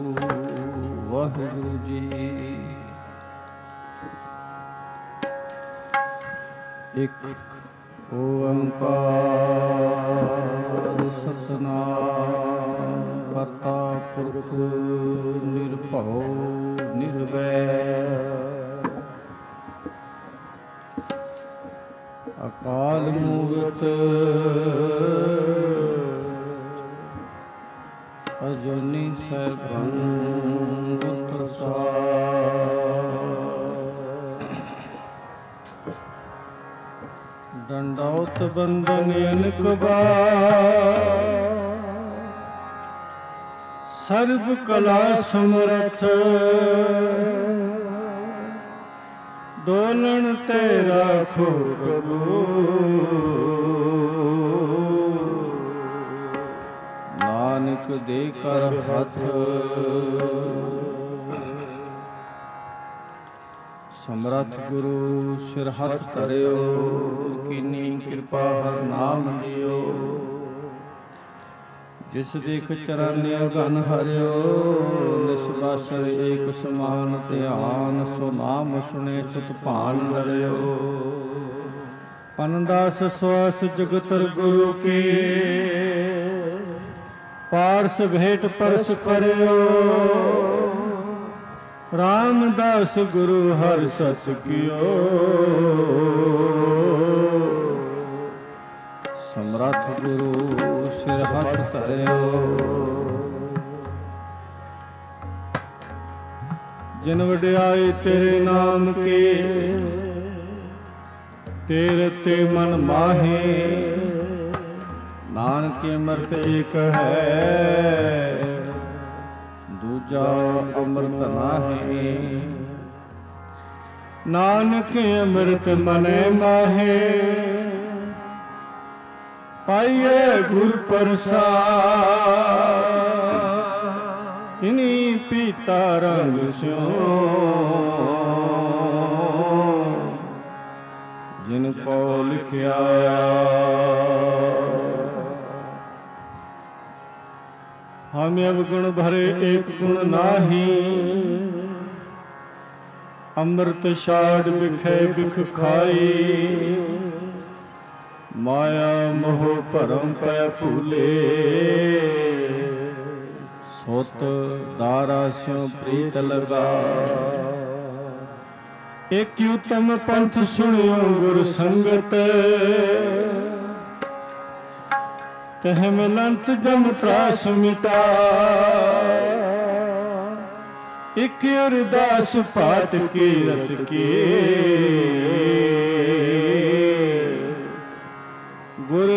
ਵਾਹਿਗੁਰੂ ਜੀ। ਇੱਕ ਓੰਕਾਰ ਸਤਿਨਾਮ ਕਰਤਾ ਪੁਰਖ ਨਿਰਭਉ ਨਿਰਵੈਰ ਅਕਾਲ ਮੂਰਤ ਅਜੂਨੀ ਸੈਭੰ ਪ੍ਰਸਾਦਿ। ਡੰਡੌਤ ਬੰਦਨ ਅਨਕ ਬਾਰ ਸਰਬ ਕਲਾ ਸਮਰਥ ਡੋਲਣ ਤੇ ਰਾਖੋ ਪ੍ਰਭੂ ਨਾਨਕ ਦੇ ਕਰ ਹੱਥ। ਸਮਰੱਥ ਗੁਰੂ ਸਿਰ ਹੱਥ ਧਰਿਓ ਕੀਨੀ ਕਿਰਪਾ ਹਰ ਨਾਮ ਲਿਓ। ਜਿਸ ਦੇਖ ਚਰਨ ਅਗਨ ਹਰਿਓ ਨਿਸਬਾਸਰ ਏਕ ਸਮਾਨ ਧਿਆਨ। ਸੋ ਨਾਮ ਸੁਣੇ ਸੁਤ ਭਾਨ ਲੜਿਓ ਪਨਦਾਸ ਸਵਾਸ ਜਗਤਰ ਗੁਰੂ ਕੀ। ਪਾਰਸ ਭੇਟ ਪਰਸ ਕਰਿਓ ਰਾਮਦਾਸ ਗੁਰੂ ਹਰਿ ਸਤ ਕੀਓ। ਸਮਰੱਥ ਗੁਰੂ ਸਿਰ ਹੱਥ ਧਰਿਓ ਜਿਨ ਵਡਿਆਈ ਤੇਰੇ ਨਾਮ ਕੀ। ਤੇਰੇ ਤੇ ਮਨ ਮਾਹੇ ਨਾਨਕ ਅੰਮ੍ਰਿਤ ਏਕ ਹੈ ਦੂਜਾ ਅੰਮ੍ਰਿਤ ਨਾਹੀ। ਨਾਨਕ ਅੰਮ੍ਰਿਤ ਮਨੈ ਮਾਹੇ ਪਾਈਏ ਗੁਰ ਪ੍ਰਸਾਦਿ। ਤਿਨੀ ਪੀਤਾ ਰੰਗ ਸਿਉ ਜਿਨ ਕੋ ਲਿਖਿਆ। ਹਮ ਅਵਗੁਣ ਭਰੇ ਏਕ ਗੁਣ ਨਾਹੀ। ਅੰਮ੍ਰਿਤ ਛਾੜ ਬਿਖੈ ਬਿਖ ਖਾਈ। ਮਾਇਆ ਮੋਹ ਭਰਮ ਪੈ ਭੂਲੇ ਸੁਤ ਦਾਰਾ ਸਿਉ ਪ੍ਰੀਤ ਲਗਾ। ਏਕ ਉਤਮ ਪੰਥ ਸੁਣਿਓ ਗੁਰ ਸੰਗਤ। ਤਹ ਮਿਲੰਤ ਜਮ ਤਰਾਸ ਮਿਟਾ। ਇਕ ਅਰਦਾਸ ਪਾਠ ਕੀਰਤ ਕੀ। ਗੁਰ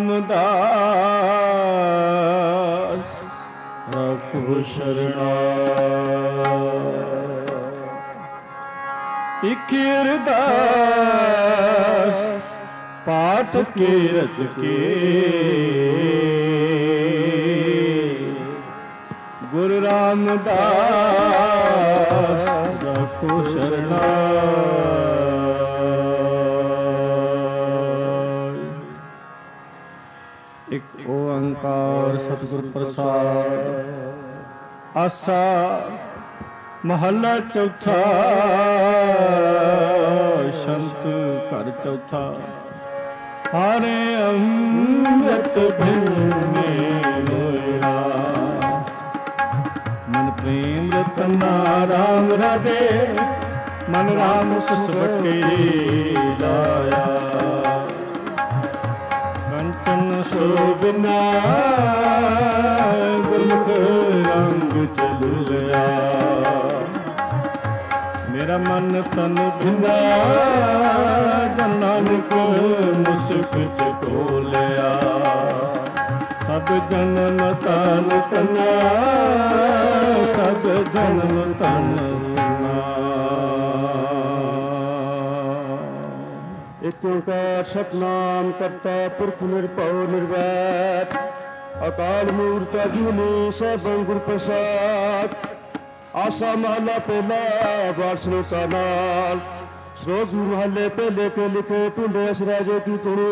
ਰਾਮਦਾਸ ਰਖੋ ਸ਼ਰਣਾਇ। ਇਕ ਅਰਦਾਸ ਪਾਠ ਕੀਰਤ ਕੀ। ਗੁਰ ਰਾਮਦਾਸ ਰਖੋ ਸ਼ਰਣਾਇ। ਇਕ ਓੰਕਾਰ ਸਤਿਗੁਰ ਪ੍ਰਸਾਦਿ। ਆਸਾ ਮਹੱਲਾ ਚੌਥਾ। ਸ਼ੰਤ ਘਰ ਚੌਥਾ। ਹਰੇ ਅੰਮ੍ਰਿਤ ਭਿੰਨੇ ਹੋਇਆ ਮਨ ਪ੍ਰੇਮ ਰਤਨਾ ਰਾਮ ਰਾਧੇ। ਮਨ ਰਾਮ ਸਸਵਟੀ ਲਾਇਆ ਕੰਚਨ ਸੋਭਨਾ ਗੁਰਮੁਖ ਰੰਗ ਚਲੁਲਿਆ। ਮੇਰਾ ਮਨ ਤਨ ਭਿੰਨਾ ਜਨ ਨਾਨਕ ਮੁਸਕ ਚਕੋਲਿਆ। ਸਭ ਜਨਮ ਤਨ ਤਨਾ ਸਭ ਜਨਮ ਤਨ ਤਨਾ। ਇਕ ਓੰਕਾਰ ਸਤਿਨਾਮ ਕਰਤਾ ਪੁਰਖ ਨਿਰਭਉ ਨਿਰਵੈਰ ਅਕਾਲ ਮੂਰਤ ਅਜੂਨੀ ਸੈਭੰ ਗੁਰ ਪ੍ਰਸਾਦਿ। ਆਸਾ ਮਹਲਾ ਪਹਿਲਾ ਵਾਰ ਸਲੋਕਾ ਨਾਲ। ਸਲੋਕ ਮਹੱਲੇ ਪਹਿਲੇ ਕੇ ਲਿਖੇ ਟੁੰਡੇ ਅਸਰਾਜੇ ਕੀ ਤੁਣੀ।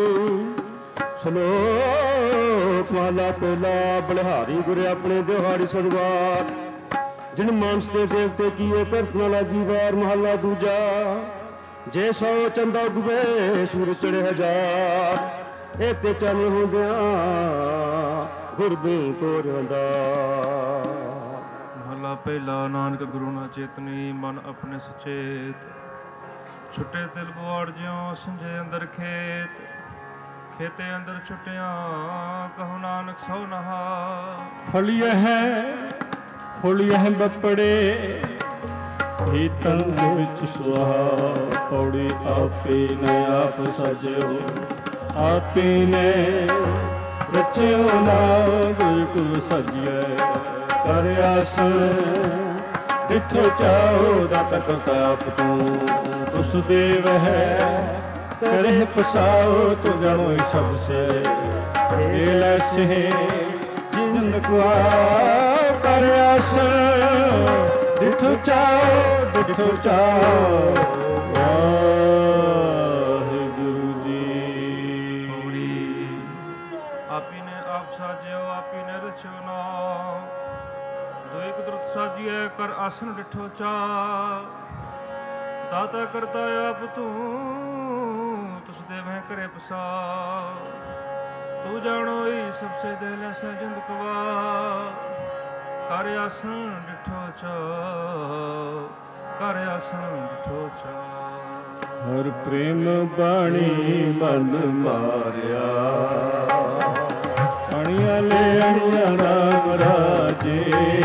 ਸਲੋਕ ਮਹਲਾ ਪਹਿਲਾ। ਬਲਿਹਾਰੀ ਗੁਰ ਆਪਣੇ ਦਿਹਾੜੀ ਸਦਵਾਰ जिन मानस ते देवते किए करत न लागी वार महला दूजा। जे सौ चंदा डुबे सूरज चढ़े हजार एते चन होंदिया गुरबी को रंदा। महला पहला। नानक गुरु ना चेतनी मन अपने सचेत छुटे तिल बुआड़ ज्यों संजे अंदर खेत खेते अंदर छुटिया कहो नानक सौ नहा। फलिया है बपड़े ही तंग विच सुहा पौड़ी आपे ने आप सजो आपे ने रचियो ना बिल्कुल सजिए कर आसन जिथो चाहो दाता करताप तू उस देव है करे पसाओ तो जानो सबसे ऐसे जिन को कर आसन जिथो चाहो वाहिगुरु जी। आपी ने आप साजियो आपी ने रचो ना दो एक द्रुत साजिए कर आसन डिठो चा दाता करता आप तू तुस देव है करे पसा तू जानो ही सबसे दिल से जिंद कवा कर आसन डिठो चा कर आसन डिठो चा। हर प्रेम बाणी मन मारिया अणिया ले अणिया राम राजे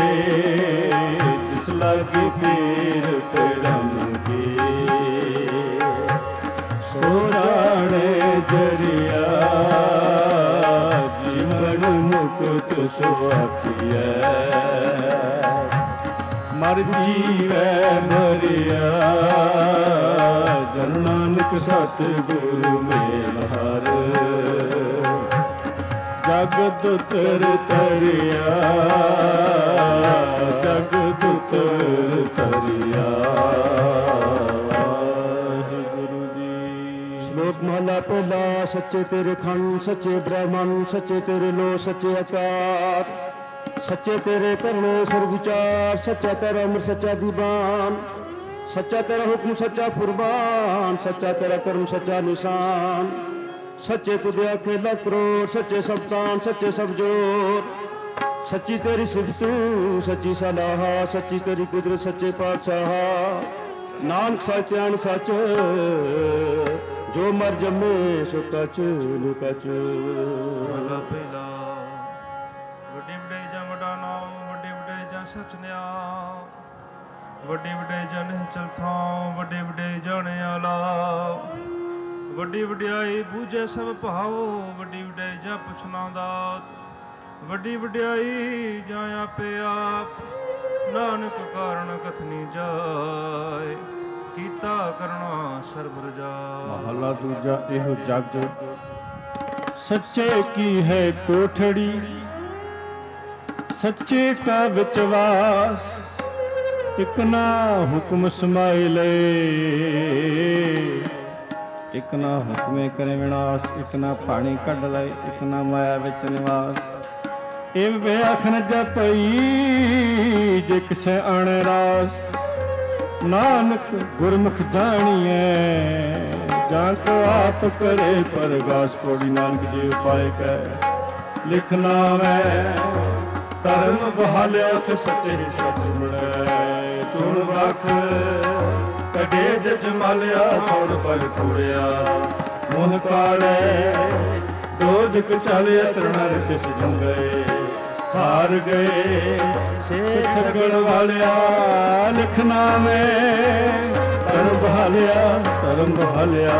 जिस लागी पीर परम की सोराणे जरिया जीवन मुक्त सुखिया मर जीवै मरिया जन नानक सतगुरु मेल हर जगत उतर तरिया जगत उतर तरिया। वाहिगुरु जी। श्लोक महला पहला। सच्चे तेरे खंड सच्चे ब्रह्मन सच्चे तेरे लो सच्चे आकार सच्चे तेरे करने सर विचार सच्चा तेरा अमर सच्चा दीवान सच्चा तेरा हुक्म सच्चा कुर्बान सच्चा तेरा कर्म सच्चा निशान सच्चे तुझे अकेला करोड़ सच्चे सब तान सच्चे सब जोर सच्ची तेरी सिफतू सच्ची सलाह सच्ची तेरी कुदरत सच्चे पातशाह नानक सत्यान सच जो मर जमे सो कच कच। महला पहला। वड्डी वडई जा वड्डा नाम वड्डी वडई जा सच निया वड्डी वडई जा निहचल थां वड्डी वडई जाने आला वड्डी वड्याई बूझे सब भावो वड्डी वडई जा पुछना दात वड्डी वड्याई जा आपे आप नानक कारण कथनी जाए कीता करना सर्ब रजा। महला दूजा। एहो जग सच्चे की है कोठड़ी सच्चे का विचवास एक ना हुक्म समाए ले एक ना हुक्मे करे विनाश एक ना पानी कढ़ ले एक ना माया विच निवास एव वे आखन जपई जे किसे आने रास नानक गुरमुख जानिए जाको आप करे परगास पौड़ी नानक जी उपाय कह लिखना मैं धर्म बहालिया थे सच्चे सच मुड़े चुन वख कड़े जमालिया तोड़ पर कूड़िया मुँह काले दोजक चलिया तृणर तिस जंगे हार गए ठगण वालिया लिखना में धर्म बहालिया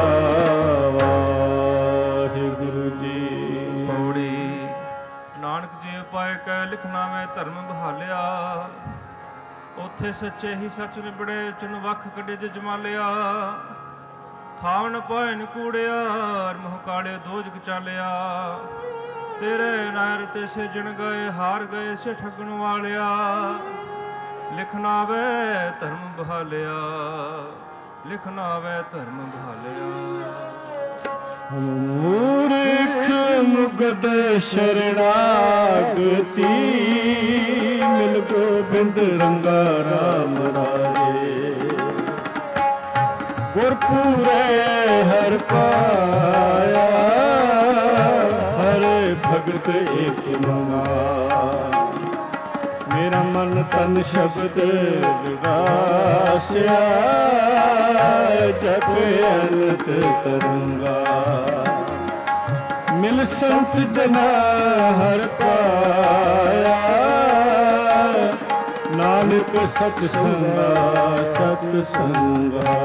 वाहिगुरु जी। पौड़ी नानक जी उपाय कह लिखना में धर्म बहालिया उथे सच्चे ही सच निबड़े चुन वख कड़े जमालिया थावन पायन कूड़िया मुँह काले दोजक चालिया तेरे नायर ते से जिन गए हार गए से ठगण वालिया लिखना वे धर्म बहालिया लिखना वे धर्म बहालिया। ਮੂਰਖ ਮੁਗਦ ਸ਼ਰਣਾਗਤੀ ਮਿਲ ਗੋਬਿੰਦ ਰੰਗਾ ਰਾਮ ਰਾਜੇ ਗੁਰਪੂਰੇ ਹਰ ਪਾਇਆ ਹਰੇ ਭਗਤ ਏਕ ਮੰਗਾ ਮੇਰਾ ਮਨ ਤਨ ਸ਼ਬਦ ਵਿਗਾਸਿਆ ਜਪ ਅਨੰਤ ਤਰੰਗਾ ਮਿਲ ਸੰਤ ਜਨਾ ਹਰ ਪਾਇਆ ਨਾਨਕ ਸਤ ਸੰਗਾ ਸਤ ਸੰਗਾ।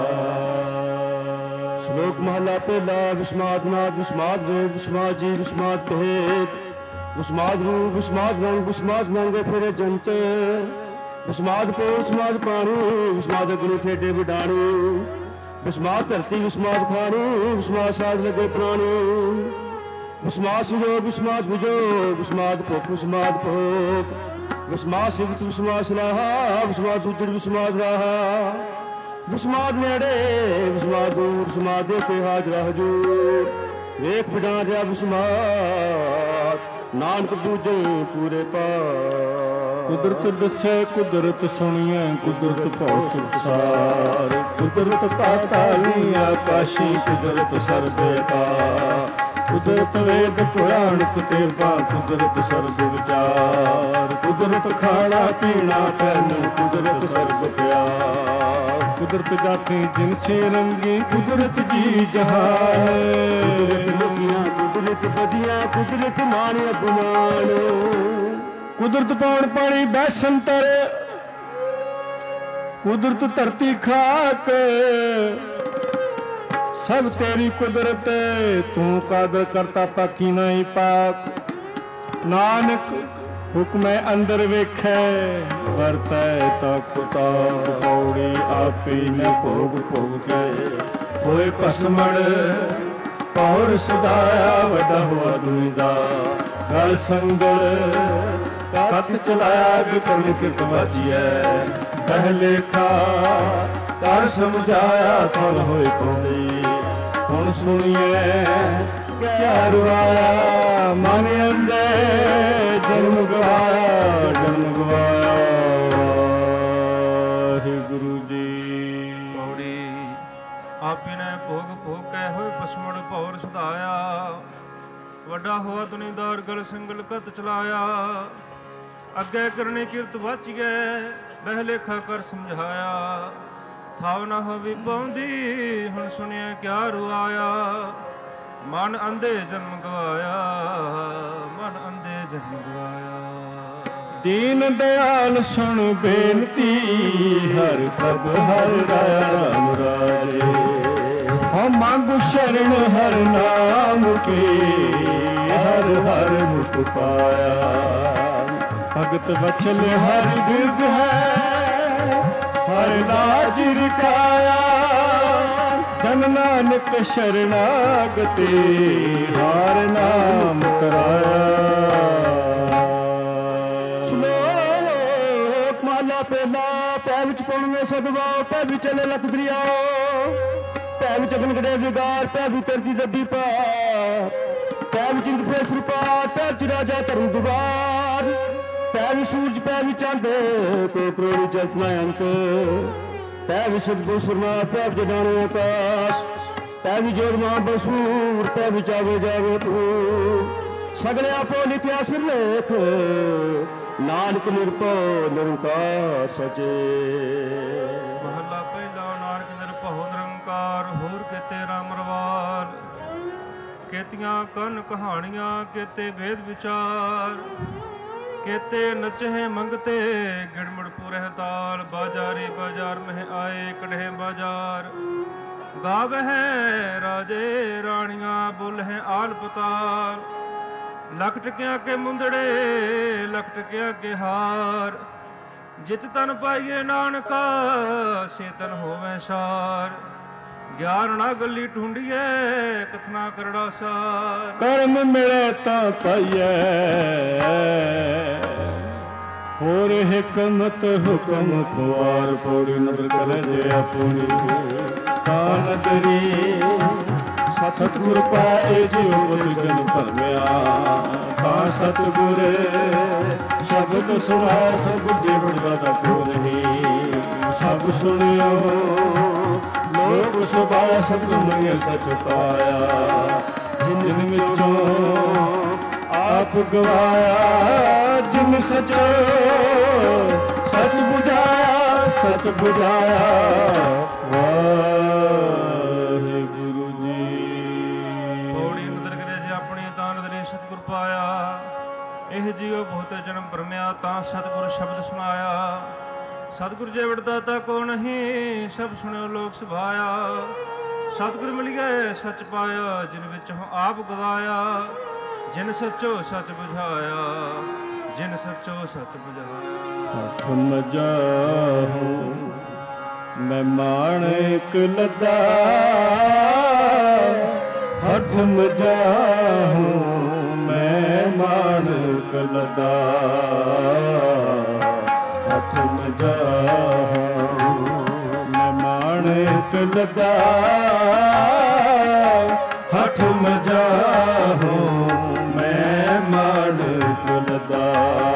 ਸ਼ਲੋਕ ਮਹਲਾ ਪਹਿਲਾ। ਵਿਸਮਾਦ ਨਾਦ ਵਿਸਮਾਦ ਵੇਦ ਵਿਸਮਾਦ ਜੀ ਵਿਸਮਾਦ ਭੇਦ ਵਿਸਮਾਦ ਰੂਪ ਵਿਸਮਾਦ ਰੰਗ ਵਿਸਮਾਦ ਨੰਗੇ ਫਿਰੇ ਜੰਤ ਵਿਸਮਾਦ ਪੋ ਵਿਸਮਾਦ ਪਾਣੀ ਵਿਸਮਾਦ ਅਗਨੀ ਠੇਡੇ ਵਿਡਾਣੀ ਵਿਸਮਾਦ ਧਰਤੀ ਵਿਸਮਾਦ ਖਾਣੀ ਵਿਸਮਾਦ ਸਾਧ ਲਗੇ ਪ੍ਰਾਣੀ ਵਿਸਮਾਦ ਸੰਜੋਗ ਵਿਸਮਾਦ ਵਿਜੋਗ ਵਿਸਮਾਦ ਭੁੱਖ ਵਿਸਮਾਦ ਭੋਗ ਵਿਸਮਾਦ ਸਿਵਤ ਵਿਸਮਾਦ ਸਲਾਹਾ ਵਿਸਮਾਦ ਉਜੜ ਵਿਸਮਾਦ ਰਾਹਾ ਵਿਸਮਾਦ ਨੇੜੇ ਵਿਸਮਾਦ ਦੂਰ ਵਿਸਮਾਦ ਦੇ ਕੇ ਹਾਜ਼ਰ ਹਜੂਰ ਵੇਖ ਬਿਡਾਂ ਰਿਹਾ ਵਿਸਮਾਦ ਨਾਨਕ ਦੂਜੇ ਪੂਰੇ ਪਾ ਕੁਦਰਤ ਦੱਸੇ ਕੁਦਰਤ ਸੁਣੀਏ ਕੁਦਰਤ ਭਉ ਸੰਸਾਰ ਕੁਦਰਤ ਪਾਤਾਲੀ ਆਕਾਸ਼ੀ ਕੁਦਰਤ ਸਰਬੇਤਾ ਕੁਦਰਤ ਵੇਦ ਪੁਰਾਣ ਕਿਤਾਬਾਂ ਕੁਦਰਤ ਸਰਬ ਵਿਚਾਰ ਕੁਦਰਤ ਖਾਣਾ ਪੀਣਾ ਪੈਨ ਕੁਦਰਤ ਸਰਬ ਪਿਆਰ ਕੁਦਰਤ ਜਾਤੀ ਜਿਨਸੇ ਰੰਗੀ ਕੁਦਰਤ ਜੀ ਜਹਾਨ ਕੁਦਰਤ ਲੋਕੀਆਂ ਕੁਦਰਤ ਬਦੀਆਂ ਕੁਦਰਤ ਮਾਨ ਅਪਮਾਨ ਕੁਦਰਤ ਪੌਣ ਪਾਣੀ ਬੈਸੰਤਰ ਕੁਦਰਤ ਧਰਤੀ ਖਾਕ ਸਭ ਤੇਰੀ ਕੁਦਰਤ ਤੂੰ ਕਾਦਰ ਕਰਤਾ ਪਾਕੀ ਨਹੀਂ ਪਾਕ ਨਾਨਕ ਹੁਕਮੈ ਅੰਦਰ ਵੇਖੈ ਵਰਤੈ ਤਕ ਤਾਪ ਪੌੜੀ ਆਪੇ ਨ ਭੋਗ ਭੋਗ ਕੇ ਹੋਏ ਭਸਮੜ ਪੌਰ ਸਦਾਇਆ ਵੱਡਾ ਹੋਆ ਦੁਨੀਦਾ ਗਲ ਸੰਗਲ ਕੱਤ ਚਲਾਇਆ ਵਿਕਰਨ ਕਿਰਤ ਵਾਚੀਐ ਪਹਿਲੇ ਖਾ ਕਰ ਸਮਝਾਇਆ ਤਨ ਹੋਏ ਪੌੜੀ ਹੁਣ ਸੁਣੀਏ ਕਿਆ ਰੁਆਇਆ ਮਨ ਅੰਦੇ ਜਨਮ ਗਵਾਇਆ ਹੈ ਗੁਰੂ ਜੀ। ਪੌੜੀ ਆਪੇ ਨੇ ਭੋਗ ਭੋਗ ਕੈ ਹੋਏ ਪਸਮੜ ਭੌਰ ਸੁਧਾਇਆ ਵੱਡਾ ਹੋਆ ਦੁਨੀਦਾਰ ਗਲ ਸੰਗਲ ਕਤ ਚਲਾਇਆ ਅੱਗੇ ਕਰਨੀ ਕਿਰਤ ਬਚ ਗਏ ਬਹਿ ਲੇਖਾ ਕਰ ਸਮਝਾਇਆ ਥਾਵ ਨਾ ਹੋਵੀ ਪਾਉਂਦੀ ਹੁਣ ਸੁਣਿਆ ਕਿਆ ਰੁਆਇਆ ਮਨ ਅੰਧੇ ਜਨਮ ਗਵਾਇਆ ਮਨ ਅੰਧੇ ਜਨਮ ਗਵਾਇਆ। ਦੀਨ ਦਿਆਲ ਸੁਣ ਬੇਨਤੀ ਹਰ ਪ੍ਰਭ ਹਰ ਰਾਮ ਰਾਜੇ ਹਉ ਮੰਗੁ ਸ਼ਰਨ ਹਰ ਨਾਮ ਕੀ ਹਰ ਹਰ ਮੁਖ ਪਾਇਆ ਭਗਤ ਬਚਨ ਹਰ ਬਿਰਧ ਹੈ ਹਰ ਨਾਜ ਰਖਾਇਆ ਜਨ ਨਾਨਕ ਸ਼ਰਨਾਗਤੀ ਹਰ ਨਾਮ ਕਰਾਇਆ। ਸ਼ਲੋਕ ਮਹਲਾ ਪਹਿਲਾ। ਪੈ ਵਿੱਚ ਪਉਣਗੇ ਸਦਵਾ ਪੈ ਵਿੱਚ ਚਲੇ ਲੱਖ ਦਰਿਆ ਪੈ ਵਿੱਚ ਅਗਨ ਗੜੇ ਵਿਗਾਰ ਪੈ ਵਿੱਚ ਧਰਤੀ ਦੱਬੀ ਪਾਰ ਪੈ ਵਿੱਚ ਇੰਦ ਫੇਸਰ ਪਾਰ ਪੈ ਵਿੱਚ ਰਾਜਾ ਧਰਮ ਦੁਬਾਰ ਪੈ ਵਿੱਚ ਸੂਰਜ ਪੈ ਵਿੱਚ ਚੰਦ ਕੋ ਕਰੋੜੀ ਚਲਤਨਾ ਅੰਕ ਪੈ ਵਿੱਚ ਸਤਿਗੁਰ ਸੁਰਨਾਥ ਪੈ ਵਿੱਚ ਜਾਣੇ ਆਕਾਸ਼ ਪੈ ਵਿੱਚ ਜੋਗਮਾਂ ਬਸੂਰ ਪੈ ਵਿੱਚ ਆਵੇ ਜਾਵੇ ਤੂੰ ਸਗਲੇ ਆਪੋ ਲਿਖਿਆ ਸਿਰਲੇਖ ਨਾਨਕ ਨਿਰਭਉ ਨਿਰੰਕਾਰ ਸਚੇ। ਮਹਲਾ ਪਹਿਲਾ। ਨਾਨਕ ਨਿਰਭਉ ਨਿਰੰਕਾਰ ਹੋਰ ਕਿਤੇ ਰਾਮ ਰਵਾਲ ਕੇਤੀਆਂ ਕੰਨ ਕਹਾਣੀਆਂ ਕੇਤੇ ਵੇਦ ਵਿਚਾਰ केते नचहे मंगते गिड़मड़ पुरह ताल बाजारी बाजार में आए कढ़े बाजार गावे हैं राजे रानियां बुल हैं आल पताल लख टकिया के मुंदड़े लख टकिया के हार जित तन पाइए नानका से तन होवे सार ज्ञान ना गली ढूंढिए कथना करड़ा सार कर्म मिले ता पाइए होर हिकमत हुक्म खुआर पौड़ी नदर करे जे अपनी कानदरी ਸਤਿਗੁਰ ਪਾਏ ਜਿਉ ਬੁੱਧ ਜਨ ਭਰਮਿਆ। ਤਾਂ ਸਤਿਗੁਰ ਸ਼ਬਦ ਸੁਣਾ ਸਭ ਜੀਵਨ ਦਾ ਕੋ ਨਹੀਂ। ਸਭ ਸੁਣਿਓ ਲੋਕ ਸੁਭਾ ਸਤਿ ਮੰਗੇ ਸਚ ਪਾਇਆ। ਜਿਨ ਵਿੱਚੋਂ ਆਪ ਗਵਾਇਆ ਜਿਨ ਸਚੋ ਸਚ ਬੁਝਾਇਆ ਸਚ ਬੁਝਾਇਆ। ਵਾਹਿਗੁਰੂ ਜੀ। ਥੋੜੀ ਨਦਰ ਕਰੇ ਜੇ ਆਪਣੀ ਤਾਂ ਨਦਰੀ ਸਤਿਗੁਰ ਪਾਇਆ। ਇਹ ਜੀਉ ਬਹੁਤ ਜਨਮ ਭਰਮਿਆ ਤਾਂ ਸਤਿਗੁਰ ਸ਼ਬਦ ਸੁਣਾਇਆ। ਸਤਿਗੁਰ ਜੇ ਵਿੜਦਾਤਾ ਕੋ ਨਹੀਂ ਸਭ ਸੁਣਿਓ ਲੋਕ ਸੁਭਾਇਆ। ਸਤਿਗੁਰ ਮਿਲ ਗਏ ਸੱਚ ਪਾਇਆ ਜਿਨ ਵਿੱਚੋਂ ਆਪ ਗਵਾਇਆ। ਜਿਨ ਸੱਚੋ ਸੱਚ ਬੁਝਾਇਆ ਜਿਨ ਸੱਚੋ ਸੱਚ ਬੁਝਾਇਆ। ਹੱਥ ਮਜਾਹੂੰ ਮੈਂ ਮਾਣਕ ਲੱਦਾ। ਹੱਥ ਮਜਾਹੂੰ ਮੈਂ ਮਾਣਕ ਲੱਦਾ। ਹੱਥ ਮਜਾਹੂੰ ਮੈਂ ਮਾਣਕ ਲੱਦਾ। ਹੱਥ ਮਜਾਹੂੰ ਮੈਂ ਮਾਣਕ ਲੱਦਾ।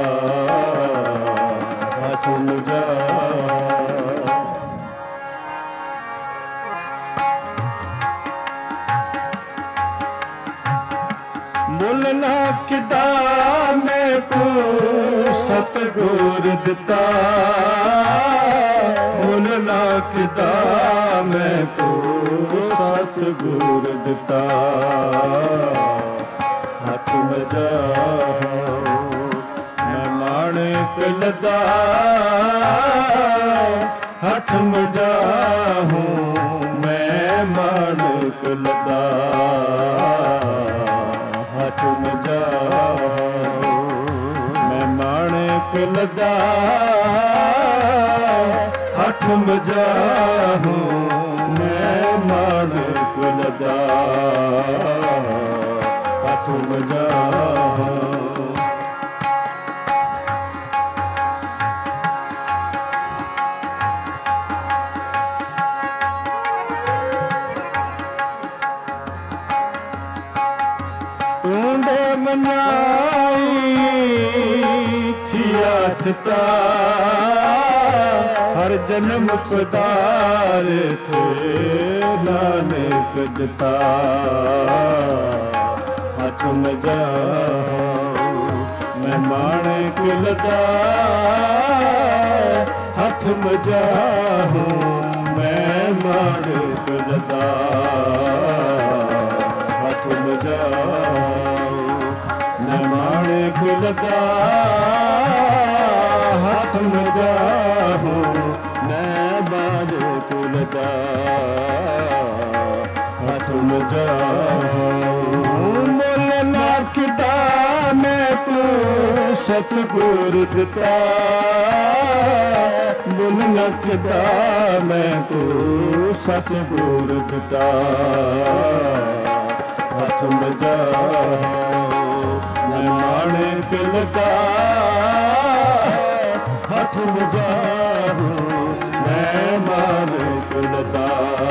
ਹੱਥ ਮਜਾਹੂੰ ਮੁੱਲ ਨਾ ਕਿਦਾ ਮੈਂ ਕੋ ਸਤਿਗੁਰ ਦਿੱਤਾ। ਮੁੱਲ ਨਾ ਕਿਦਾ ਮੈਂ ਕੋ ਸਤਿਗੁਰ ਦਿੱਤਾ। ਹੱਥ ਮਜਾਹੂੰ ਮੈਂ ਮਾਣਕ ਲੱਦਾ। ਹੱਥ ਮਜਾਹੂੰ ਮੈਂ ਮਾਣਕ ਲੱਦਾ। ਹੱਥ ਮਜਾਹੂੰ ਮੈਂ ਮਾਣਕ ਲੱਦਾ। ਹੱਥ ਮਜਾਹੂੰ ਮੈਂ ਮਾਣਕ ਲੱਦਾ। ਹੱਥ ਮਜਾਹੂੰ ਤੂੰਡੇ ਮਨਾਈ ਥੀਆ ਥਤਾ। ਹਰ ਜਨਮ ਪਦਾਰਥ ਨਾਨਕ ਜਤਾ। ਹੱਥ ਮਜਾਹੂੰ ਮੈਂ ਮਾਣਕ ਲੱਦਾ। ਹੱਥ ਮਜਾਹੂੰ ਮੈਂ ਮਾਣਕ ਲੱਦਾ। ਹੱਥ ਮਜਾਹੂੰ ਮੈਂ ਮਾਣਕ ਲੱਦਾ। ਹੱਥ ਮਜਾਹੂੰ ਮੈਂ ਮਾਣਕ ਲੱਦਾ। ਹੱਥ ਮਜਾਹੂੰ ਮੁੱਲ ਨਾ ਕਿਦਾ ਮੈਂ ਕੋ ਸਤਿਗੁਰ ਦਿੱਤਾ। ਮੁੱਲ ਨਾ ਕਿਦਾ ਮੈਂ ਕੋ ਸਤਿਗੁਰ ਦਿੱਤਾ। ਹੱਥ ਮਜਾਹੂੰ ਮੈਂ ਮਾਣਕ ਲੱਦਾ। ਹੱਥ ਮਜਾਹੂੰ ਮੈਂ ਮਾਣਕ ਲੱਦਾ।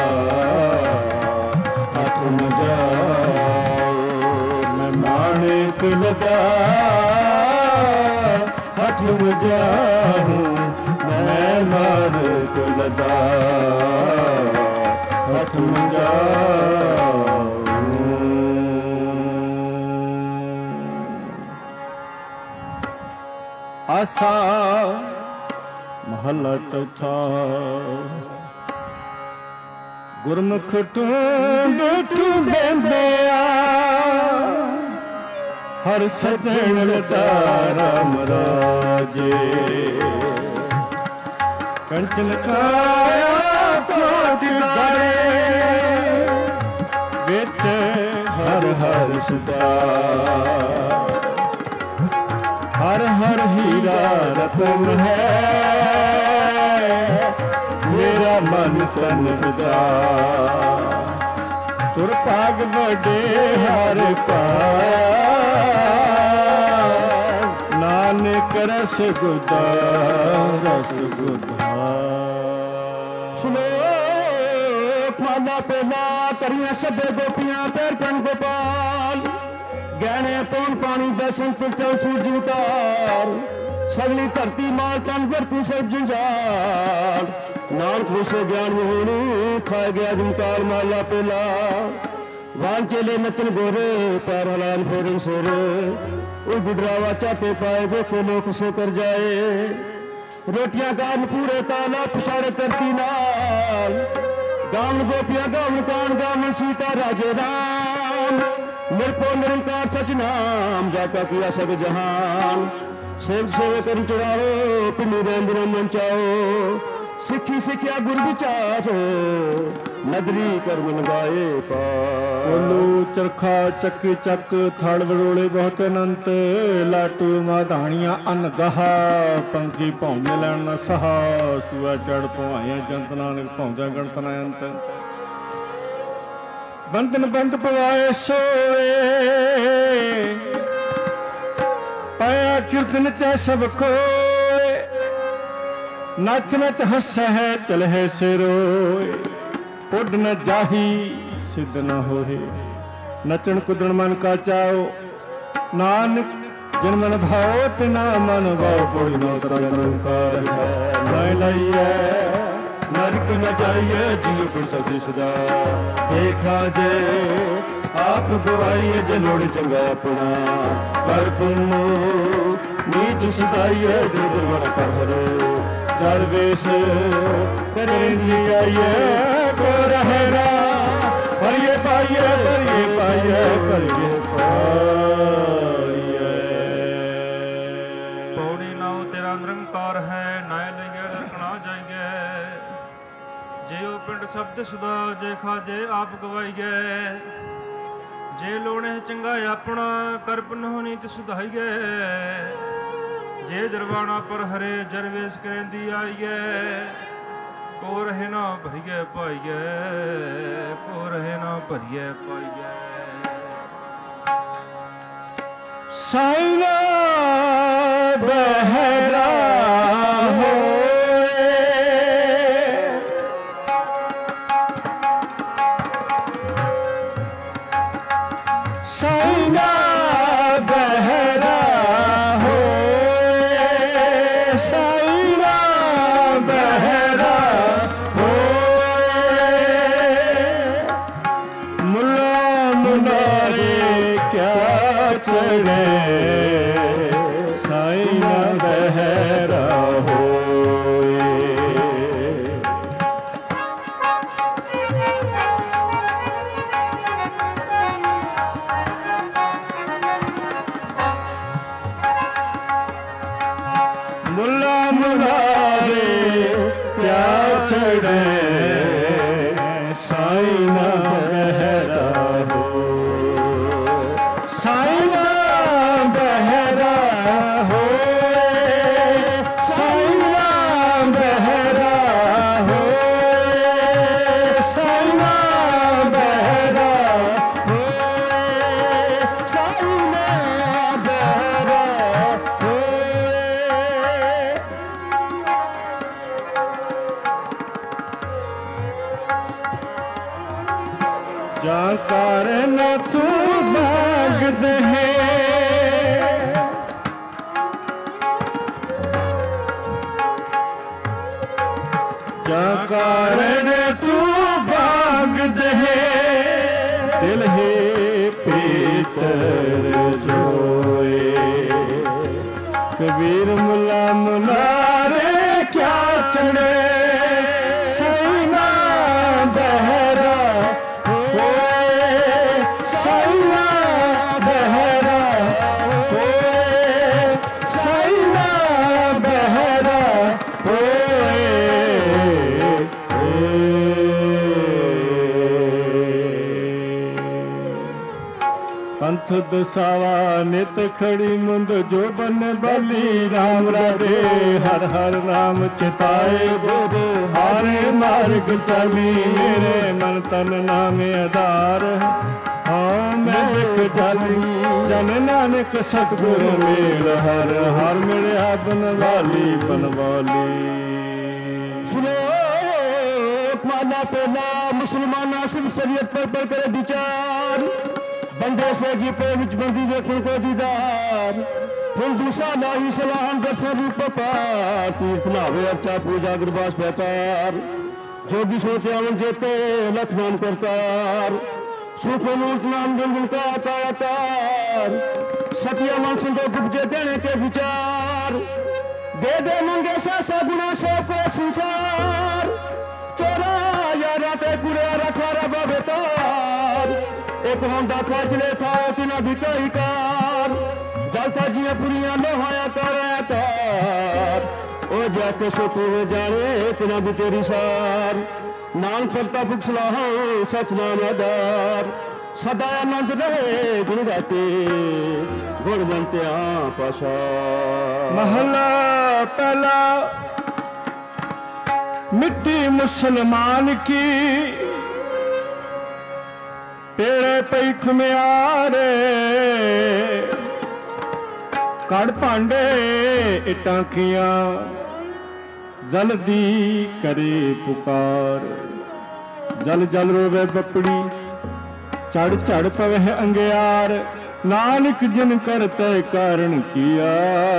ਹੱਥ ਮਜਾਹੂੰ ਮੈਂ ਮਾਣਕ ਲੱਦਾ। ਹੱਥ ਮਜਾਹੂੰ ਮੈਂ ਮਾਣਕ ਲੱਦਾ। ਹੱਥ ਮਜਾਹੂੰ ਆਸਾ ਮਹੱਲਾ ਚੌਥਾ। ਗੁਰਮੁਖ ਟੂੰਡ ਟੂੰਡਿਆ ਹਰ ਸਜਣ ਲਦਾ ਰਾਮ ਰਾਜੇ। ਕੰਚਨ ਕਾਇਆ ਕੋਟ ਡਾਰੇ ਵਿੱਚ ਹਰ ਹਰ ਸਦਾ। ਹਰ ਹਰ ਹੀਰਾ ਰਤਨ ਹੈ ਮੇਰਾ ਮਨ ਤਨ ਵਿਦਾ। ਤੁਰ ਭਾਗ ਵੱਡੇ ਹਰ ਪਾਇਆ ਨਾਨਕ ਰਸ ਗੁਦਾ ਰਸ ਗੁਦਾ। ਸ਼ਲੋਕ माला पेला करियां सभे गोपियां पैर कण गोपाल गहने पौन पानी दसन चल सूरज उतार सगली धरती माल तन वरतू सब जंजाल नानक मुसे ज्ञान मोहनी खाए गया झुमकार माला पेला वान चले नचन गोरे पैर हलान फेरन सोरे उस बुढ़ावा चाटे पाए देखो लोक से कर जाए रोटियां गान पूरे ताला पुसारे तरती नाल गावन गोपियां गावन कान गावन सीता राजे राम निरपो निरंकार सच नाम जाता किया सब जहान सेव सेवे कर चढ़ाओ पिंडी रैंदर मंचाओ सिखी सिखिया गुर विचार नदरी कर्म लगाए बोलो चरखा चक्की चक थड़ वड़ोले बहुत अनंत लाटू माधानियां अनगहा पंखी भौमे लैन न सहा सुआ चढ़ पवाइया जंत नानक भौंदा गणतना अंत बंधन बंद पवाए सोए पाया कीर्तन च सब खोए नच नच हस है चल है सिरोए उड न जाही सिद्ध न होए नचन कुदन मन का चाओ नानक जिन मन भाओ तिना मन भाओ कोई न तरंकार है लाइए नरक न जाइए जियो पुर सदी सदा देखा जे आप गवाइए जे लोड़ चंगा अपना पर पुन्नो नीच सदाइए जो दुर्गण पर दरवेश करेंगे आइए को रहेगा परिये पाइए परिये पाइए पौड़ी नाव तेरा निरंकार है नाय लेंगे लड़कना जाएंगे जे ओ पिंड शब्द सुधा जे खाजे आप गवाइए जे लोणे चंगा अपना करपन होनी ते सुधाइए जे दरबाना पर हरे जरवेश करेंदी आइए को रहे ना भरिए पाइए को रहे ना भरिए पाइए साइना बहरा साइना बहरा साइना बहरा मुल्ला मुरारे क्या चढ़े साइना बहरा साइना बहरा हो साइना बहरा हो साइना बहरा हो साइना बहरा हो जाकर न तू मांगद है जाकर न तू मांगद है दिल है पीतर जोए कबीर मुला मुलारे क्या चढ़े साइना बहरा पंथ दसावा नित खड़ी मुंद जो बन बली राम राधे हर हर नाम चिताए बोध हारे मार्ग चली मेरे मन तन नाम आधार हाँ मैं देख जाली जन नानक सतगुरु मेल हर हर मिलया बनवाली बनवाली श्लोक माला महला पहला मुसलमान सिर्फ शरीयत पर करे विचार बंदे से जीपे विच बंदी देखने को दीदार फिर दूसरा लाही सलाहन दर्शन रूप पार तीर्थ नावे अर्चा पूजा गुरबास बेकार जोगी सोते अमन जेते लख नाम करतार सुख मूर्त नाम गुंजन का आकार सतिया मन सुंदर गुप्जे देने के विचार दे दे मंगे सा गुना सो को संसार चोरा या राते गुड़े रखा रबा बेतार एक होंडा खाचले था तिना भी कई कार जलता जिया पुरिया लोहाया कर ओ जाके सोते हुए जाने तिना भी तेरी सार नाम करता भुख सलाह सच नाम आधार सदा आनंद रहे गुण गाते गुण बनते पाशा। महला पहला मिट्टी मुसलमान की पेड़े पई खुमियारे कड़ भांडे इटां खियां जल्दी करे पुकार जल जल रोवे बपड़ी चढ़ चढ़ पवे अंगियार नानक जिन करते कारण किया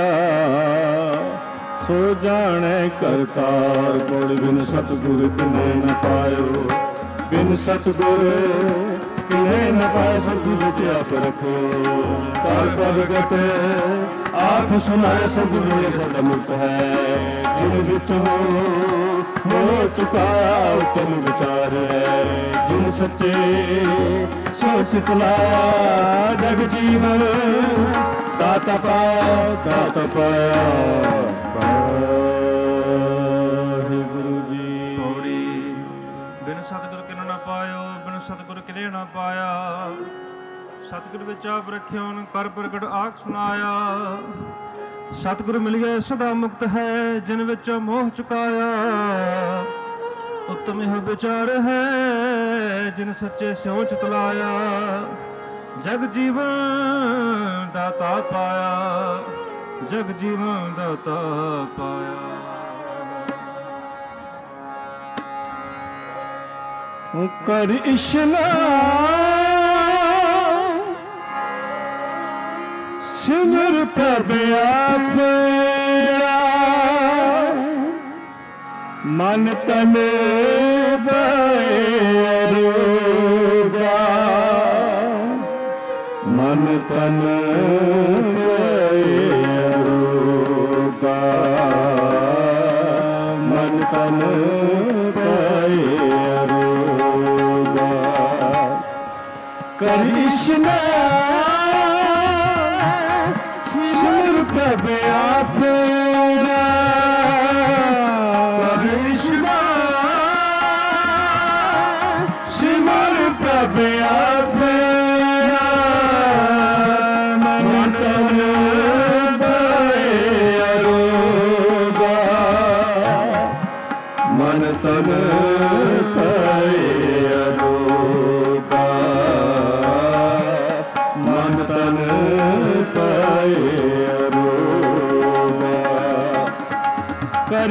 सो जाने करतार गुण बिन सतगुर किने न पायो बिन सतगुर किने न पाए सतगुर आप रखो कर प्रगट आठ सुनाए सतगुर सदा मुक्त है जिन विच हो चुकाया उत्तम विचार है जिन सच्चे सोच तुलाया जग जीवन दाता पाया गुरु जी। पौड़ी बिन सतगुर किन न पायो बिन सतगुर किने न पाया सतगुर विच आप रखियो कर प्रगट आख सुनाया सतगुर मिल गए सदा मुक्त है जिन विच मोह चुकाया उत्तम यह विचार है जिन सच्चे स्यों चितलाया जग जीवन दाता पाया जग जीवन दाता पाया। कर इशनान सिमर प्रभ आपरा मन तन बैरोगा मन तन बैरोगा मन तन बैरोगा कर इशनान सिमर प्रभ आपरा सिमर प्रभ आपरा मन तन बैरोगा मन तन बैरोगा मन तन बैरोगा कर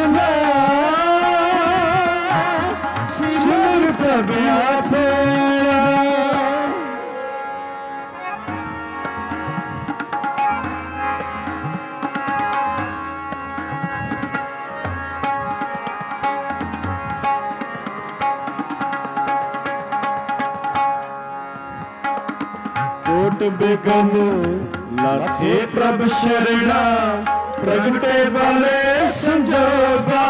इशनान सिमर प्रभ आपरा। कोट बेगन लाथे प्रभ शरणा प्रगटे वाले संजोगा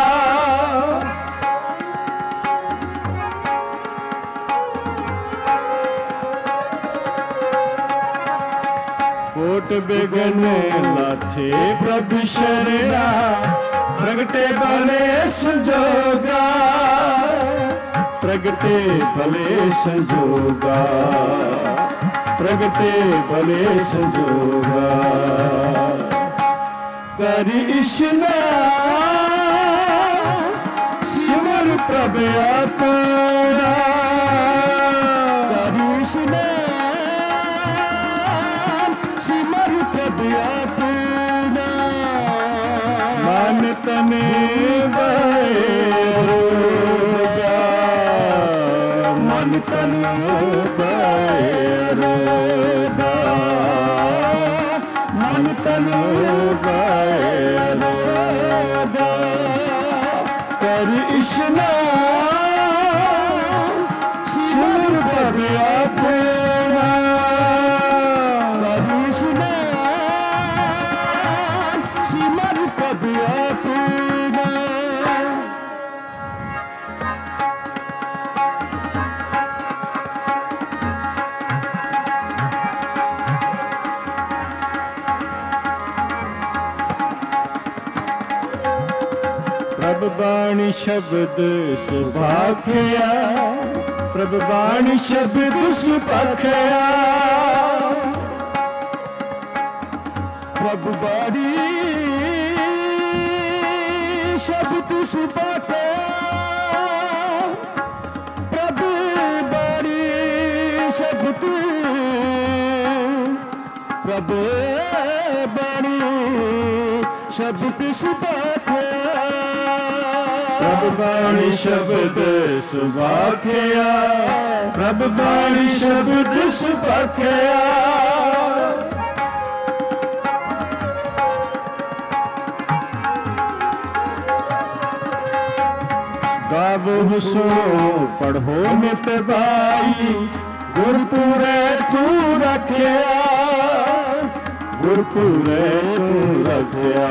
कोट बेगन लाथे प्रभ शरणा प्रगटे वाले संजोगा प्रगटे भले संजोगा प्रगटे भले संजोगा कर इशनान सिमर प्रभ आपरा कर इशनान सिमर प्रभ आपरा मन तन बैरोगा ਕਰ ਇਸ਼ਨਾਨ ਸਿਮਰ ਪ੍ਰਭ ਆਪਣਾ ਕਰ ਇਸ਼ਨਾਨ ਸਿਮਰ ਪ੍ਰਭ ਆਪਣਾ ਪ੍ਰਭ ਬਾਣੀ ਸ਼ਬਦ ਸੁਭਾਖਿਆ ਪ੍ਰਭ ਬਾਣੀ ਸ਼ਬਦ ਸੁਭਾਖਿਆ ਪ੍ਰਭ ਬਾਣੀ ਸ਼ਬਦ ਸੁਭਾਖਿਆ ਪ੍ਰਭ ਬਾਣੀ ਸ਼ਬਦ ਪ੍ਰਭ ਬਾਣੀ ਸ਼ਬਦ ਸੁਭਾਖਿਆ ਪ੍ਰਭ ਬਾਣੀ ਸ਼ਬਦ ਸੁਭਾਖਿਆ ਪ੍ਰਭ ਬਾਣੀ ਸ਼ਬਦ ਸੁਭਾਖਿਆ ਗਾਵੋ ਸੋ ਪੜ੍ਹੋ ਨਿਤ ਬਾਈ ਗੁਰਪੁਰੇ ਤੂੰ ਰੱਖਿਆ ਗੁਰਪੁਰੇ ਤੂੰ ਰੱਖਿਆ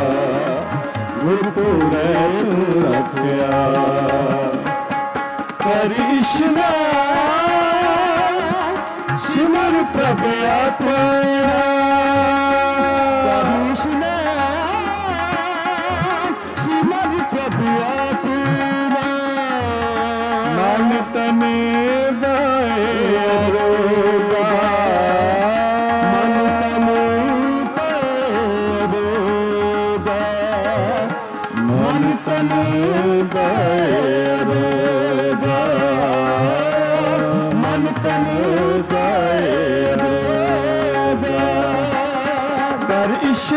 ਗੁਰਪੁਰੇ ਤੂੰ ਰੱਖਿਆ ਕਰ ਇਸ਼ਨਾਨ ਸਿਮਰ ਪ੍ਰਭ ਆਪਣਾ ਕਰ ਇਸ਼ਨਾਨ ਸਿਮਰ ਪ੍ਰਭ ਆਪਣਾ ਮਨ ਤਨ ਦਾਏ ਰੋਗਾ ਮਨ ਤਨ ਪਰੋਗਾ ਮਨ ਤਨ ਦਾਏ ਰੋਗਾ ਮਨ ਤਨ ਦਾਏ ਰੋਗਾ ਕਰ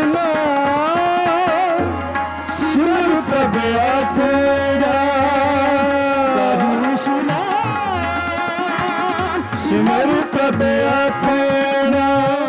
ਇਸ਼ਨਾਨ ਸਿਮਰ ਪ੍ਰਭ ਆਪਣਾ ਕਰ ਇਸ਼ਨਾਨ ਸਿਮਰ ਪ੍ਰਭ ਆਪਣਾ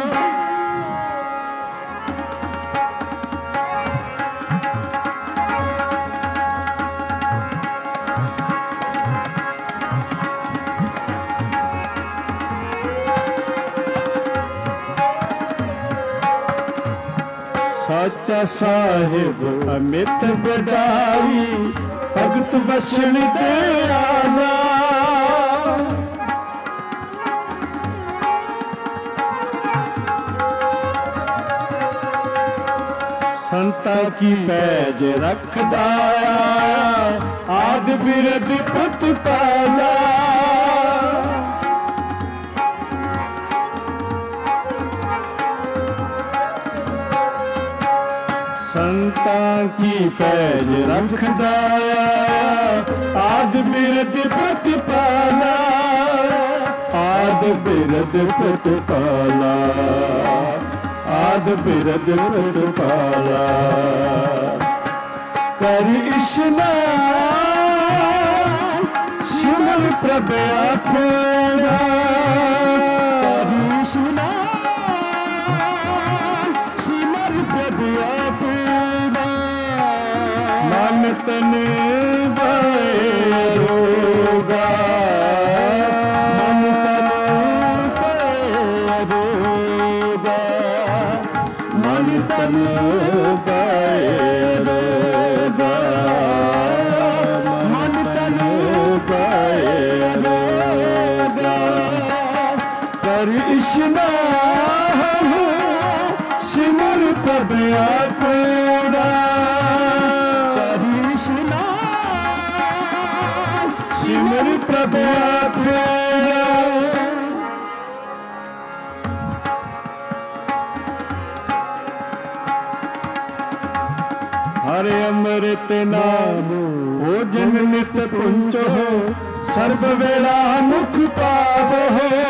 ਸਾਚਾ ਸਾਹਿਬ ਅਮਿਤ ਬੜਾਈ ਭਗਤ ਬਸਣ ਤੇ ਆਲਾ ਸੰਤਾਂ ਕੀ ਪੈਜ ਰੱਖਦਾ ਆਦ ਬਿਰਦ ਪੁੱਤ ਪਾਲਾ ਸੰਤਾਂ ਕੀ ਪੈਜ ਰੱਖਦਾ ਆਦ ਬਿਰਦ ਪ੍ਰਤਪਾਲਾ ਆਦ ਬਿਰਦ ਪ੍ਰਤਪਾਲਾ ਆਦ ਬਿਰਦ ਪ੍ਰਤਪਾਲਾ ਕਰ ਇਸ਼ਨਾਨ ਸਿਮਰ ਪ੍ਰਭ ਆਪਣਾ ਕਰ ਇਸ਼ਨਾਨ ਸਿਮਰ ਪ੍ਰਭ ਆਪਣਾ ਮਨ ਤਨ ਦਾਏ ਰੋਗਾ ਮਨ ਤਨ ਪਰੋਗਾ ਮਨ ਤਨ ਦਾਏ ਰੋਗਾ ਮਨ ਤਨ ਦਾਏ ਰੋਗਾ ਕਰ ਇਸ਼ਨਾਨ ਸਿਮਰ ਪ੍ਰਭ ਆਪਣਾ ਕਰ ਇਸ਼ਨਾਨ ਸਿਮਰ ਪ੍ਰਭ ਆਪਣਾ ਹਰਿ ਅੰਮ੍ਰਿਤ ਨਾਮ ਭੋਜਨ ਨਿਤ ਪੁੰਚੋ ਸਰਬ ਵੇਲਾ ਮੁਖ ਪਾਵੋ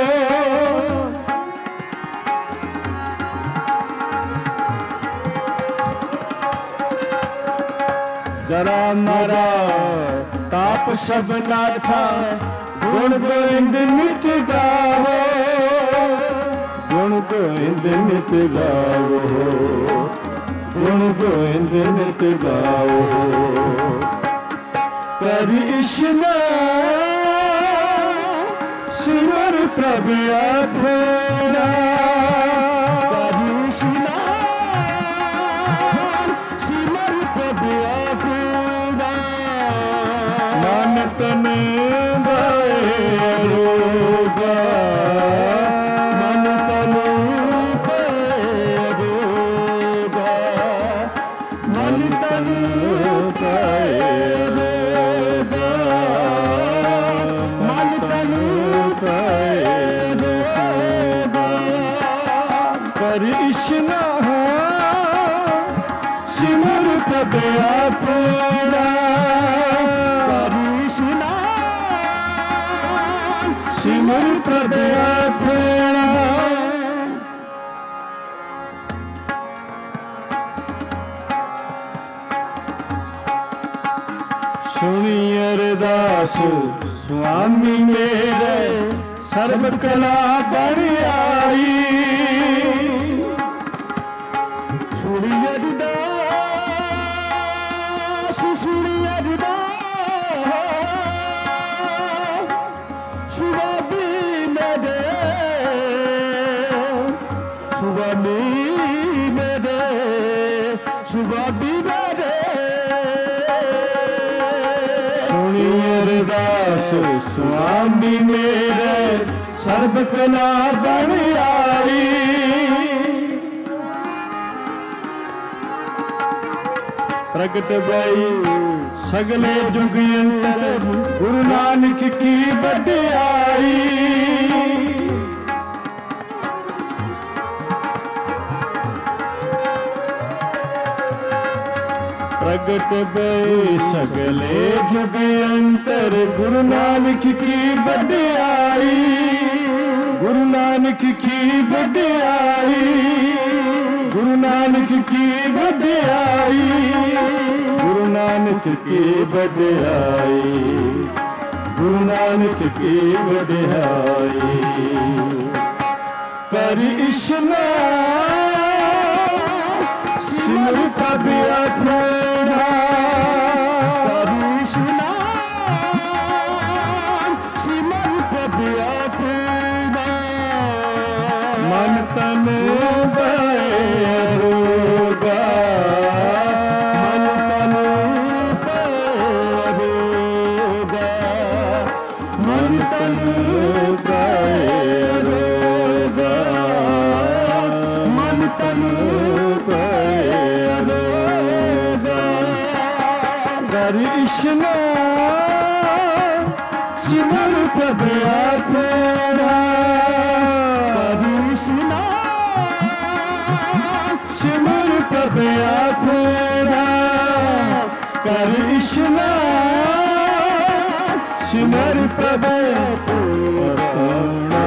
ਜਰਾ ਮਾਰਾ ਤਾਪ ਸਭ ਨਾਥਾ ਗੁਣ ਗੋਇੰਦ ਨਿਤ ਗਾਵੋ ਗੁਣ ਗੋਇੰਦ ਨਿਤ ਗਾਵੋ ਗੁਣ ਗੋਇੰਦ ਨਿਤ ਗਾਵੋ कर इशनान सिमर प्रभ अपना कर इशनान सिमर प्रभ अपना मन तन रोगा मन तन रोगा मन तन रोगा मन तन रोगा कर इशनान सिमर प्रभ अपना कर इशनान सिमर प्रभ अपना सुनी अरदास स्वामी मेरे सर्व कला बन आई सुनी अरदास सुनी अरदास सुबाबी मेरे सुबाबी मेरे सुबाबी मेरे सुनी अरदास स्वामी मेरे सर्व कला बन आई प्रगट भई सगले जुग अंतर गुरु नानक की बड़ाई प्रगट भई सगले जुग अंतर गुरु नानक की बड़ाई गुरु नानक की बड़ाई गुरु नानक की बड़ाई गुरु नानक की बड़ाई गुरु नानक की बड़ाई कर इशनान सिमर प्रभ अपना कर इशनान सिमर प्रभ अपना मन तन रोगा मन तन रोगा मन तन रोगा मन तन रोगा कर इशनान सिमर प्रभ अपना कर इशनान सिमर प्रभ अपना कर इशनान सिमर प्रभ अपना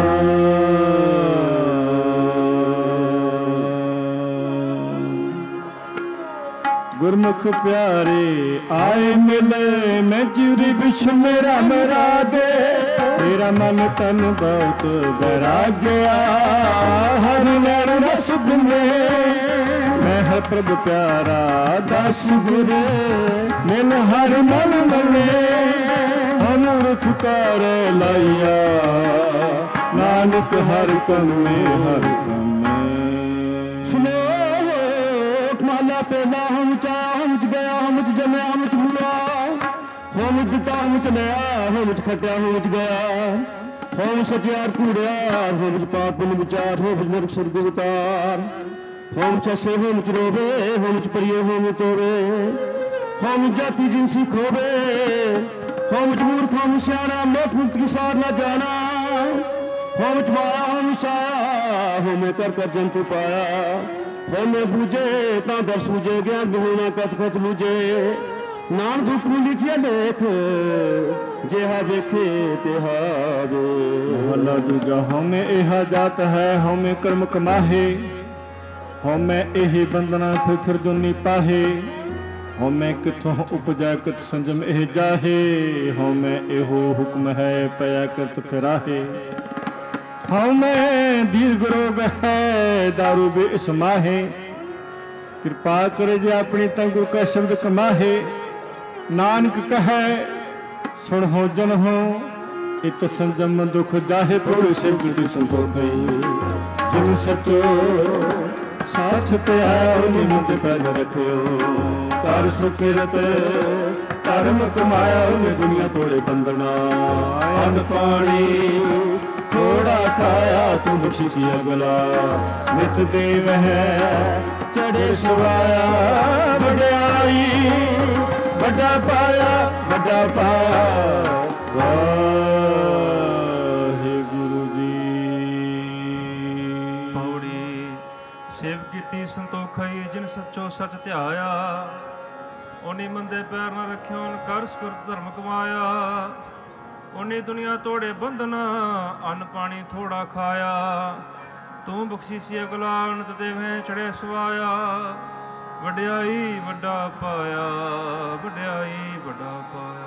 गुरमुख प्यारे आए मिले मैं चिरी विश्व मेरा मेरा दे तेरा मन तन बहुत बैराग गया हर नैन रस में मैं हर प्रभु प्यारा दास गुरे मिल हर मन मने अनुरुख कर लाइया नानक हर कम में हर कम में सुनो माला पहला हम चाह हम गया हम जमया हम मुला हम दिता हम चलिया हम खटिया हम गया हम सचियार कूड़िया हम पाप पुण्य विचार हम नरक स्वर्ग उतार हम चसे हम रोवे हम परिये हम तोरे हम जाति जिनसी खोवे हम मूर्ख हम सियाणा मोख मुक्त की सार न जाना हम माया हम छाया हमें कर कर जंतु पाया हमें बूझे ता दर सूझे ज्ञान बिहुना कथ कथ लूझे नाम दुख में लिखिया लेख जेहा देखे तेहा वे भला दूजा हमें एहा जात है हमें कर्म कमाहे हमें एही बंदना फिर जोनी पाहे हमें किथों उपजा कित संजम एह जाहे हमें एहो हुक्म है पया कित फिराहे हमें दीर्घ रोग है दारू बेसमाहे कृपा करे जे अपनी तंग का शब्द कमाहे नानक कहे ਸੁਣ ਹੋ ਜਨ ਹੋ ਇਤ ਸੰਜਮ ਦੁਖ ਜਾਹੇ ਪ੍ਰਭੂ ਸਿਵ ਸੰਤੋਖਈ ਜਿਨ ਸਚੋ ਸਾਥ ਪਿਆ ਨਿਮਤ ਪੈਨ ਰੱਖਿਓ ਕਰ ਸੁਕਿਰਤ ਧਰਮ ਕਮਾਇਆ ਉਹਨੇ ਦੁਨੀਆ ਤੋੜੇ ਬੰਦਨਾ ਅੰਨ ਪਾਣੀ ਥੋੜਾ ਖਾਇਆ ਤੂੰ ਬਖਸ਼ੀ ਅਗਲਾ ਨਿਤ ਦੇਵ ਹੈ ਚੜੇ ਸਵਾਇਆ ਵਡਿਆਈ ਵੱਡਾ ਪਾਇਆ ਵਾਹਿਗੁਰੂ ਜੀ। ਪੌੜੀ ਸੇਵ ਕੀਤੀ ਸੰਤੋਖਈ ਜਿਨ ਸੱਚੋ ਸੱਚ ਧਿਆਇਆ ਉਹਨੇ ਮੰਦੇ ਪੈਰ ਨਾ ਰੱਖਿਓ ਕਰ ਸੁਕਰਤ ਧਰਮ ਕਮਾਇਆ ਉਹਨੇ ਦੁਨੀਆ ਤੋੜੇ ਬੰਧਨਾ ਅੰਨ ਪਾਣੀ ਥੋੜਾ ਖਾਇਆ ਤੂੰ ਬਖਸ਼ੀਸੀ ਅਗਲਾ ਨਿਤ ਦੇਵੇਂ ਚੜੇ ਸਵਾਇਆ ਵਡਿਆਈ ਵੱਡਾ ਪਾਇਆ ਵਡਿਆਈ ਵੱਡਾ ਪਾਇਆ।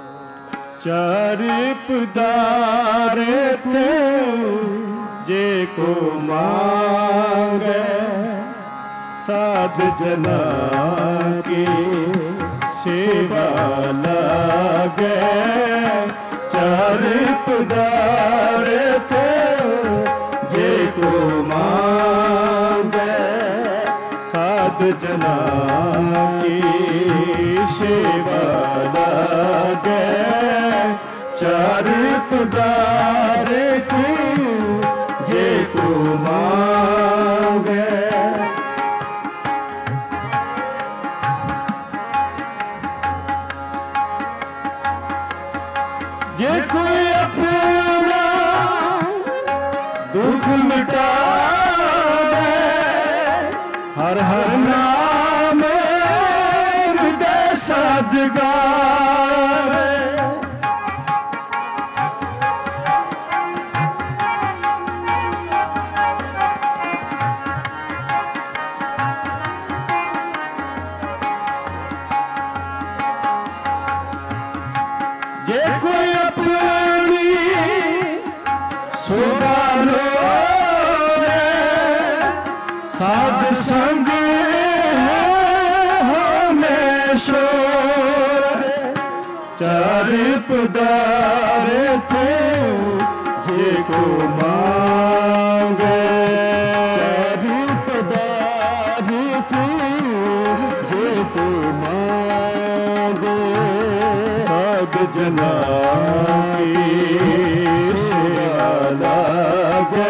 ਚਾਰਿ ਪਦਾਰੇ ਤੇ ਜੇ ਕੋ ਮਾਂਗੇ ਸਾਧ ਜਨਾ ਕੀ ਸੇਵਾ ਲਾਗੇ ਚਾਰਿ ਪਦਾਰੇ ਤੇ ਜੇ ਕੋ ਮਾਂਗੇ ਸਾਧ ਜਨਾ ਕੀ ਸੇਵਾ ਲਾਗੇ ਚਾਰਿ ਪਦਾਰੇ ਤੇ ਜੇ ਕੋ ਮਾਂਗੇ ਜੇ ਕੋਈ ਆਪਣਾ ਦੁੱਖ ਮਿਟਾਵੇ ਹਰ ਹਰ ਨਾਮ ਹਿਰਦੈ ਸਾਧ ਗਾਵੇ ਜੇ ਕੋਈ ਆਪਣੀ ਸੋਭਾ ਲੋਏ ਸਾਧ ਸੰਗ ਹਮੇਸ਼ਾ ਚਾਰਿ ਪਦਾਰੇ ਤੇ ਜੇ ਕੋ ਮਾਂਗੇ ਚਾਰਿ ਪਦਾਰੇ ਤੇ ਜੇ ਕੋ ਮਾਂਗੇ ਸਾਧ ਜਨਾ ਕੀ ਸੇਵਾ ਲਾਗੇ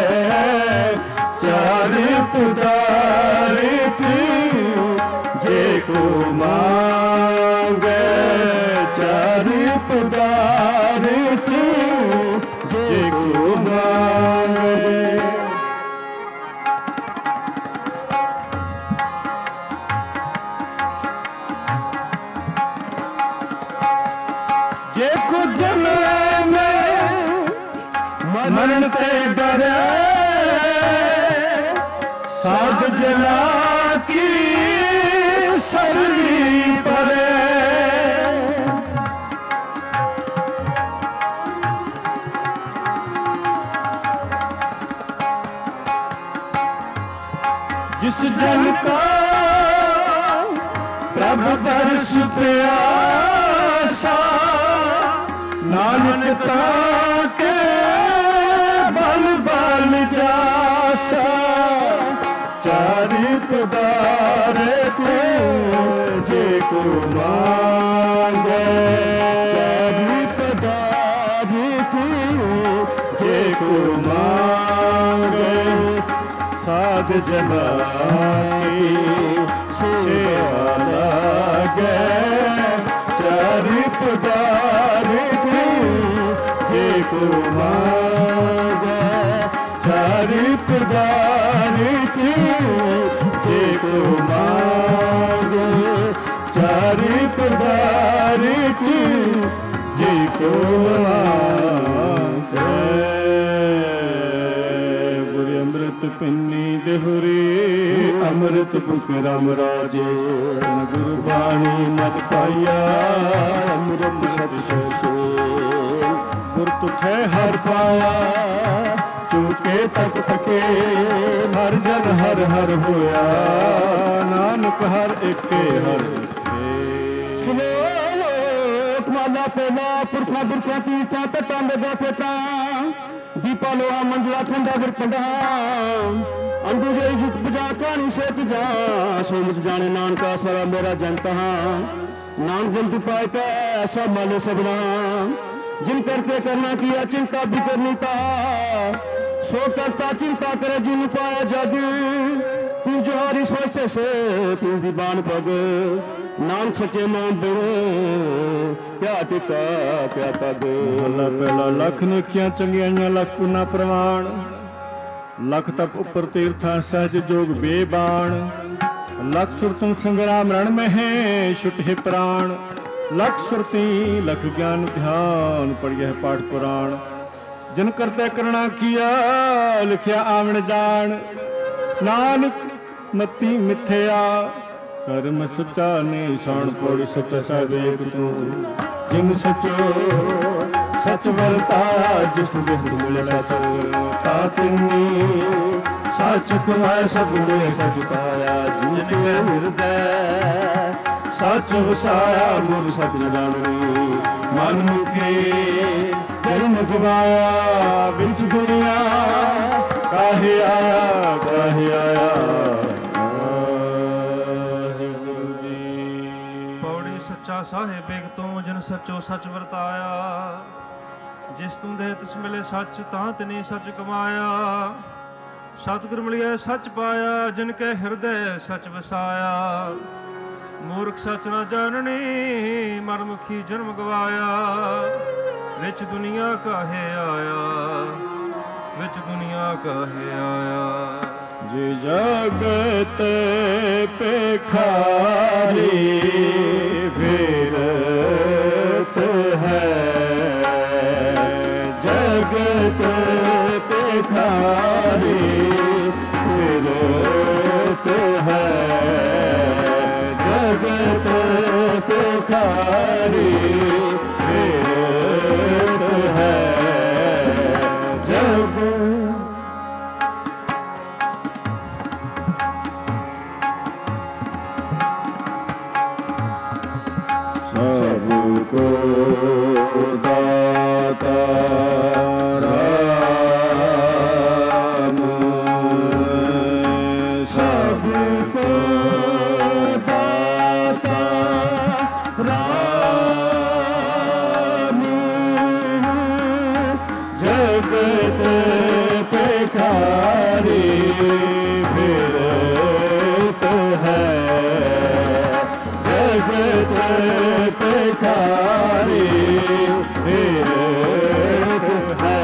ਚਾਰਿ ਪਦਾਰੇ ਤੇ ਜੇ ਕੋ ਮਾਂਗੇ ਚਾਰਿ ਪਦਾਰੇ ਤੇ ਜੇ ਕੋ ਮਾਂਗੇ ਜੇ ਕੋ ਜਨਮ ਮਰਨ ਤੇ ਡਰੇ ਸਾਧ ਜਨਾ ਕੀ ਸਰਨੀ ਪਰੇ जिस जन का प्रभु बरस प्यासा नानक ताके बल बल जासा चारि पदारे थे जे को मांगे चारि पदारे थे जे को मांगे साध जना की सेवा लागे चारि पदारे थे जे को मांगे चारि पदारे थे जे को मांगे चारि पदारे थे जे को मांगे गुरु अमृत पिन्नी देहुरी अमृत बुक राम राजे गुरु बाणी मत पाया अमृत सत सो गुर तुठे हर पाया चूके तक तके हर जन हर हर होया नानक हर एके हर एके ਮਹਲਾ ਪਹਿਲਾ ਪੁਰਖਾਂ ਪੁਰਖਾਂ ਤੀਰਥਾਂ ਤੱਟਾਂ ਲਗਾ ਖੇਤਾਂ ਦੀਪਾ ਲੋਹਾ ਮੰਜਲਾ ਠੰਡਾ ਫਿਰ ਪੰਡਾ ਅੰਦੂ ਜਈ ਜੁਟ ਬਜਾ ਕਹਾਣੀ ਸੇਤ ਜਾ ਸੋਮਤ ਜਾਣੇ ਨਾਨਕਾ ਸਾਰਾ ਮੇਰਾ ਜਨਤਾ नाम जंतु पाए का ऐसा माने सबना जिन करते करना किया चिंता भी करनी था सो करता चिंता करे जिन पाया जग तू जो हरी सोचते से तू दीवान पग नाम सचे नाम बड़े क्या टिका क्या पग पहला लख नेकियां चंगियां लख पुना प्रवाण लख तप उपर तीर्था सहज जोग बेबाण लख सुरतन संग्राम रण में है छुटे प्राण लख सुरती लख ज्ञान ध्यान पढ़िया पाठ पुराण जिन करते करना किया लिखिया आवन जान नानक मती मिथ्या कर्म सच्चा निशान पौड़ी सच सवेक तू जिन सचो सच बलता जिस मिले सच तातिनी सच कुमार सबने सच पाया जिनके हृदय सच वसाया गुरु सच जानी मन मुखे जन्म गवाया बिच दुनिया काहे आया गुरु जी पौड़ी सच्चा साहिब एक तू जिन सचो सच वरताया जिस तू दे तिस मिले सच तां तिनी सच कमाया सतगुर मिलिया सच पाया जिनके हृदय सच वसाया मूर्ख सच न जाननी मरमुखी जन्म गवाया विच दुनिया काहे आया विच दुनिया काहे आया जी जगत पेखारी फिरत है जगत पेखारी फिरत है जगत पेखारी फिरत है जग सबको दाता राम सबको दाता राम जगत पेखारी फिरत है जगत पेखारी फिरत है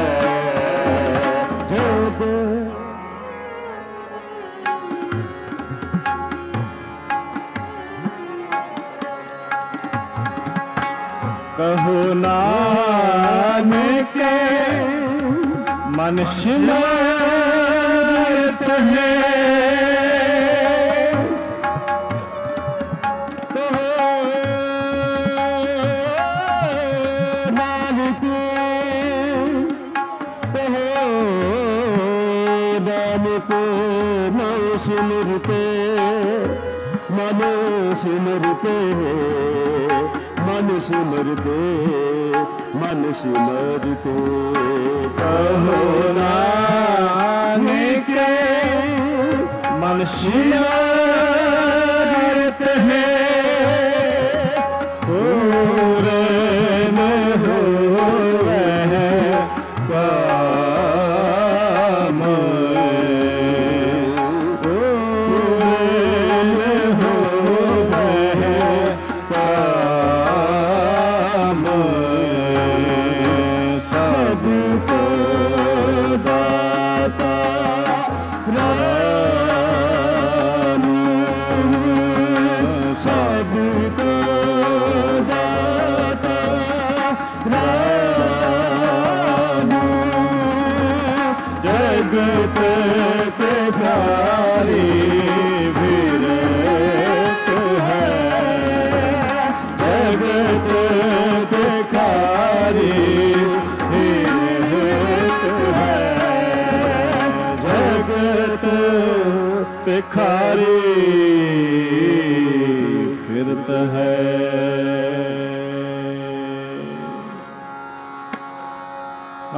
जब कहो नानक मन सिमरत है सिमरते मन सिमरते मन सिमरते मन सिमरते कहो नानक मन सिमरत है पूरन होवे काम जगत पेखारी फिरत है जगत पेखारी फिरत है जगत पेखारी फिरत है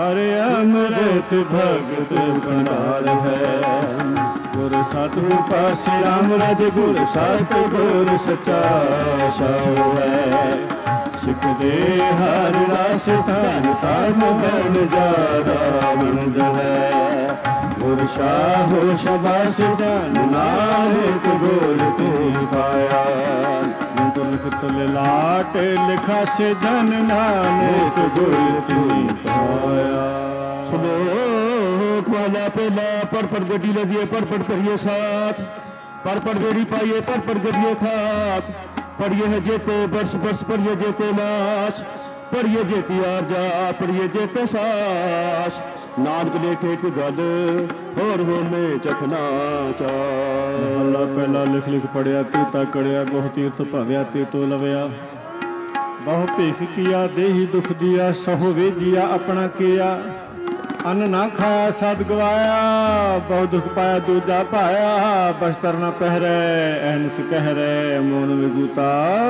हर अमृत भगत भंडार है। गुर सतगुर पासे राम रज गुर सतगुर सच्चा सो है। सिख दे हर रास धन धन बन जादा मंज है। गुर शाहो शबास जन नानक गोर ते पाया। गुर तुल लाट लिखा से जन नानक गुर ते पाया। सुनो माला पेला पर गड्डी लदिए पर करिए साथ पर बेड़ी पाइए पर गड्डिए खात। पढ़िए है जेते बरस पढ़िए जेते मास पढ़िए जेती आर जा पढ़िए जेते सास। नानक लेखे एक गल होर होने चखना चाह। हल्ला पहला लिख पढ़िया तीता कड़िया गोह तीर्थ भव्या तीतो लवया। बहु भीख किया देही दुख दिया सहो वेजिया अपना किया। अन्न ना खाया सद गवाया बहु दुख पाया दूजा पाया। बस्तर न पहरे अहनस कह रहे मोन विगूता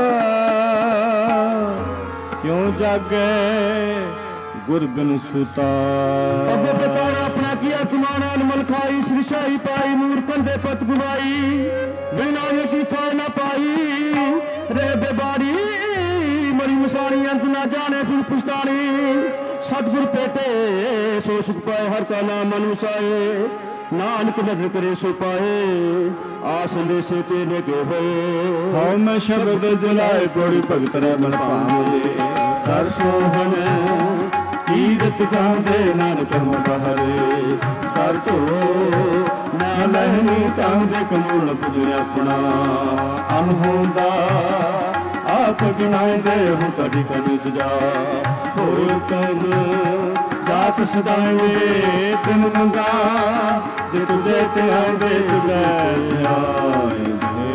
क्यों जागे गुर बिन सुता। अब बताना अपना किया कुमाना अनमल खाई श्रीशाही पाई मूर कंधे पत गुवाई। बिना की था न पाई रे बेबारी मरी मसानी अंत ना जाने फिर पुछतानी। सतगुर पेटे सो सुख पाए हर का नाम मन मुसाए। नानक नजर करे सो पाए आसंदे से तेने के हो। हौ मैं शब्द जलाए बड़ी भगत रे मन पावे। हर सोहन कीरत गांदे नानक मबहरे। कर तो ना लहनी तांदे कमूल पुजरे अपना। अनहोंदा आप गिनाए दे हूँ कभी कभी तुझा। होर कब जात सदाए दिन मंगा जे तुझे ते आंदे तुझे आएंगे।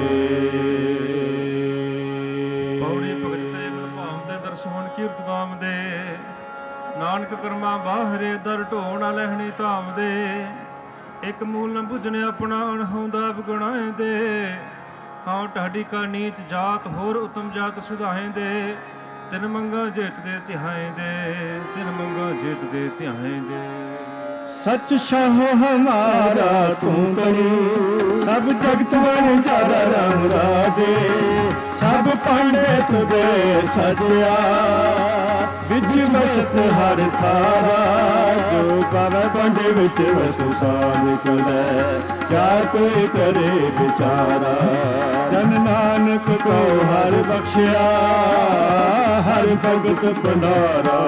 ਪੌੜੀ ਭਗਤ ਤੇ ਮਨ ਭਾਵ ਦੇ ਦਰਸ਼ਨ ਕੀਰਤ ਗਾਮ ਦੇ। ਨਾਨਕ ਕਰਮਾ ਬਾਹਰੇ ਦਰ ਢੋਣਾ ਲਹਿਣੀ ਧਾਮ ਦੇ। ਇੱਕ ਮੂਲ ਨ ਬੁਝਣੇ ਆਪਣਾ ਅਣਹੋਂਦਾ ਬਗੁਣਾਏ ਦੇ। ਹਾਂ ਢਾਡੀ ਕਾ ਨੀਚ ਜਾਤ ਹੋਰ ਉਤਮ ਜਾਤ ਸੁਧਾਏ ਦੇ। ਤਿਨ ਮੰਗਾ ਜਿੱਤ ਦੇ ਧਿਆਏ ਦੇ ਤਿਨ ਮੰਗਾ ਜਿੱਤ ਦੇ ਧਿਆਏ ਦੇ। सच शाहो हमारा तू करी सब जगत बन जादा राम राजे। सब पांडे तुझे सजया बिच बसत हर थारा। जो पावे पांडे बिच बस साल निकले क्या कोई करे बेचारा। जन नानक को हर बख्शिया हर भगत भंडारा।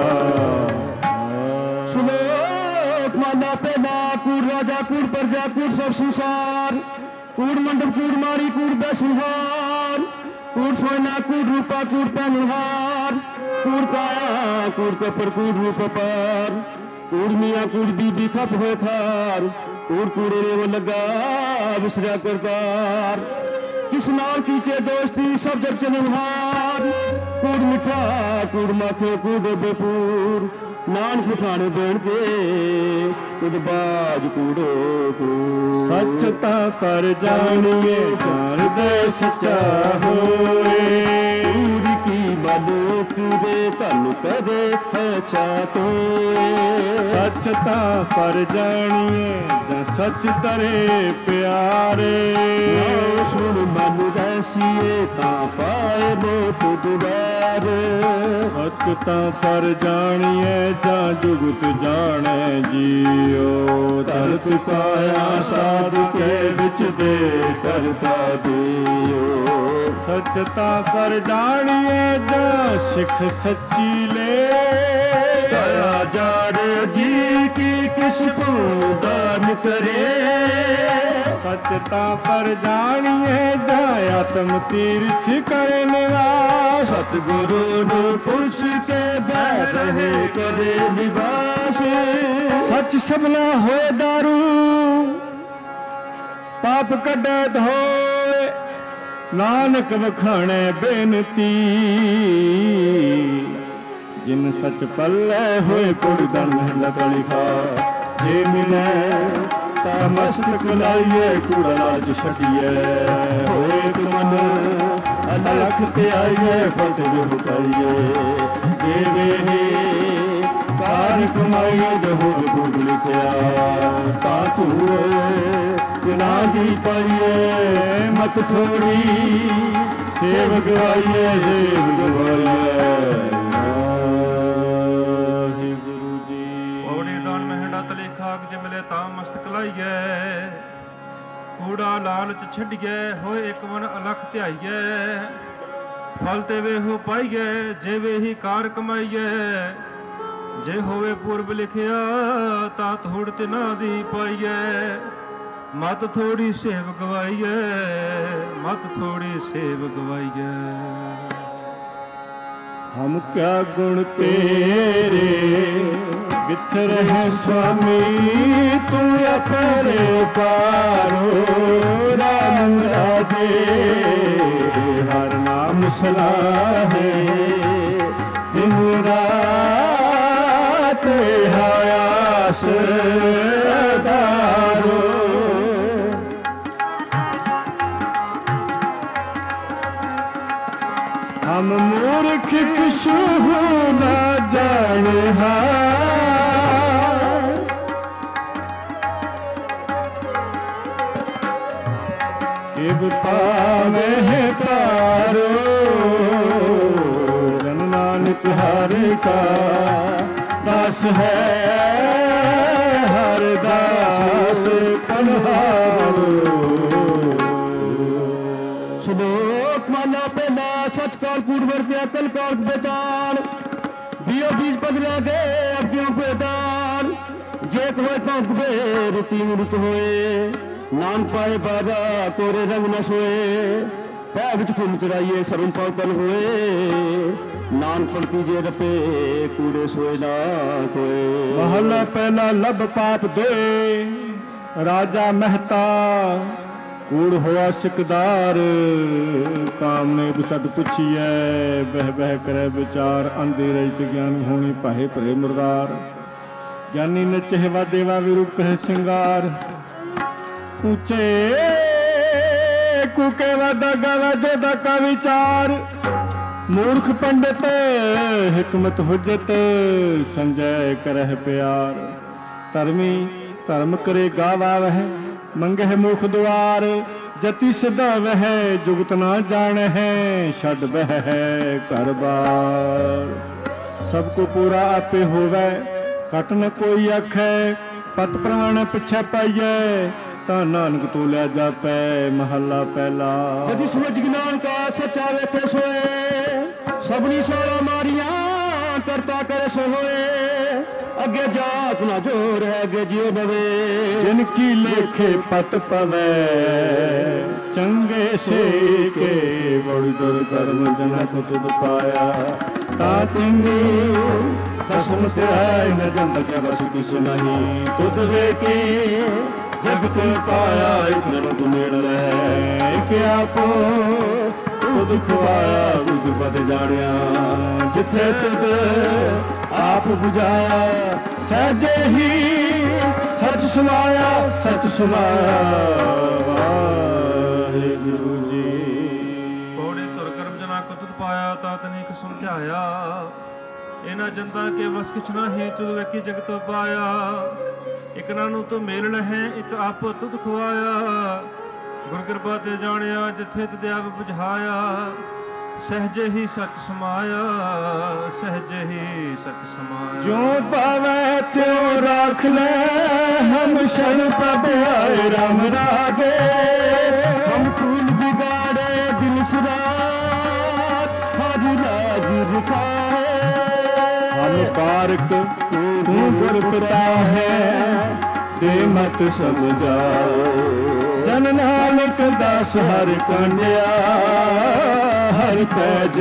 सुनो माला पेला कूड़ राजा कूड़ प्रजा कूड़ सब संसार। कूड़ मंडप कूड़ मारी कूड़ बेसुहार। कूड़ सोना कूड़ रूपा कूड़ पहनहार। कूड़ काया कूड़ कपर कूड़ रूप पार। कूड़ मियाँ कूड़ बीबी खप हो थार। कूड़ कूड़े रे वो लगा विसरा करतार। किस नाल कीचे दोस्ती सब जग चलनहार। कूड़ मिठा कूड़ माथे कूड़ बेपूर। नानक खाने बैठ के कुद बाज कूड़ो कूड़। सचता पर जानिए जान दे सच्चा होए। कूड़ की मलूक दे तन कदे अच्छा तो। सचता पर जानिए जा सच तरे प्यारे। सुन मन जैसी ता पाए मोत दुबारे। सचता पर जानिए जा जुगत जाने जियो। तरत पाया साधु के बिच दे करता दियो। सचता पर जानिए जा सिख सच्ची ले। दया जाड़ जी की किस को दान करे। सचता पर जानिए जा आत्म तीर्थ करे निवास। सतगुरु ने पूछ के बैठ रहे करे निवास। सच सबला हो दारू पाप कड्डे धोए। नानक वखाणे बेनती जिन सच पल्ले होए कुड़दन लकड़ी खा। जे मिले ता मस्तक लाइए कूड़ा लाज छड़िए। होए मन अलख ते आइए फट हुकाइए। जे वे कार ਕਮਾਈਏ ਜੋ ਹੋਰ ਗੁਰ ਲਿਖਿਆ ਤਾਂ ਤੂੰ ਬਿਨਾ ਦੀ ਪਾਈਏ ਮਤ ਥੋੜੀ ਸੇਵ ਗਵਾਈਏ ਸੇਵ ਗਵਾਈਏ ਗੁਰੂ ਜੀ। ਪੌੜੀ ਦਾਨ ਮਹਿੰਡਾ ਤਲੇ ਖਾਕ ਜੇ ਮਿਲੇ ਤਾਂ ਮਸਤਕ ਲਾਈਏ ਕੂੜਾ ਲਾਲਚ ਛੱਡੀਏ ਹੋਏ ਇੱਕ ਮਨ ਅਲਖ ਧਿਆਈਏ ਫਲ ਤੇ ਵੇਹੋ ਪਾਈਏ ਜੇ ਵੇਹੀ ਕਾਰ ਕਮਾਈਏ ਜੇ ਹੋਵੇ ਪੂਰਬ ਲਿਖਿਆ ਤਾਂ ਥੋੜ ਤੇ ਨਾ ਦੀ ਪਾਈਏ ਮਤ ਥੋੜੀ ਸੇਵ ਗਵਾਈਏ ਮਤ ਥੋੜੀ ਸੇਵ ਗਵਾਈਏ। ਹਮ ਕਿਆ ਗੁਣ ਤੇਰੇ ਵਿਥ ਰਹੇ ਸੁਆਮੀ ਤੂੰ ਆਪਣੇ ਪਾਰੋ ਰਾਮ ਰਾਜੇ ਹਰ ਨਾਮ ਸਲਾਹੇ ਦਿਨ ਰਾਤ ਹਾਇਆਸ ਦਾਰੋ। हम मूर्ख किसु न जाने किब पावे पारो जन नानक हर का दास है हर दास कन्हारो। श्लोक माला पहला सचकाल कूट वर्त्या कल काल बेताल बियो बीज बदला गए अग्यों बेदान जेत होए तो कुबेर तीन रुत होए नान पाए बाबा कोरे रंग न सोए पै विच खुम चराइए सरम पावतन होए नान पल पीजे रपे कूड़े सोए ना कोए। महला पहला लब पाप दे राजा मेहता कूड़ होआ सिकदार काम ने सद पुछिए बह बह करे विचार अंधे रहित ज्ञानी होनी पाहे भरे मुरदार ज्ञानी ने चहवा देवा विरूप कहे सिंगार ऊंचे कुके वादा गावा जोदा का विचार मूर्ख पंडित हिकमत हुज्जत संजय करह प्यार धर्मी धर्म करे गावा वह मंगे मुख द्वार जति सिद्धा वह जुगत ना जान है छड़ बह है घर बार सबको पूरा आपे होवे कट न कोई आखे पत प्राण पिछे पाइए ता नानक तो लिया जापै। महला पहला यदि सूरज ज्ञान का सच्चा वेखे सोए सबनी सोड़ा मारिया करता करे सो होए अगे जात ना जोर है अगे जियो नवे जिनकी लेखे पत पवे चंगे से के बड़ी दुर्कर्म जनक तुद पाया ता तिनी कसम तेराय न जनक बस किस नहीं तुद वेकी जब तुम पाया इतना तुमेड़ रहे क्या पो तुद खुआया तुद पद जानिया जिथे तुद आप बुझाया सहजे ही सच सुनाया सच सुनाया वाहिगुरु जी। ਕੋੜੇ ਤੁਰ ਕਰਮ ਜਨਾ ਕੋ ਤੁਧ ਪਾਇਆ ਤਾ ਤਨੀਕ ਸਮਝਾਇਆ ਇਹਨਾਂ ਜਨਤਾ ਕੇ ਵਸ ਕਿਛ ਨਾਹੀ ਤੁਧ ਵੇਖੀ ਜਗਤ ਪਾਇਆ ਇਕ ਨਾਨੂੰ ਤੂੰ ਮੇਲ ਲਹੈ ਇਕ ਆਪ ਤੁਧ ਖਵਾਇਆ ਗੁਰ ਕਿਰਪਾ ਤੇ ਜਾਣਿਆ ਜਿੱਥੇ ਤੁਧ ਆਪ ਬੁਝਾਇਆ सहजे ही सच समाया सहजे ही सच समाया। जो पावे त्यों राख ले हम शरण प्रभ आए राम राजे हम फूल बिगाड़े दिन सुरात हाजिर हाजिर खाए हम पारक तू गुर पिता है दे मत समझाओ जन नानक दास हर कंडिया हर पैज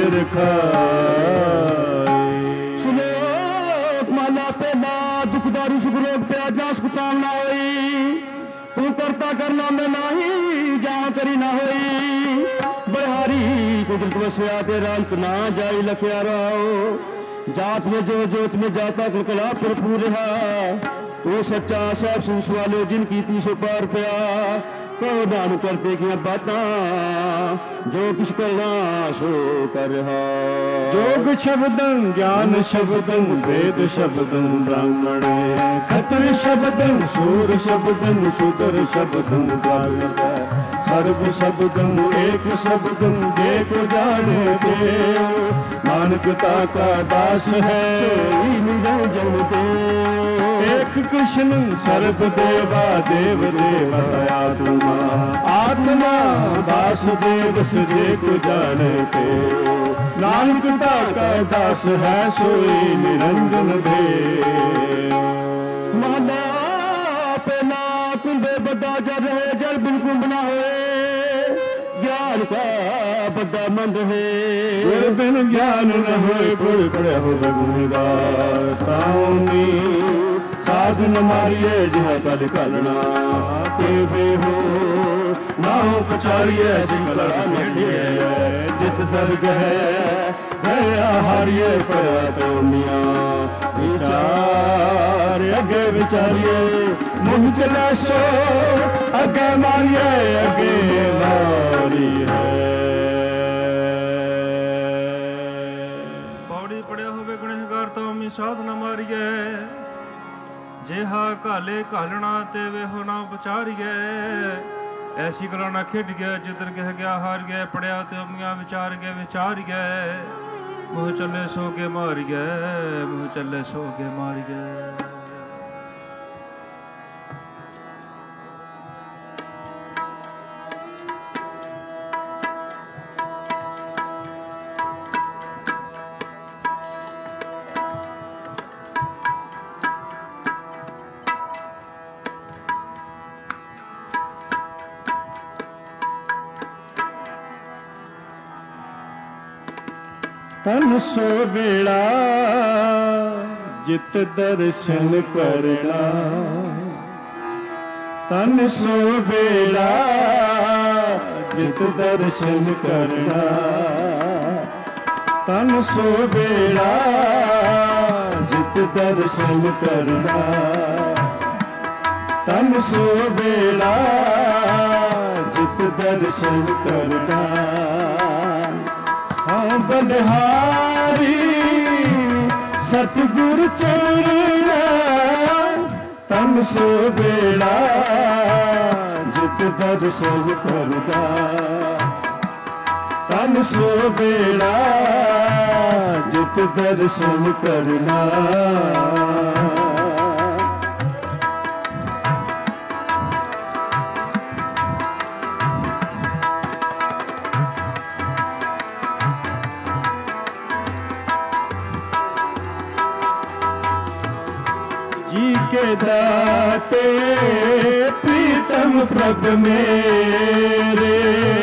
रखाए। श्लोक माला पहला दुखदारी सुख रोग प्याजा सुख कामना होई तू करता करना में नाही जहाँ करी ना होई बहारी कुदरत वसया तेरा अंत ना जाई लखया रहो जात में जो जोत में जाता कलकला भरपूर रहा तू सच्चा साहब सूस वाले जिन की सो पार पया कहो दान करते किया बातां जो कुछ करना सो कर रहा जोग शब्दं ज्ञान शब्दं वेद शब्दं ब्राह्मण खत्र शब्दं सूर शब्दं शूद्र शब्दं द्वारक सर्व शब्दं एक शब्दं जे को जाने देव नानकता का दास है जन देव एक कृष्ण सर्व देवा देव देवा आत्मा आत्मा वासुदेव सुजे को जाने के नानकता का दास है सोई निरंजन देव माला पेला कुंभे बदा जर रहे जल बिल्कुल बना हुए ज्ञान का बदा मन रहे गुर बिन ज्ञान न होए गुर पड़े हो गुणगार ताऊनी साधन मारिए जह कल कलना ते बे हो नाव पचारिए सिंगला मंडिए जित दर्ग है हारिए परातोनिया विचार अगे विचारिए मुँह चला सो अगे मारिए अगे मारी है ਪੌੜੀ ਪੜਿਆ ਹੋਵੇ ਗੁਣਹਗਾਰ ਤਾਂ ਮੀ ਸਾਧ ਨਾ ਮਾਰੀਏ ਜਿਹਾ ਘਾਲੇ ਘਾਲਣਾ ਤੇ ਵੇਹੋ ਨਾ ਵਿਚਾਰੀਏ ਐਸੀ ਗੱਲਾਂ ਨਾ ਖੇਡ ਗਿਆ ਜਿੱਧਰ ਗਹਿ ਗਿਆ ਹਾਰ ਗਿਆ ਪੜਿਆ ਤੇ ਉਮੀਆਂ ਵਿਚਾਰ ਗਏ ਮੂੰਹ ਚੱਲੇ ਸੋ ਕੇ ਮਾਰ ਗਏ ਮੂੰਹ ਚੱਲੇ ਸੋ ਕੇ ਮਾਰ ਗਏ तन सो बेड़ा जित दर्शन करना तन सो बेड़ा जित दर्शन करना तन सो बेड़ा जित दर्शन करना तन सो बेड़ा जित दर्शन करना बलिहारी सतगुरु चरणा तन सो बेड़ा जित दर्शन करना तन सो बेड़ा जित दर्शन करना के दाते प्रीतम प्रभ मेरे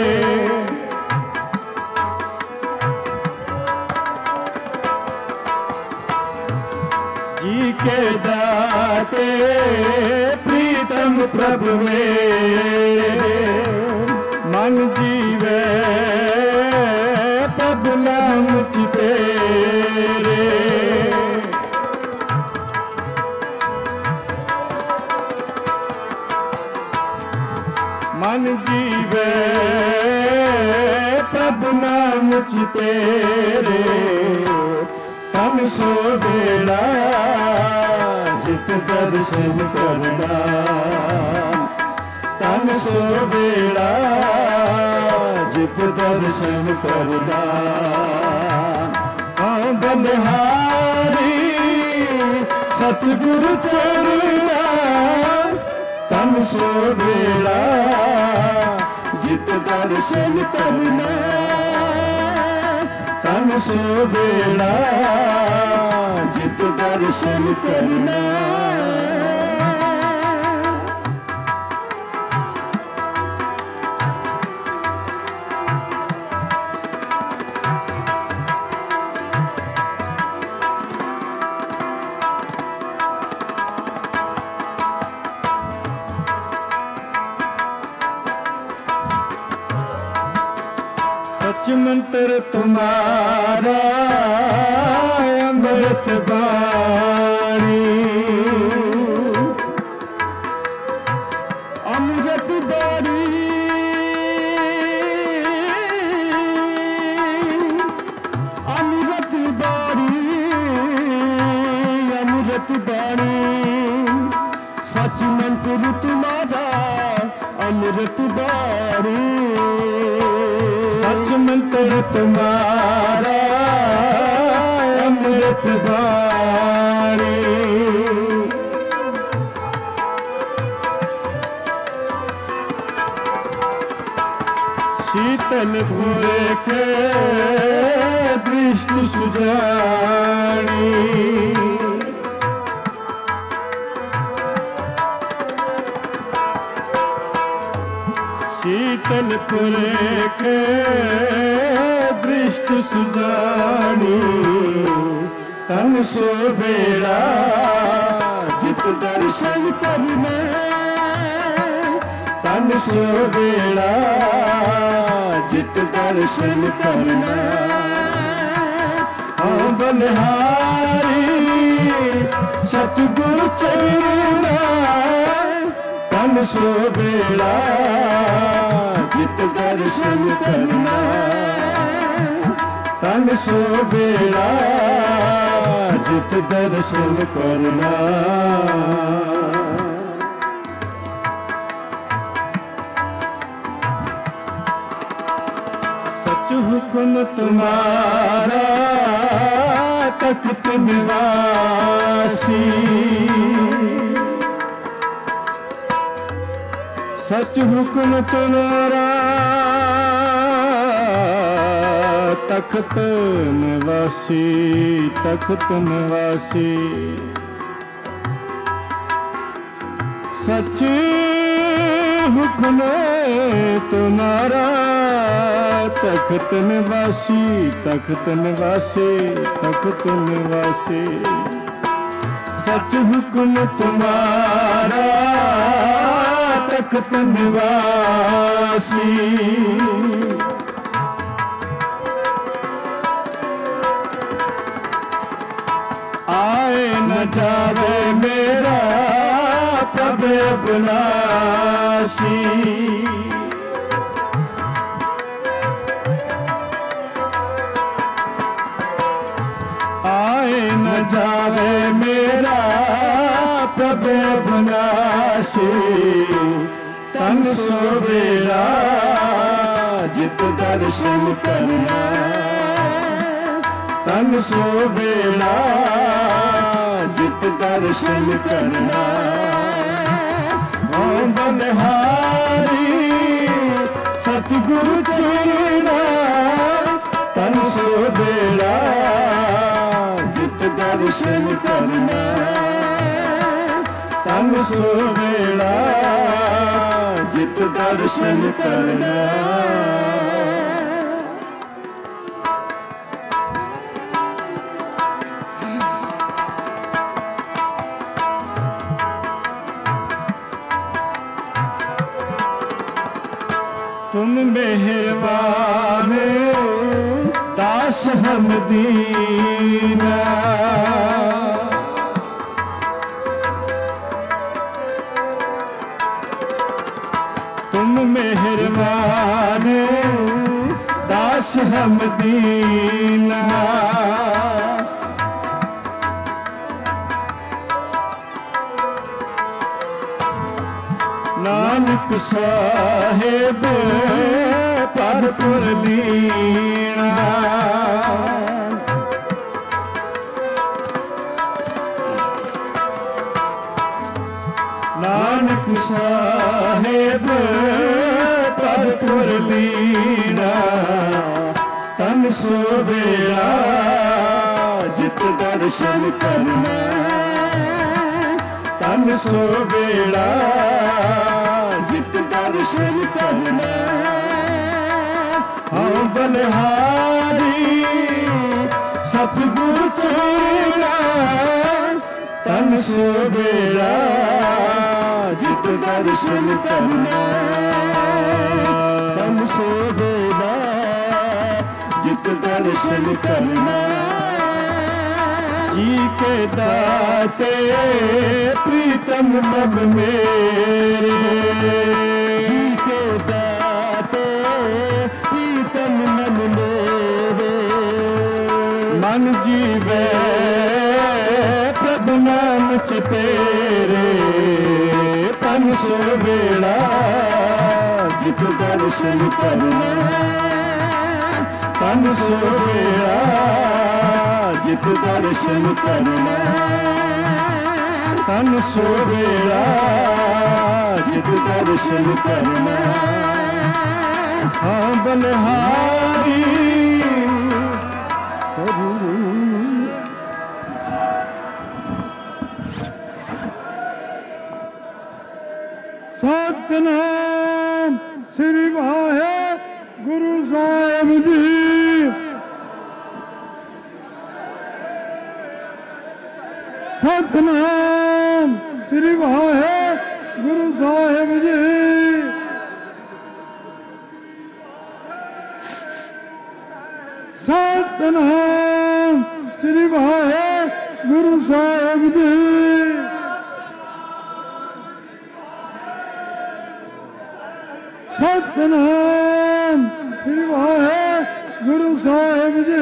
जी के दाते प्रीतम प्रभ मेरे मन जीवे प्रभु नाम चितेरे मन जीवे प्रभु नाम चितेरे तन सो बेड़ा जित दर्शन करना तन सो बेड़ा जित दर्शन करना बलिहारी सतगुरु चरणा तन सो बेड़ा जित दर्शन करना तन सो बेड़ा जित दर्शन करना सच मंत्र तुम्हारा अमृत बाणी अमृत बाणी सच मंत्र तुम्हारा अमृत बाणी, सच मंत्र तुम्हारा अमृत बाणी। शीतलपुर के दृष्टि सुजानी, शीतलपुर के दृष्टि सुजानी, तन सो बेड़ा जित दर्शन करना, तन सो बेड़ा जित दर्शन करना। हाँ बलिहारी सतगुरु चरणा, तन सो बेड़ा जित दर्शन करना, तन सो बेड़ा जित दर्शन करना। सच हुक्म तुम्हारा तख्त निवासी, सच हुक्म तुम्हारा तख्त निवासी, तख्त निवासी। सच हुक्म तुम्हारा तख्त निवासी, तख्त निवासी, तख्त निवासी। सच हुक्म तुम्हारा तख्त निवासी। आए न जावे मेरा प्रभु अविनाशी, आए न जावे मेरा प्रभु अविनाशी। तन सो बेड़ा जित दर्शन करना, तन सो बेड़ा जित दर्शन करना। ओ बलिहारी सतगुरु चरणा, तन सो बेड़ा जित दर्शन करना, तन सो बेड़ा जित दर्शन करना। तुम मेहरबान दास हम दीना, तुम मेहरबान दास हम दीना। नानक साहेब परपुर लीना, नानक साहेब परपुर लीना। तन सो बेड़ा जित दर्शन करना, तन सो बेड़ा जित दर्शन करना। हाँ बलिहारी सतगुरु चरणा, तन सो बेड़ा जित दर्शन करना, तन सो बेड़ा जित दर्शन करना। जी के दाते प्रीतम नभ मेरे, जी के दाते प्रीतम नभ मेरे। मन जीवे प्रभु नाम च तेरे, सो बेड़ा जित दर्शन करना, तन सो बेड़ा जित दर्शन करना, तन सो बेड़ा जित दर्शन करना। हाँ बलिहारी सतनाम श्री वाहेगुरु साहिब जी। सतनाम श्री वाहेगुरु साहिब जी। सतनाम श्री वाहेगुरु साहिब जी। सतनाम श्री वाहेगुरु साहिब जी।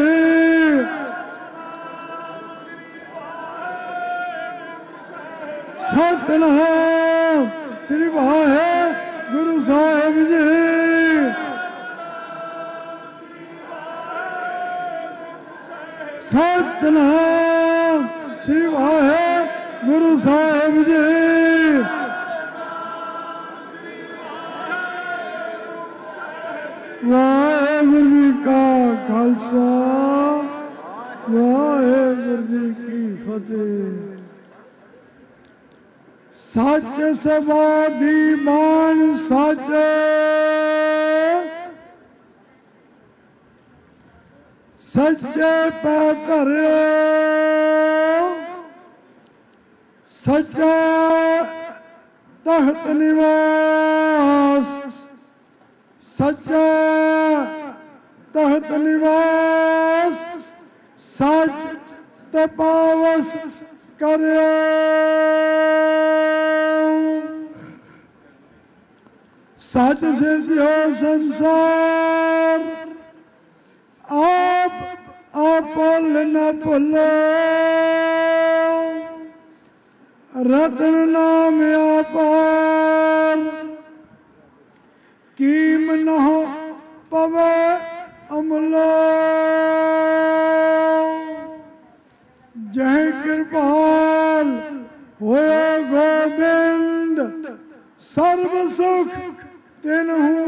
सतनाम श्री वाहेगुरु साहिब जी। सतनाम श्री वाहेगुरु साहिब जी। वाहेगुरु जी का खालसा, वाहेगुरु जी की फतेह। सच सवादी मान सच, सच्चे पै धरियो, सच्चा तख्त निवास, सच्चा तख्त निवास, सच तपावस करियो। सच सिरजियो संसार, आप भुल न भुलो, रतन नाम अपार, कीम न हो पवे अमलो। जय कृपाल होयो गोबिंद, सर्व सुख तिन्हु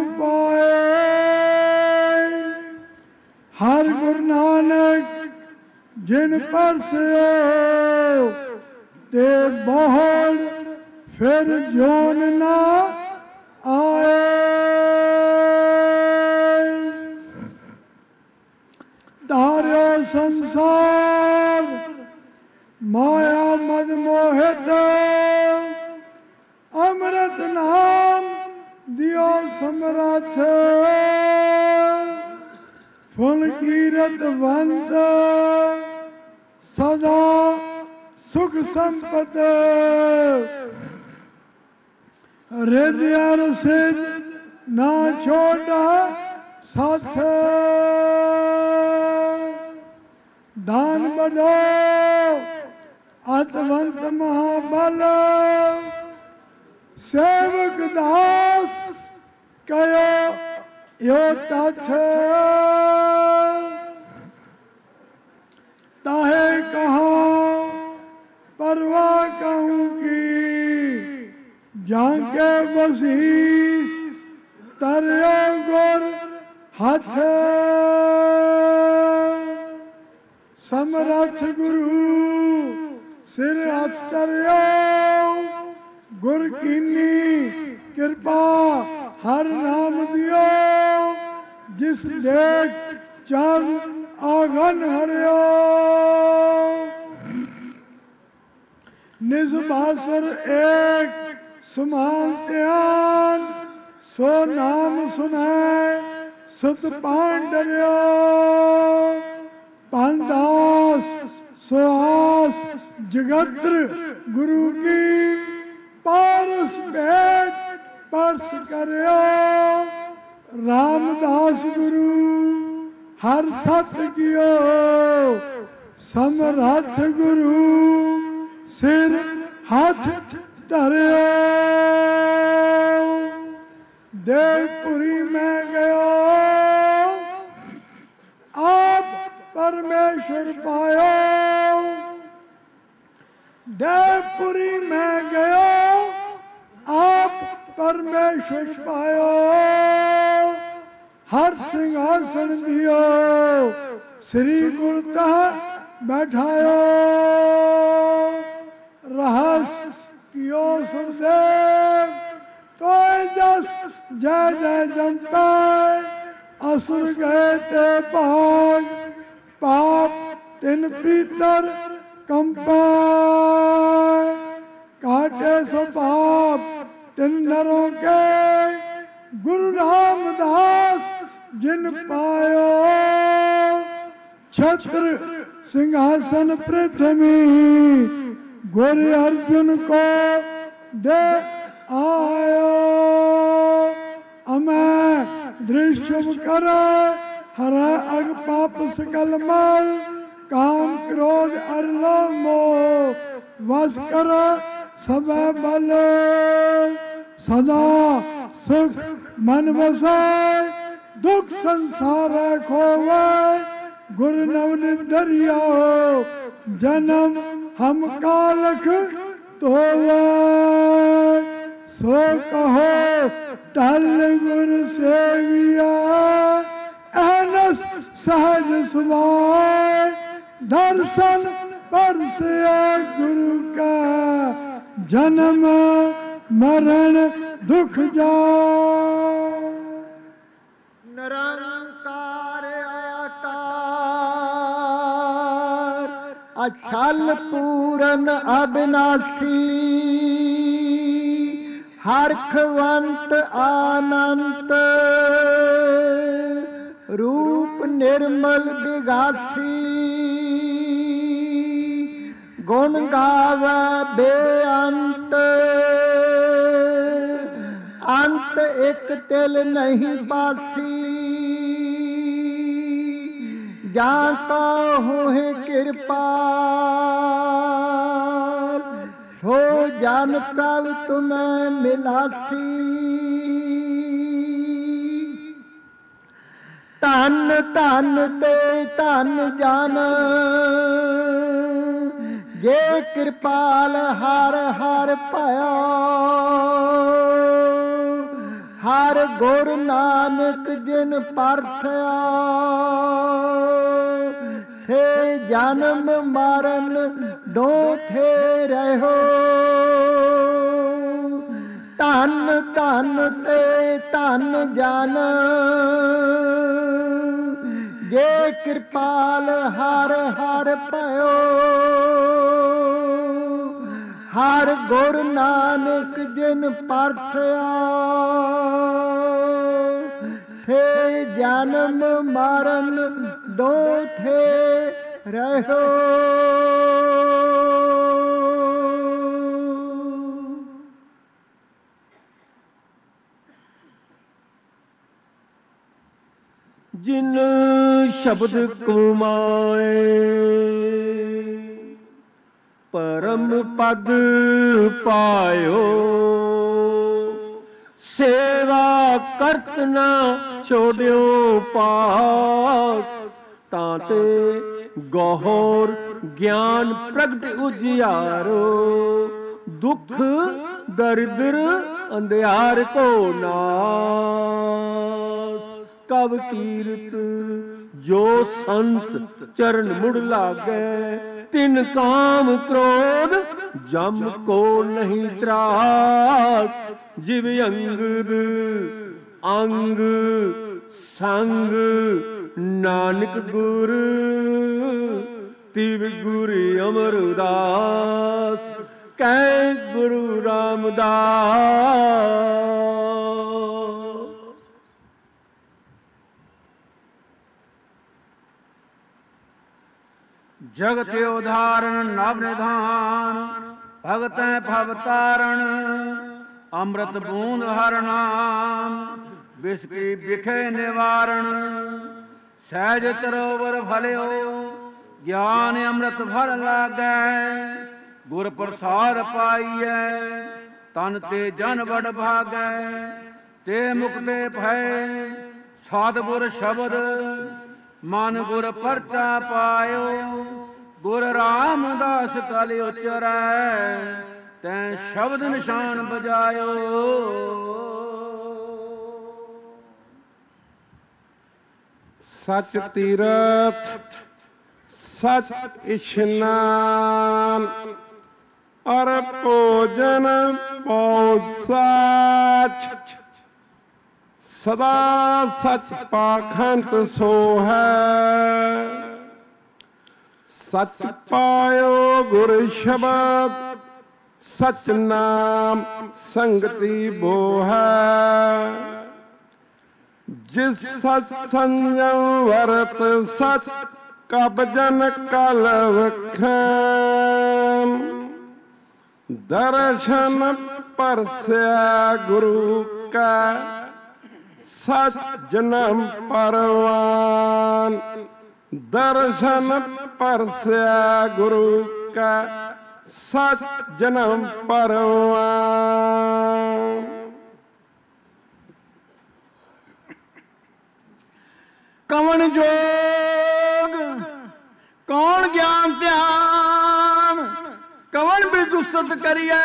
पाए। हर गुरु नानक जिन परसियो, ते बहुल फिर जोन ना आए। धार्यो संसार माया मद मोहित, अमृत नाम दियो समरथ। फुल कीरत वंत सदा सुख संपत, हृदय सिद्ध ना छोड़ा साथ। दान बढ़ो अतवंत महाबल, सेवक दास कयो यो तथ। ताहे कहा परवाह कहूँ की, जाके बसीस तरियो गुर हथ। समरथ गुरु सिर हथ तरियो, गुर कीनी कृपा हर नाम दियो। जिस देख चरण आंगन हरियो, निज बासुर एक समान ध्यान। सो नाम सुनाए सुत पांडरियो, पानदास सुहास जगत्र गुरु की। पारस भेंट परस करियो, रामदास गुरु हर सत कियो। समरथ गुरु सिर हाथ धरियो। देवपुरी में गयो आप परमेश्वर पायो। देवपुरी में गयो आप परमेश्वर पायो। हर सिंहासन दियो श्री गुरु बैठायो। रहस्य कियो सुदेव तो जस जय जय जनता। असुर गए ते भाग पाप तिन पीतर कंपाय। काटे सो पाप तिन नरों के गुरु रामदास जिन पायो। छत्र सिंहासन पृथ्वी गोरी अर्जुन को दे आयो। अमै दृश्य कर हर अग पाप सकल मल। काम क्रोध अरलो मोह वस कर सब बल। सदा सुख मन बसाए दुख संसार खोवाए। गुरु नवनित दरिया जन्म हम कालख तोवा। सो कहो टल गुरु सेविया। अहनस सहज सुभाए दर्शन परसिया गुरु का। जन्म मरण दुख जाए। निरंकार आकार अछल पूरन अविनाशी। हरखवंत आनंत रूप निर्मल विगासी। गुण गावे बेअंत अंत एक तिल नहीं पासी। जाता होए कृपा सो जान प्रभ तुम्हें मिलासी। धन धन ते धन जान जे कृपाल हर हर पाया। हर गुर नानक जिन परसया। थे जन्म मरण दो थे रहो। धन धन ते धन जान जे कृपाल हर हर पायो। हर गुर नानक जिन परसया। थे जन्म मरण दो थे रहो। जिन शब्द कमाए परम पद पायो। सेवा करत न छोड़ियो पास। ताते गौर ज्ञान प्रगट उजियारो। दुख दरिद्र अंधियार को नाश। कब कीरत जो संत चरण मुड़ लागे। तिन काम क्रोध जम को नहीं त्रास। जिव अंग अंग संग नानक गुर तिव गुर अमरदास। कै गुरु रामदास। जगत उदाहरण नव निधान भगत भवतारण। अमृत बूंद हर नाम विष की बिखे निवारण। सहज तरोवर फलियो ज्ञान अमृत फल लागै। गुर प्रसाद पाइयै तन ते जन बड़ भागै। ਤੇ ਮੁਕਤੇ ਭੈ ਸਤਿਗੁਰ ਸ਼ਬਦ ਮਨ ਗੁਰ ਪਰਚਾ ਪਾਇਓ। ਗੁਰ ਰਾਮਦਾਸ ਕਲ ਉਚਰੈ ਤੈਂ ਸ਼ਬਦ ਨਿਸ਼ਾਨ ਬਜਾਇਓ। ਸਚ ਤੀਰਥ ਸਚ ਇਸ਼ਨਾਨ ਅਰ ਭੋਜਨ ਪਉ ਸਾਚ। ਸਦਾ ਸਚ ਪਾਖੰਡ ਸੋ ਹੈ ਸਚ ਪਾਇਓ ਗੁਰ ਸ਼ਬਦ ਸਚ ਨਾਮ ਸੰਗਤੀ ਬੋ ਹੈ। ਜਿਸ ਸਚ ਸੰਜਮ ਵਰਤ ਸਚ ਕਬ ਜਨ ਕਲ ਵਖੈਨ। ਦਰਸ਼ਨ ਪਰਸਿਆ ਗੁਰੂ ਕਾ ਸਚ ਜਨਮ ਪਰਵਾਨ। ਦਰਸ਼ਨ ਪਰਸਿਆ ਗੁਰੂ ਕਾ ਸਚ ਜਨਮ ਪਰਵਾਨ। ਕਵਣ ਜੋਗ ਕੌਣ ਗਿਆਨ ਧਿਆਨ ਕਵਣ ਬਿਗੁਸਤ ਕਰੀਐ।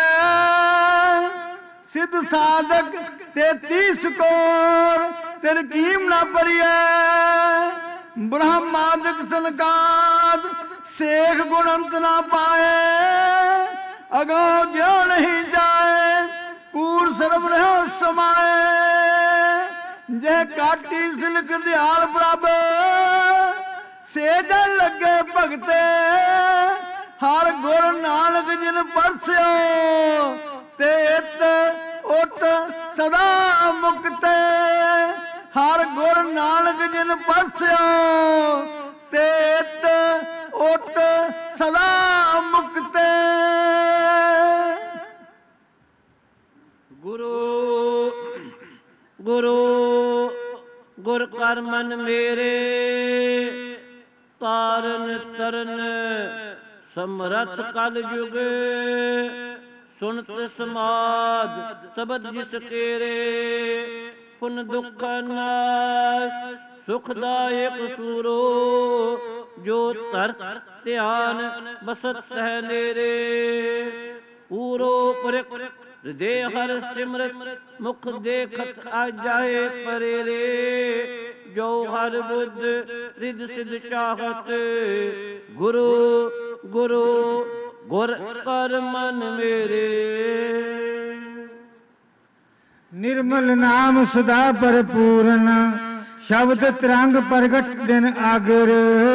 ਸਿੱਧ ਸਾਧਕ 33 ਕੋਰ ਤਿਨ ਕੀਮ ਨਾ ਭਰੀਐ। ਬ੍ਰਹਮਾਦਿਕ ਸੰਕਾਦ ਸੇਖ ਗੁਣ ਅੰਤ ਨਾ ਪਾਏ। ਅਗੋ ਗਿਓ ਨਹੀਂ ਜਾਏ ਪੂਰ ਸਰਬ ਰਹਿ ਸਮਾਏ। ਜੇ ਕਾਟੀ ਸਿਲਕ ਦਿਆਲ ਪ੍ਰਭ ਸੇਜਨ ਲੱਗੇ ਭਗਤੇ। ਹਰ ਗੁਰ ਨਾਨਕ ਜਿਨ ਪਰਸਿਓ ਤੇ ਇਤ ਉਤ ਸਦਾ ਮੁਕਤੇ। ਹਰ ਗੁਰ ਨਾਨਕ ਜਿਨ ਪਰਸਿਓ ਤੇ ਇਤ ਉਤ ਸਦਾ ਮੁਕਤੇ। ਗੁਰੂ ਗੁਰੂ ਗੁਰ ਕਰ ਮਨ ਮੇਰੇ ਤਾਰਨ ਤਰਨ ਸਮਰਥ ਕਲ ਜੁਗ। ਸੁਨਤ ਸਮਾਦ ਸਬਦ ਜਿਸ ਤੇਰੇ ਪੁਨ ਦੁਖ ਨਾਸ਼ ਸੁਖਦਾਇਕ ਸੂਰੋ। ਜੋ ਧਰਤ ਧਿਆਨ ਬਸਤ ਹੈ ਨੇਰੇ। ਪੂਰੋ ਪੁਰਖ ਹਿਰਦੇ ਹਰ ਸਿਮਰਤ ਮੁਖ ਦੇਖਤ ਆ ਜਾਏ ਪਰੇਰੇ। ਜੋ ਹਰ ਬੁੱਧ ਰਿਦ ਸਿਧ ਚਾਹਤ ਗੁਰੂ ਗੁਰੂ ਗੁਰ ਕਰ ਮਨ ਮੇਰੇ। ਨਿਰਮਲ ਨਾਮ ਸਦਾ ਭਰਪੂਰਨ ਸ਼ਬਦ ਤਰੰਗ ਪ੍ਰਗਟ ਦਿਨ ਆਗਰ।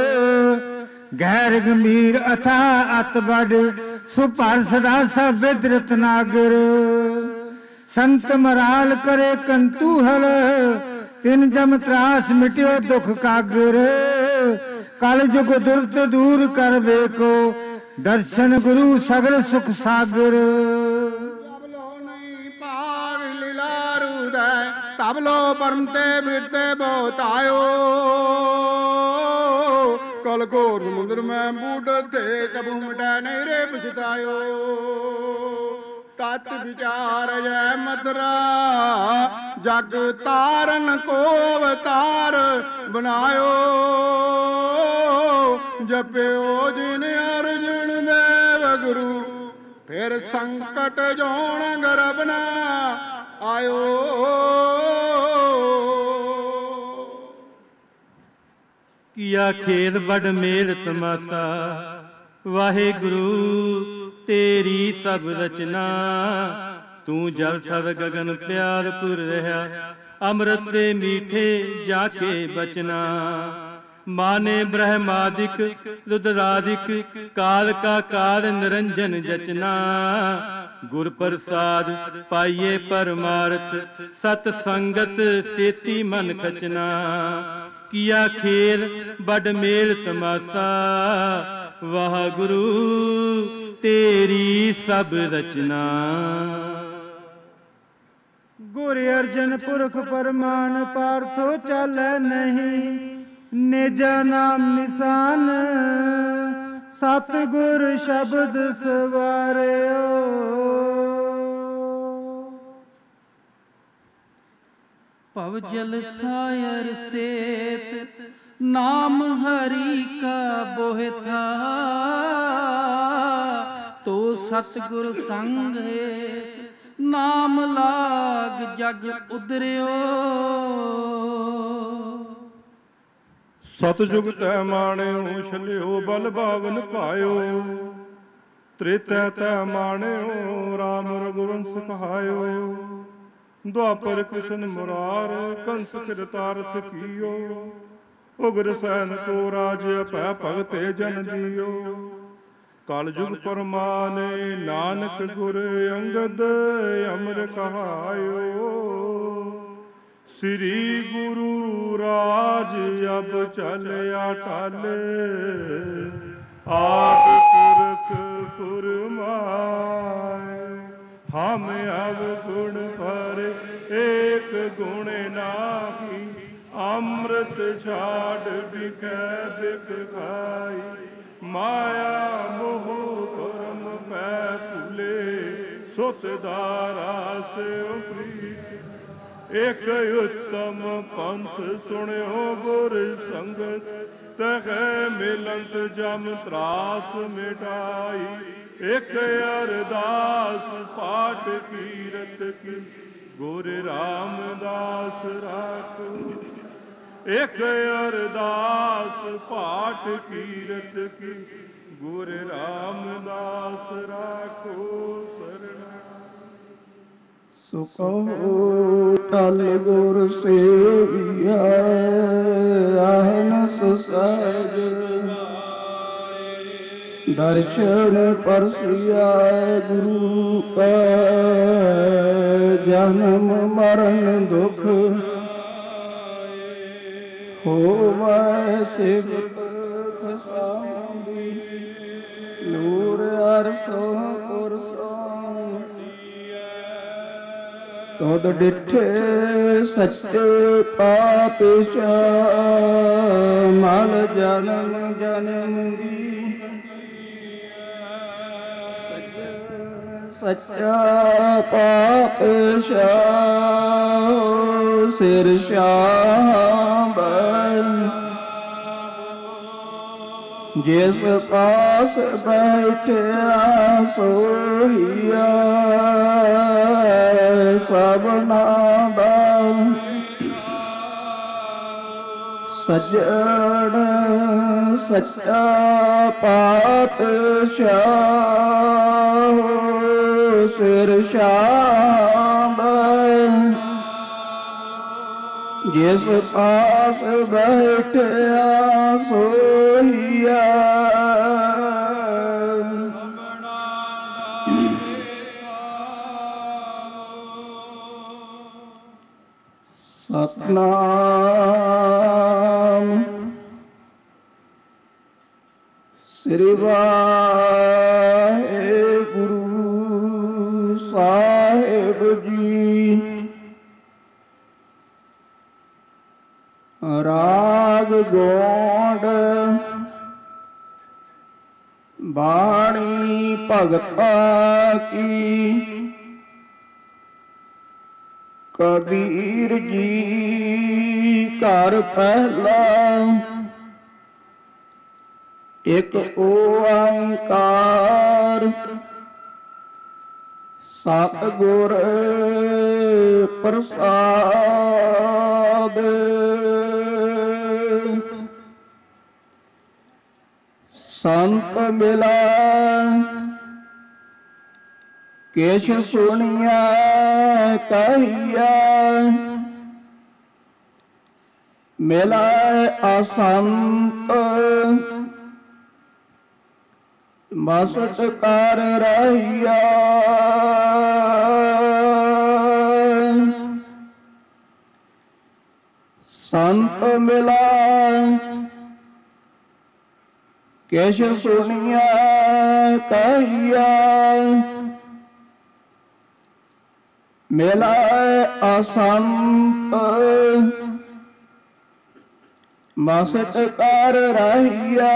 ਗਹਿਰ ਗੰਭੀਰ ਅਥਾ ਅਤ ਬੜ ਸੁਭਰ ਸਦਾ ਸਭ ਵਿਦ ਰਤਨਾਗਰ। ਸੰਤ ਮਰਾਲ ਕਰੇ ਕੰਤੂਹਲ ਤਿਨ ਜਮ ਤਰਾਸ ਮਿਟਿਓ ਦੁਖ ਕਾਗਰ। ਕਲ ਜੁਗ ਦੁਰਤ ਦੂਰ ਕਰ ਵੇਖੋ ਦਰਸ਼ਨ ਗੁਰੂ ਸਗਲ ਸੁਖ ਸਾਗਰ। ਤਬ ਲੋ ਪਰਮ ਤੇ ਬਿਰਤੇ ਬਹੁਤ ਆਇਓ। ਕਲ ਘੋਰ ਸਮੁੰਦਰ ਮੈਂ ਬੂਢ ਤੇ ਕਬੂ ਮਿਟੈ ਨਹੀਂ ਰੇ ਪਛਤਾਇਓ। ਤਤ ਵਿਚਾਰ ਜੈ ਮਤਰਾ ਜਗ ਤਾਰਨ ਕੋ ਅਵਤਾਰ ਬਣਾਇਓ। ਜਪਿਓ ਜਿਨ ਅਰਜਨ ਦੇਵ ਗੁਰੂ ਫਿਰ ਸੰਕਟ ਜੋਣ ਗਰਬ ਨਾ ਆਇਓ। ਕੀਆ ਖੇਲ ਬੜ ਮੇਲ ਤਮਾਸਾ ਵਾਹਿਗੁਰੂ ਤੇਰੀ ਸਭ ਰਚਨਾ। ਤੂੰ ਜਲ ਥਲ ਗਗਨ ਪਿਆਰ ਪੁਰ ਰਹਾ ਅੰਮ੍ਰਿਤ ਦੇ ਮੀਠੇ ਜਾ ਕੇ ਬਚਨਾ। ਮਾਨੇ ਬ੍ਰਹਮਾਦਿਕ ਰੁਦਰਾਦਿਕ ਕਾਲ ਕਾ ਕਾਲ ਨਿਰੰਜਨ ਜਚਨਾ। ਗੁਰ ਪ੍ਰਸਾਦ ਪਾਈਏ ਪਰਮਾਰਥ ਸਤ ਸੰਗਤ ਸੇਤੀ ਮਨ ਖਚਨਾ। ਕੀਆ ਖੇਲ ਬੜ ਮੇਲ ਤਮਾਸਾ ਵਾਹਿਗੁਰੂ ਤੇਰੀ ਸਭ ਰਚਨਾ। ਗੁਰ ਅਰਜਨ ਪੁਰਖ ਪਰਮਾਨ ਪਾਰਥੋ ਚਾਲੈ ਨਹੀਂ। ਨਿਜਾ ਨਾਮ ਨਿਸ਼ਾਨ ਸਤਿਗੁਰ ਸ਼ਬਦ ਸਵਾਰਿਓ। भव जल सायर सेत नाम हरि का बोहे था तो सतगुर संग नाम लाग जग उदरियो। सतजुग तै माणियो छलियो बल बावन पायो त्रेतै तै माणियो राम रघुवंश कहायो। द्वापर कृष्ण मुरार कंस कृतार्थ कियो उग्र सैन को राज अपै भगते जन दियो। कल जुग परमाने नानक गुर अंगद अमर कहायो। श्री गुरु राज अब चलिया टल आदि पुरख पुरमाय। हम अब गुण पर एक गुण नाही अमृत छाड़ बिकै बिक खाई। माया मोह कर्म पै फूले सुत दारा से एक उत्तम पंथ सुनियो गुर संगत तह मिलंत जम त्रास मिटाई। एक अरदास पाठ कीरत की गुर रामदास राखो। एक अरदास पाठ कीरत की गुर रामदास राखो शरण। सो कहो टल गुर सेविया आहन सुसहज दर्शन परसिया गुरु का जन्म मरण दुख होवै सेवक खसांदी नूर अरसो पुरसो तोद डिठे सच्चे पातशाह मल जन्म जन्म दी सच्चा पातशाह सिर शाह जिस पास बैठा सोहिया सबना बल सजन सच्चा पातशाह सिर शाह जिस पास बैठा सोहिया सतनाम श्री वाहेगुरु साहिब जी। राग गोंड बाणी भगता की कबीर जी घर पहला एक ओंकार सतगुर प्रसाद। संत मिला केश सुनिया कहिया मिला असंत मसत कर रहिया। संत मिला केश सुनिया कहिया मिला असंत मसत कर रहिया।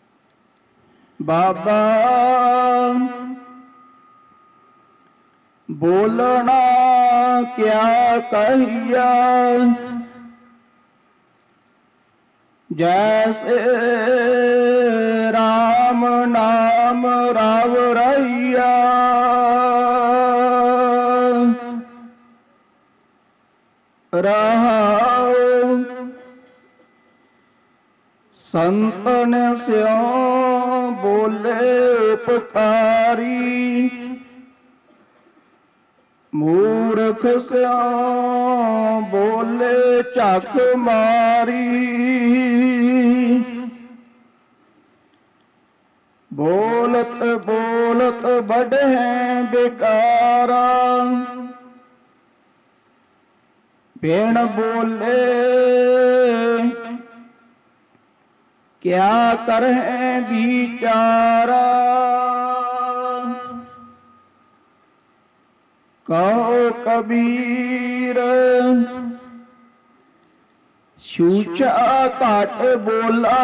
बाबा बोलना क्या कहिया जैसे राम नाम राव रहिया रहाओ संतन स्यों बोले उपकारी मूर्ख स्यों बोले झक मारी बोलत बोलत बढ़े बेकारा बिन बोले क्या करें बिचारा कहो कबीर शूचा घट बोला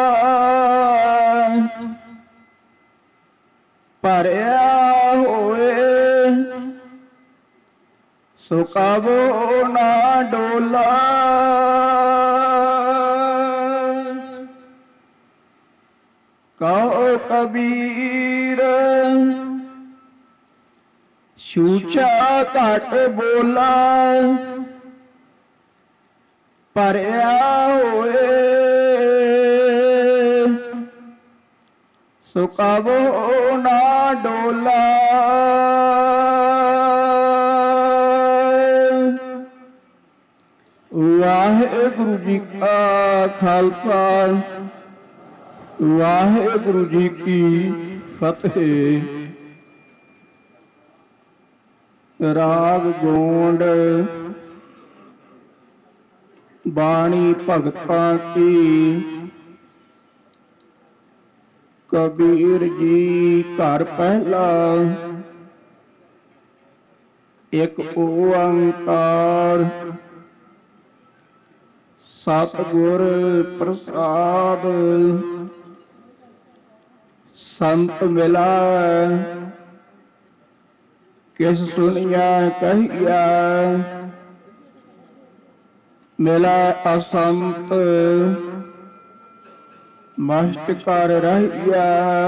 भरिया होए सुकावो ना डोला कहो कबीर शूचा घट बोला भरिया होए सुकावो ना डोला वाहेगुरु जी का खालसा वाहेगुरु जी की फतेह। राग गोंड बाणी भगतां की कबीर जी घर पहला एक ओंकार सतगुर प्रसाद संत मिला किस सुनिया कहिया मिला असंत मस्त कर रहिया।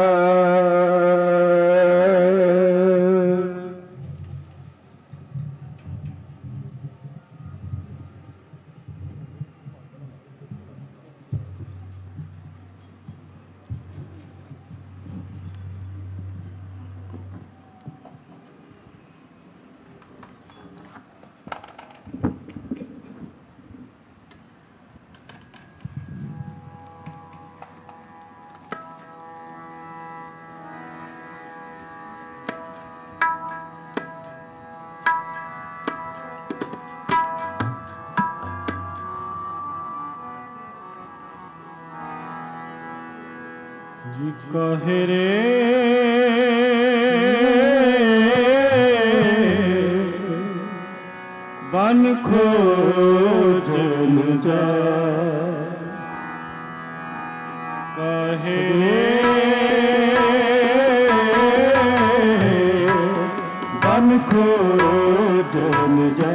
जी कहे रे बन खोजन जा कहे बन खोजन जा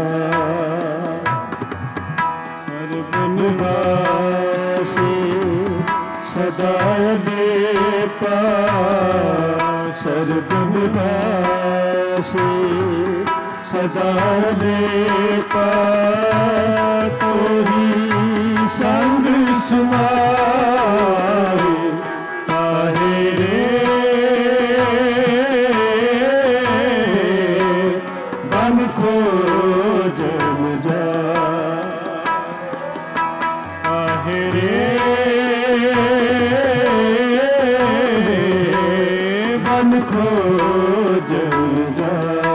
सर्वनिवास सदा लेपा सर्वनिवास सदा लेपा तोरी संग सुनाए काहे रे बन खोजन जा काहे रे खोजन जा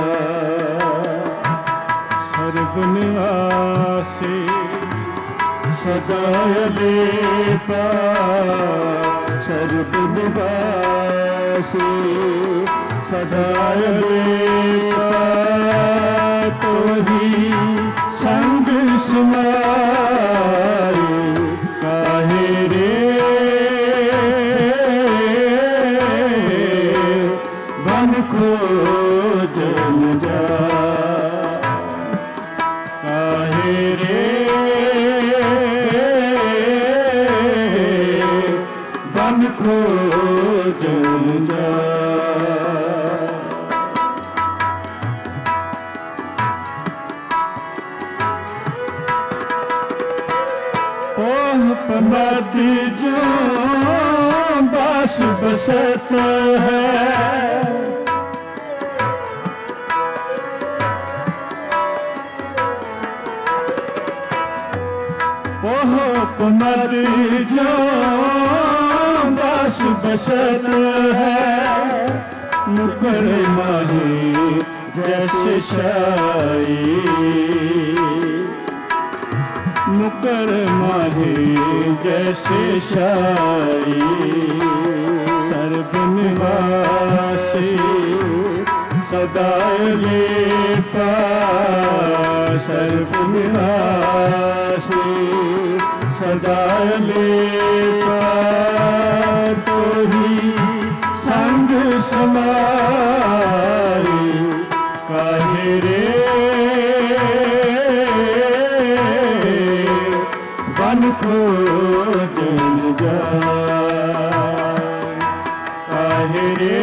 सर्वनिवासी सदा लेपा सर्वनिवासी सदा लेपा तोही संग सुनाए काहे रे बन खोजन जा जन जाय। पोह पमादी जो बास बसत है, पोह पमादी जो बास बसत है, मुकर माही जैसे शाई, मुकर माही जैसे शाई, सर्व निवासी सदाए लेपा, सर्व निवासी सदाए लेपा, तो ही संग समाई, काहे रे बन खोजन जाय, काहे रे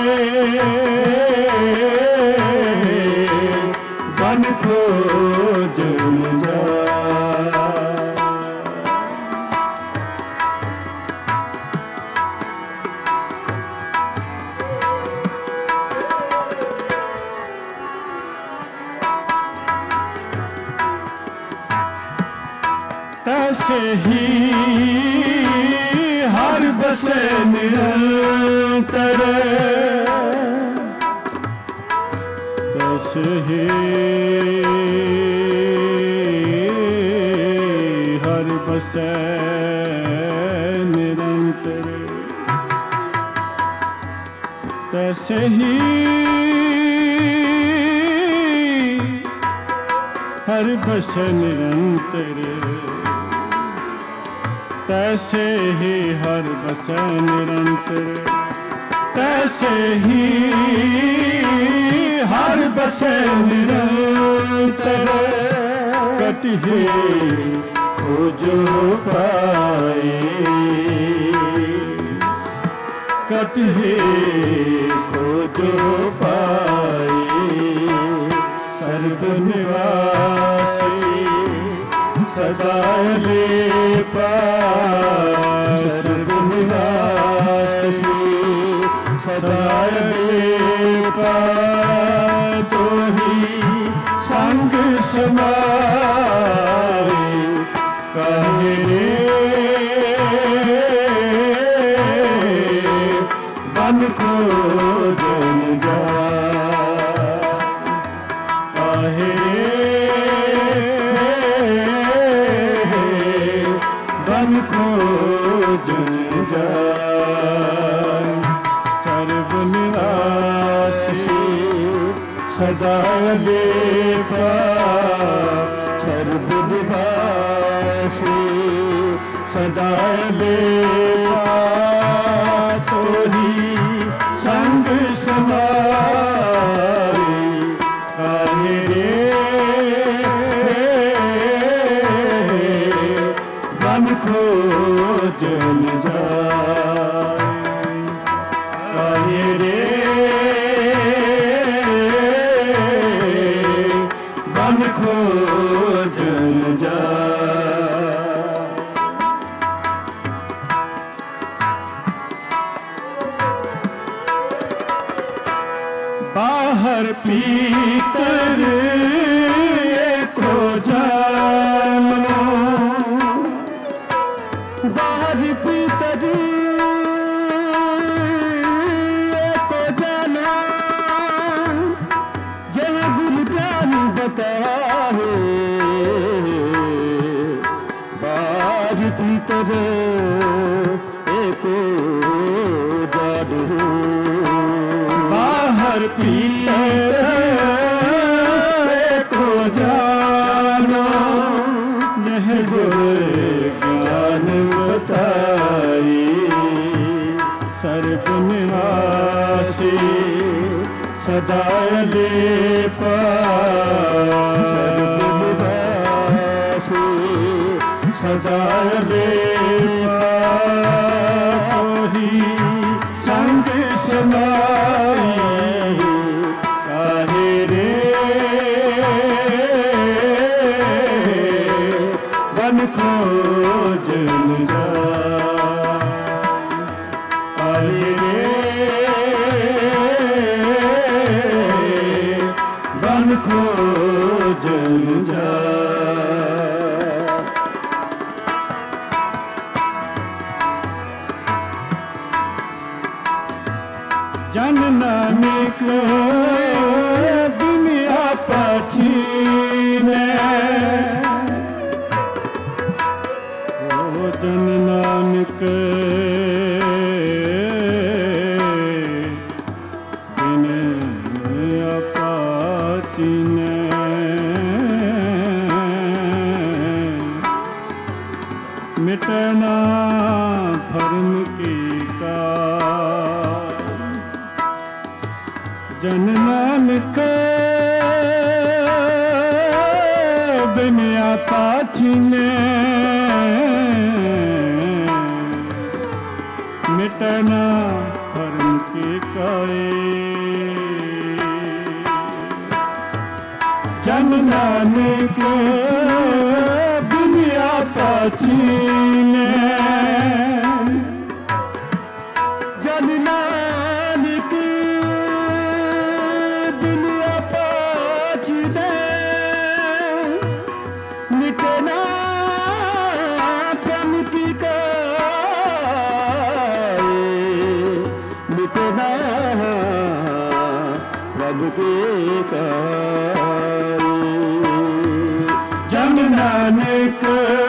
बन खोजन जाय। तैसे ही हर बसे निरंतर, तैसे ही हर बसे निरंतर, तैसे ही हर बसे निरंतर, तैसे ही हर बसे निरंतर, तैसे ही हर बसे निरंतर, कटिहे खोजो पाए, कटिहे खोजो पाए, सर्व निवासी सदाए लेपा, सर्व निवासी सदाए लेपा, तो ही संग समाए, काहे बन खोजन जाय, काहे बन खोजन जाय, सर्व निवासी सदाए लेपा, सर्व निवासी सदाए लेपा, तो ही संग समाए, काहे बन खोजन जाय, काहे बन खोजन जाय। बाहर भीतर एको जानो, बाहर भीतर एको जानो, जय गुरु ज्ञान बताए, बाहर भीतर एको जानो, बाहर भीतर एको जानो, यह गुरु ज्ञान बताई, सर्व निवासी सदाए लेपा, सर्व निवासी सदाए लेपा, तो ही संग समाई काहे रे बन खोजन जाए रे बन खोजन जाए। जन नानक दुनिया पाछीने ओ जन नानक दुनिया पाछीने मिटना धर्म की का जन नानक दुनिया पाछीने मिटना धर्म की काए जन नानक दुनिया पाछीने जन नानक दुनिया पाछीने मिटना प्रेम की काए मिटना प्रभु की काए जन नानक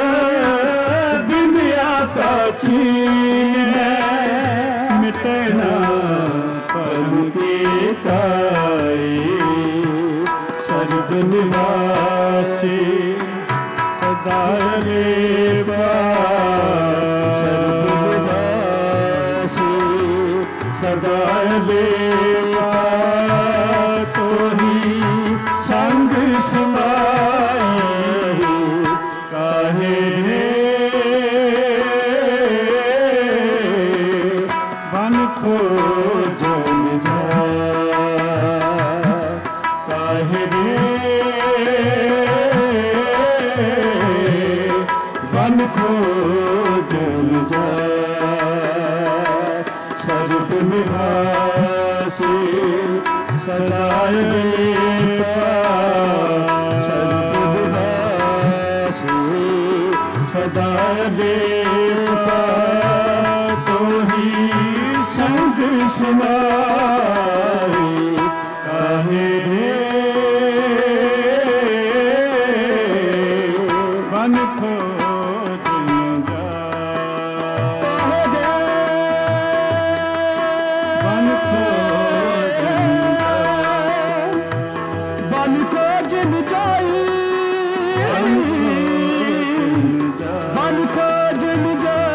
दुनिया पाछीने मिटना प्रभु की काए सर्व निवासी सदा लेवा सर्व निवासी सदा लेवा तो ही संग समाई काहे रे बन खोजन जाए काहे रे बन खोजन जाए सर्व निवासी सदा लेवा सर्व निवासी सदा लेवा तो ही संग समाई काहे रे बन खोजन जाए बन खोजन बन खोजन जाए बन खोजन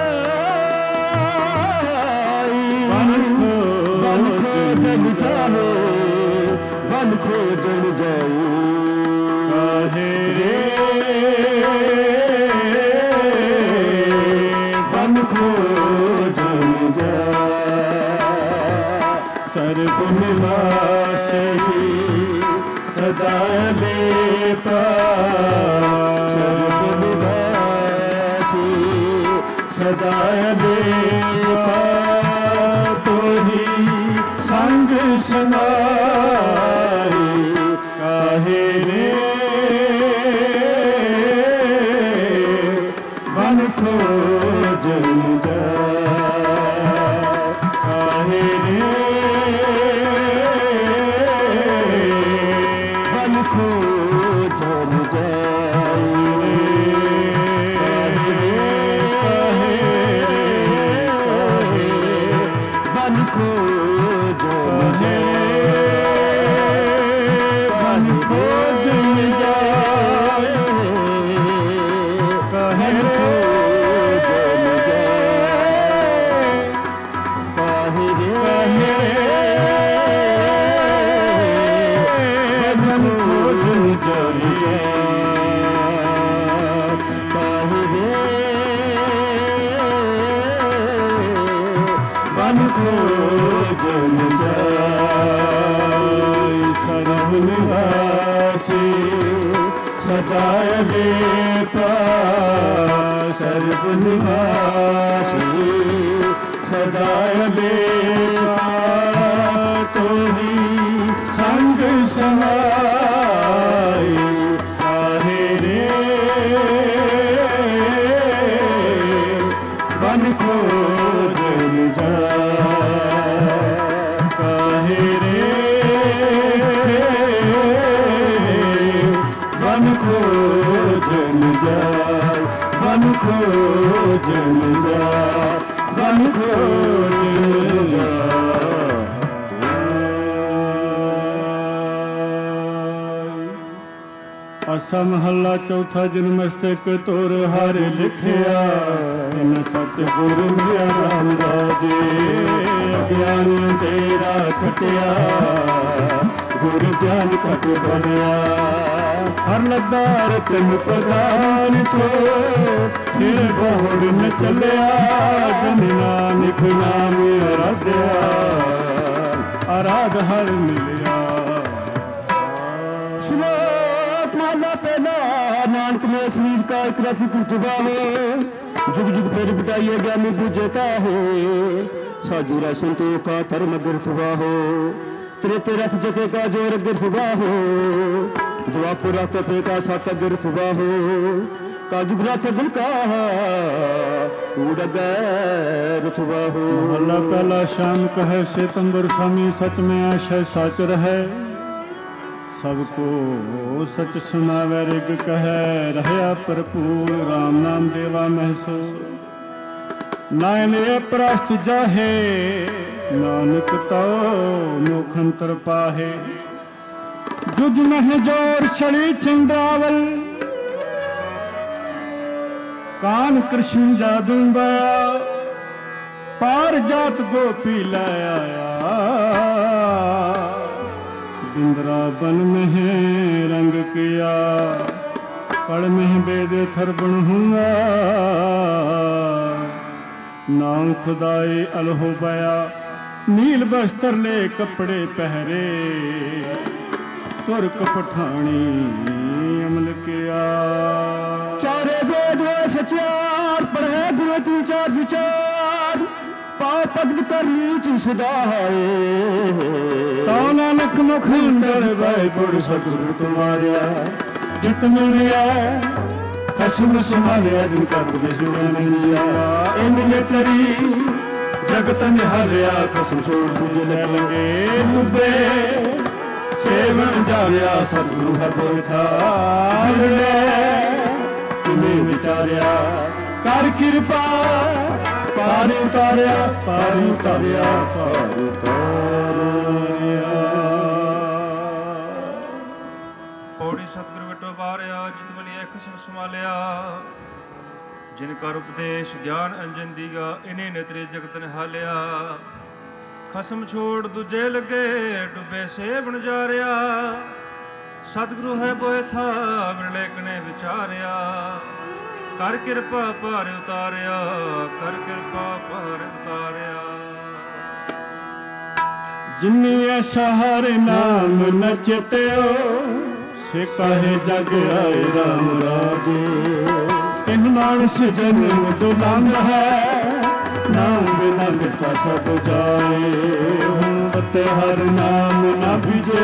जाए बन खोजन जाए बन खोजन जाए काहे रे बन खोजन जाए सर्व निवासी सदा लेपा सर्व निवासी सदा लेपा तो ही संग समाई काहे रे बन खोजन जाए काहे रे बन खोजन जाए बन खोजन जाए बन खोजन जाए काहे खोजन जाए काहे बन खोजन जाए काहे बन खोजन जन जाय सर्व निवासी सदाय देता सर्व निवासी सदाय देता तोरी संग समाय काहे रे बन को जन जाय काहे रे बन को जन जाय बन को जन जाय बन को जन जाय। आसा महला चौथा जन्मस्तक तोर हारे लिखिया इन सतगुर मिलिया राम राजे अज्ञान तेरा कटिया गुर ज्ञान कट बनया हर लदार तिन प्रधान थो फिर बहुड़ न चलिया जन नानक नाम आराध्या आराध हर मिलिया। माला पहला नानक में शरीर का एक रथ कुतुबा है जुग जुग फिर बिटाइए ज्ञानी बुझता है साजूरा संतों का धर्म गिरथुआ हो त्रेते रथ जके का जोर गिरथुआ हो द्वापुरा तपे का सत गिरथुआ हो काजुग रथ दिल का उड़ रुथुआ हो। महला पहला शाम कहे सितंबर स्वामी सच में आशय साच रहे सबको सच सुनावे रिग कहे रहया भरपूर राम नाम देवा महसो नायन प्रस्त जाहे नानक तो मुखंतर पाहे जुज मह जोर छड़ी चंद्रावल कान कृष्ण जादू बया पार जात गोपी लाया इंद्रावन में रंग किया कड़ में वेद थरबण हुआ नाम खुदाई अलहो बया नील बस्तर ले कपड़े पहरे तुर्क पठानी अमल किया चारे वेद सचार पढ़े गुरु तीन चार विचार पगद कर नीच सदाए तो नानक मुखंदर भाई बुढ़ सतगुरु तुम्हारा जित मिलिया खसम संभालिया जिनका उपदेश नहीं लिया इनने तेरी जगत निहालिया खसम सोच मुझे लगे डूबे सेवन जालिया सतगुरु है बैठा तुम्हें विचारिया कर कृपा पार उतारिया पार उतारिया पार उतारिया। पौड़ी सतगुरु विटो बारिया जित बलिया खसम संभालिया जिनका उपदेश ज्ञान अंजन दीगा इन्हें नेत्रे जगत निहालिया खसम छोड़ दूजे लगे डुबे से बन जा रहा सतगुरु है बोए था विरले कने विचारिया कर किरपा पार उतारिया कर किरपा पार उतारिया। जिन्नी सहारे नाम नचते हो से कहे जग आए राम राजे इन मानस जन्म दुलंग है नाम बिना मिठा सब जाए बते हर नाम न भिजो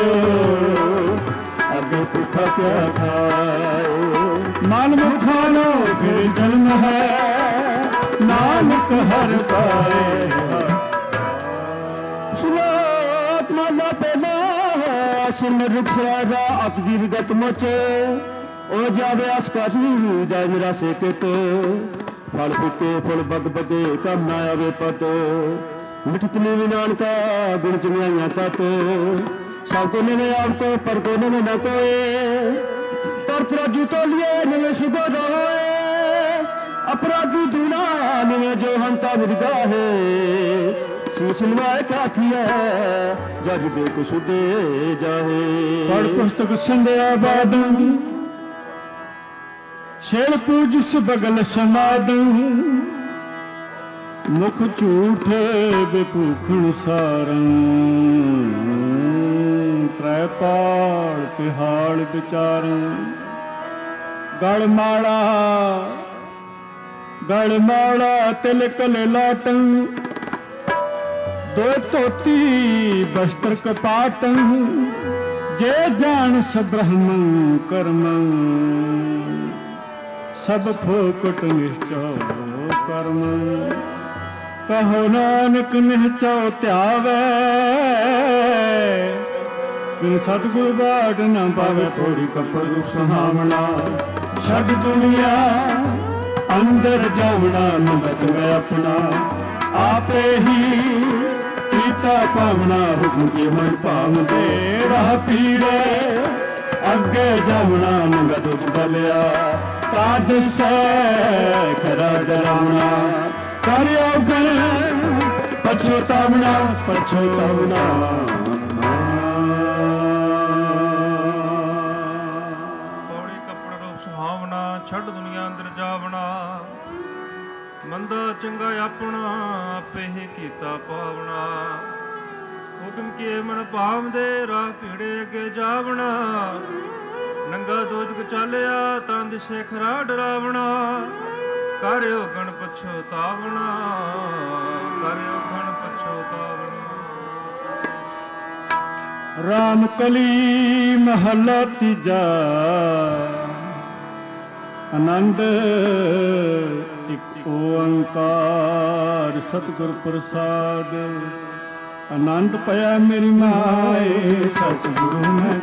आगे पुखा क्या खाए मन मुखानो फिर जन्म है नानक हर पाए माला पहला सिम रुख सरारा अकदीर गत मोचे ओ जावे आसकाशी जाए मेरा से के तो फल फूके फुल बग बगे कम ना आवे पतो मिठतनी विनान का गुण चुनिया तत सब को ने आपको पर को ने न कोए तरतराजू तो लिए नवे सुगो रोए अपराधी दूना नवे जो हंता मुर्गा है सुनवाए काथी है जग दे कुछ दे जाए पढ़ पुस्तक संध्या बादू शेर पूज बगल समादू ਮੁਖ ਝੂਠੇ ਬੇਭੂਖਣ ਸਾਰੰ ਤ੍ਰੈ ਪਾਲ ਤਿਹਾਲ ਵਿਚਾਰੰ ਗਲ ਮਾਲਾ ਤਿਲਕ ਲਾਟੰ ਦੋ ਧੋਤੀ ਬਸਤਰ ਕਪਾਟੰ ਜੇ ਜਾਣ ਸਬ੍ਰਹਮੰ ਕਰਮੰ ਸਭ ਫੋਕਟ ਨਿਸ਼ਚਉ ਕਰਮ ਕਹੋ ਨਾਨਕ ਨਿਹਚਉ ਧਿਆਵੈ ਬਿਨ ਸਤਿਗੁਰ ਬਾਟ ਨਾ ਪਾਵੇ ਥੋੜੀ ਕੱਪੜ ਸੁਹਾਵਣਾ ਛੱਡ ਦੁਨੀਆ ਅੰਦਰ ਜਾਵਣਾ ਨ ਬਚਵੇ ਆਪਣਾ ਆਪੇ ਹੀ ਪੀਤਾ ਪਾਵਣਾ ਹੁਕਮ ਕੇ ਮਨ ਭਾਵਦੇ ਰਾਹ ਪੀੜੇ ਅੱਗੇ ਜਾਵਣਾ ਨੰਗਾ ਦੁੱਖ ਬਲਿਆ ਕਾਜ ਸੈ ਖਰਾ ਡਰਾਵਣਾ ਕਰਿਓ ਗਣ ਪਛਤਾਵਣਾ ਪੌੜੀ ਕੱਪੜ ਰੂਪ ਸੁਹਾਵਣਾ ਛੱਡ ਦੁਨੀਆ ਅੰਦਰ ਜਾਵਣਾ ਮੰਦਾ ਚੰਗਾ ਆਪਣਾ ਆਪੇ ਹੀ ਕੀਤਾ ਪਾਵਣਾ ਹੁਕਮ ਕੀਏ ਮਨ ਭਾਵਦੇ ਰਾਹ ਭੀੜੇ ਅੱਗੇ ਜਾਵਣਾ ਨੰਗਾ ਦੋਜਕ ਚਾਲਿਆ ਤਾਂ ਦਿਸੇ ਖਰਾ ਡਰਾਵਣਾ ਕਰਿਓ ਗਣ ਪਛਤਾਵਣਾ ਰਾਮ ਕਲੀ ਮਹੱਲਾ ਤੀਜਾ ਆਨੰਦ ਇੱਕ ਓੰਕਾਰ ਸਤਿਗੁਰ ਪ੍ਰਸਾਦ ਆਨੰਦ ਪਿਆ ਮੇਰੀ ਮਾਏ ਸਤਿਗੁਰੂ ਮੈਂ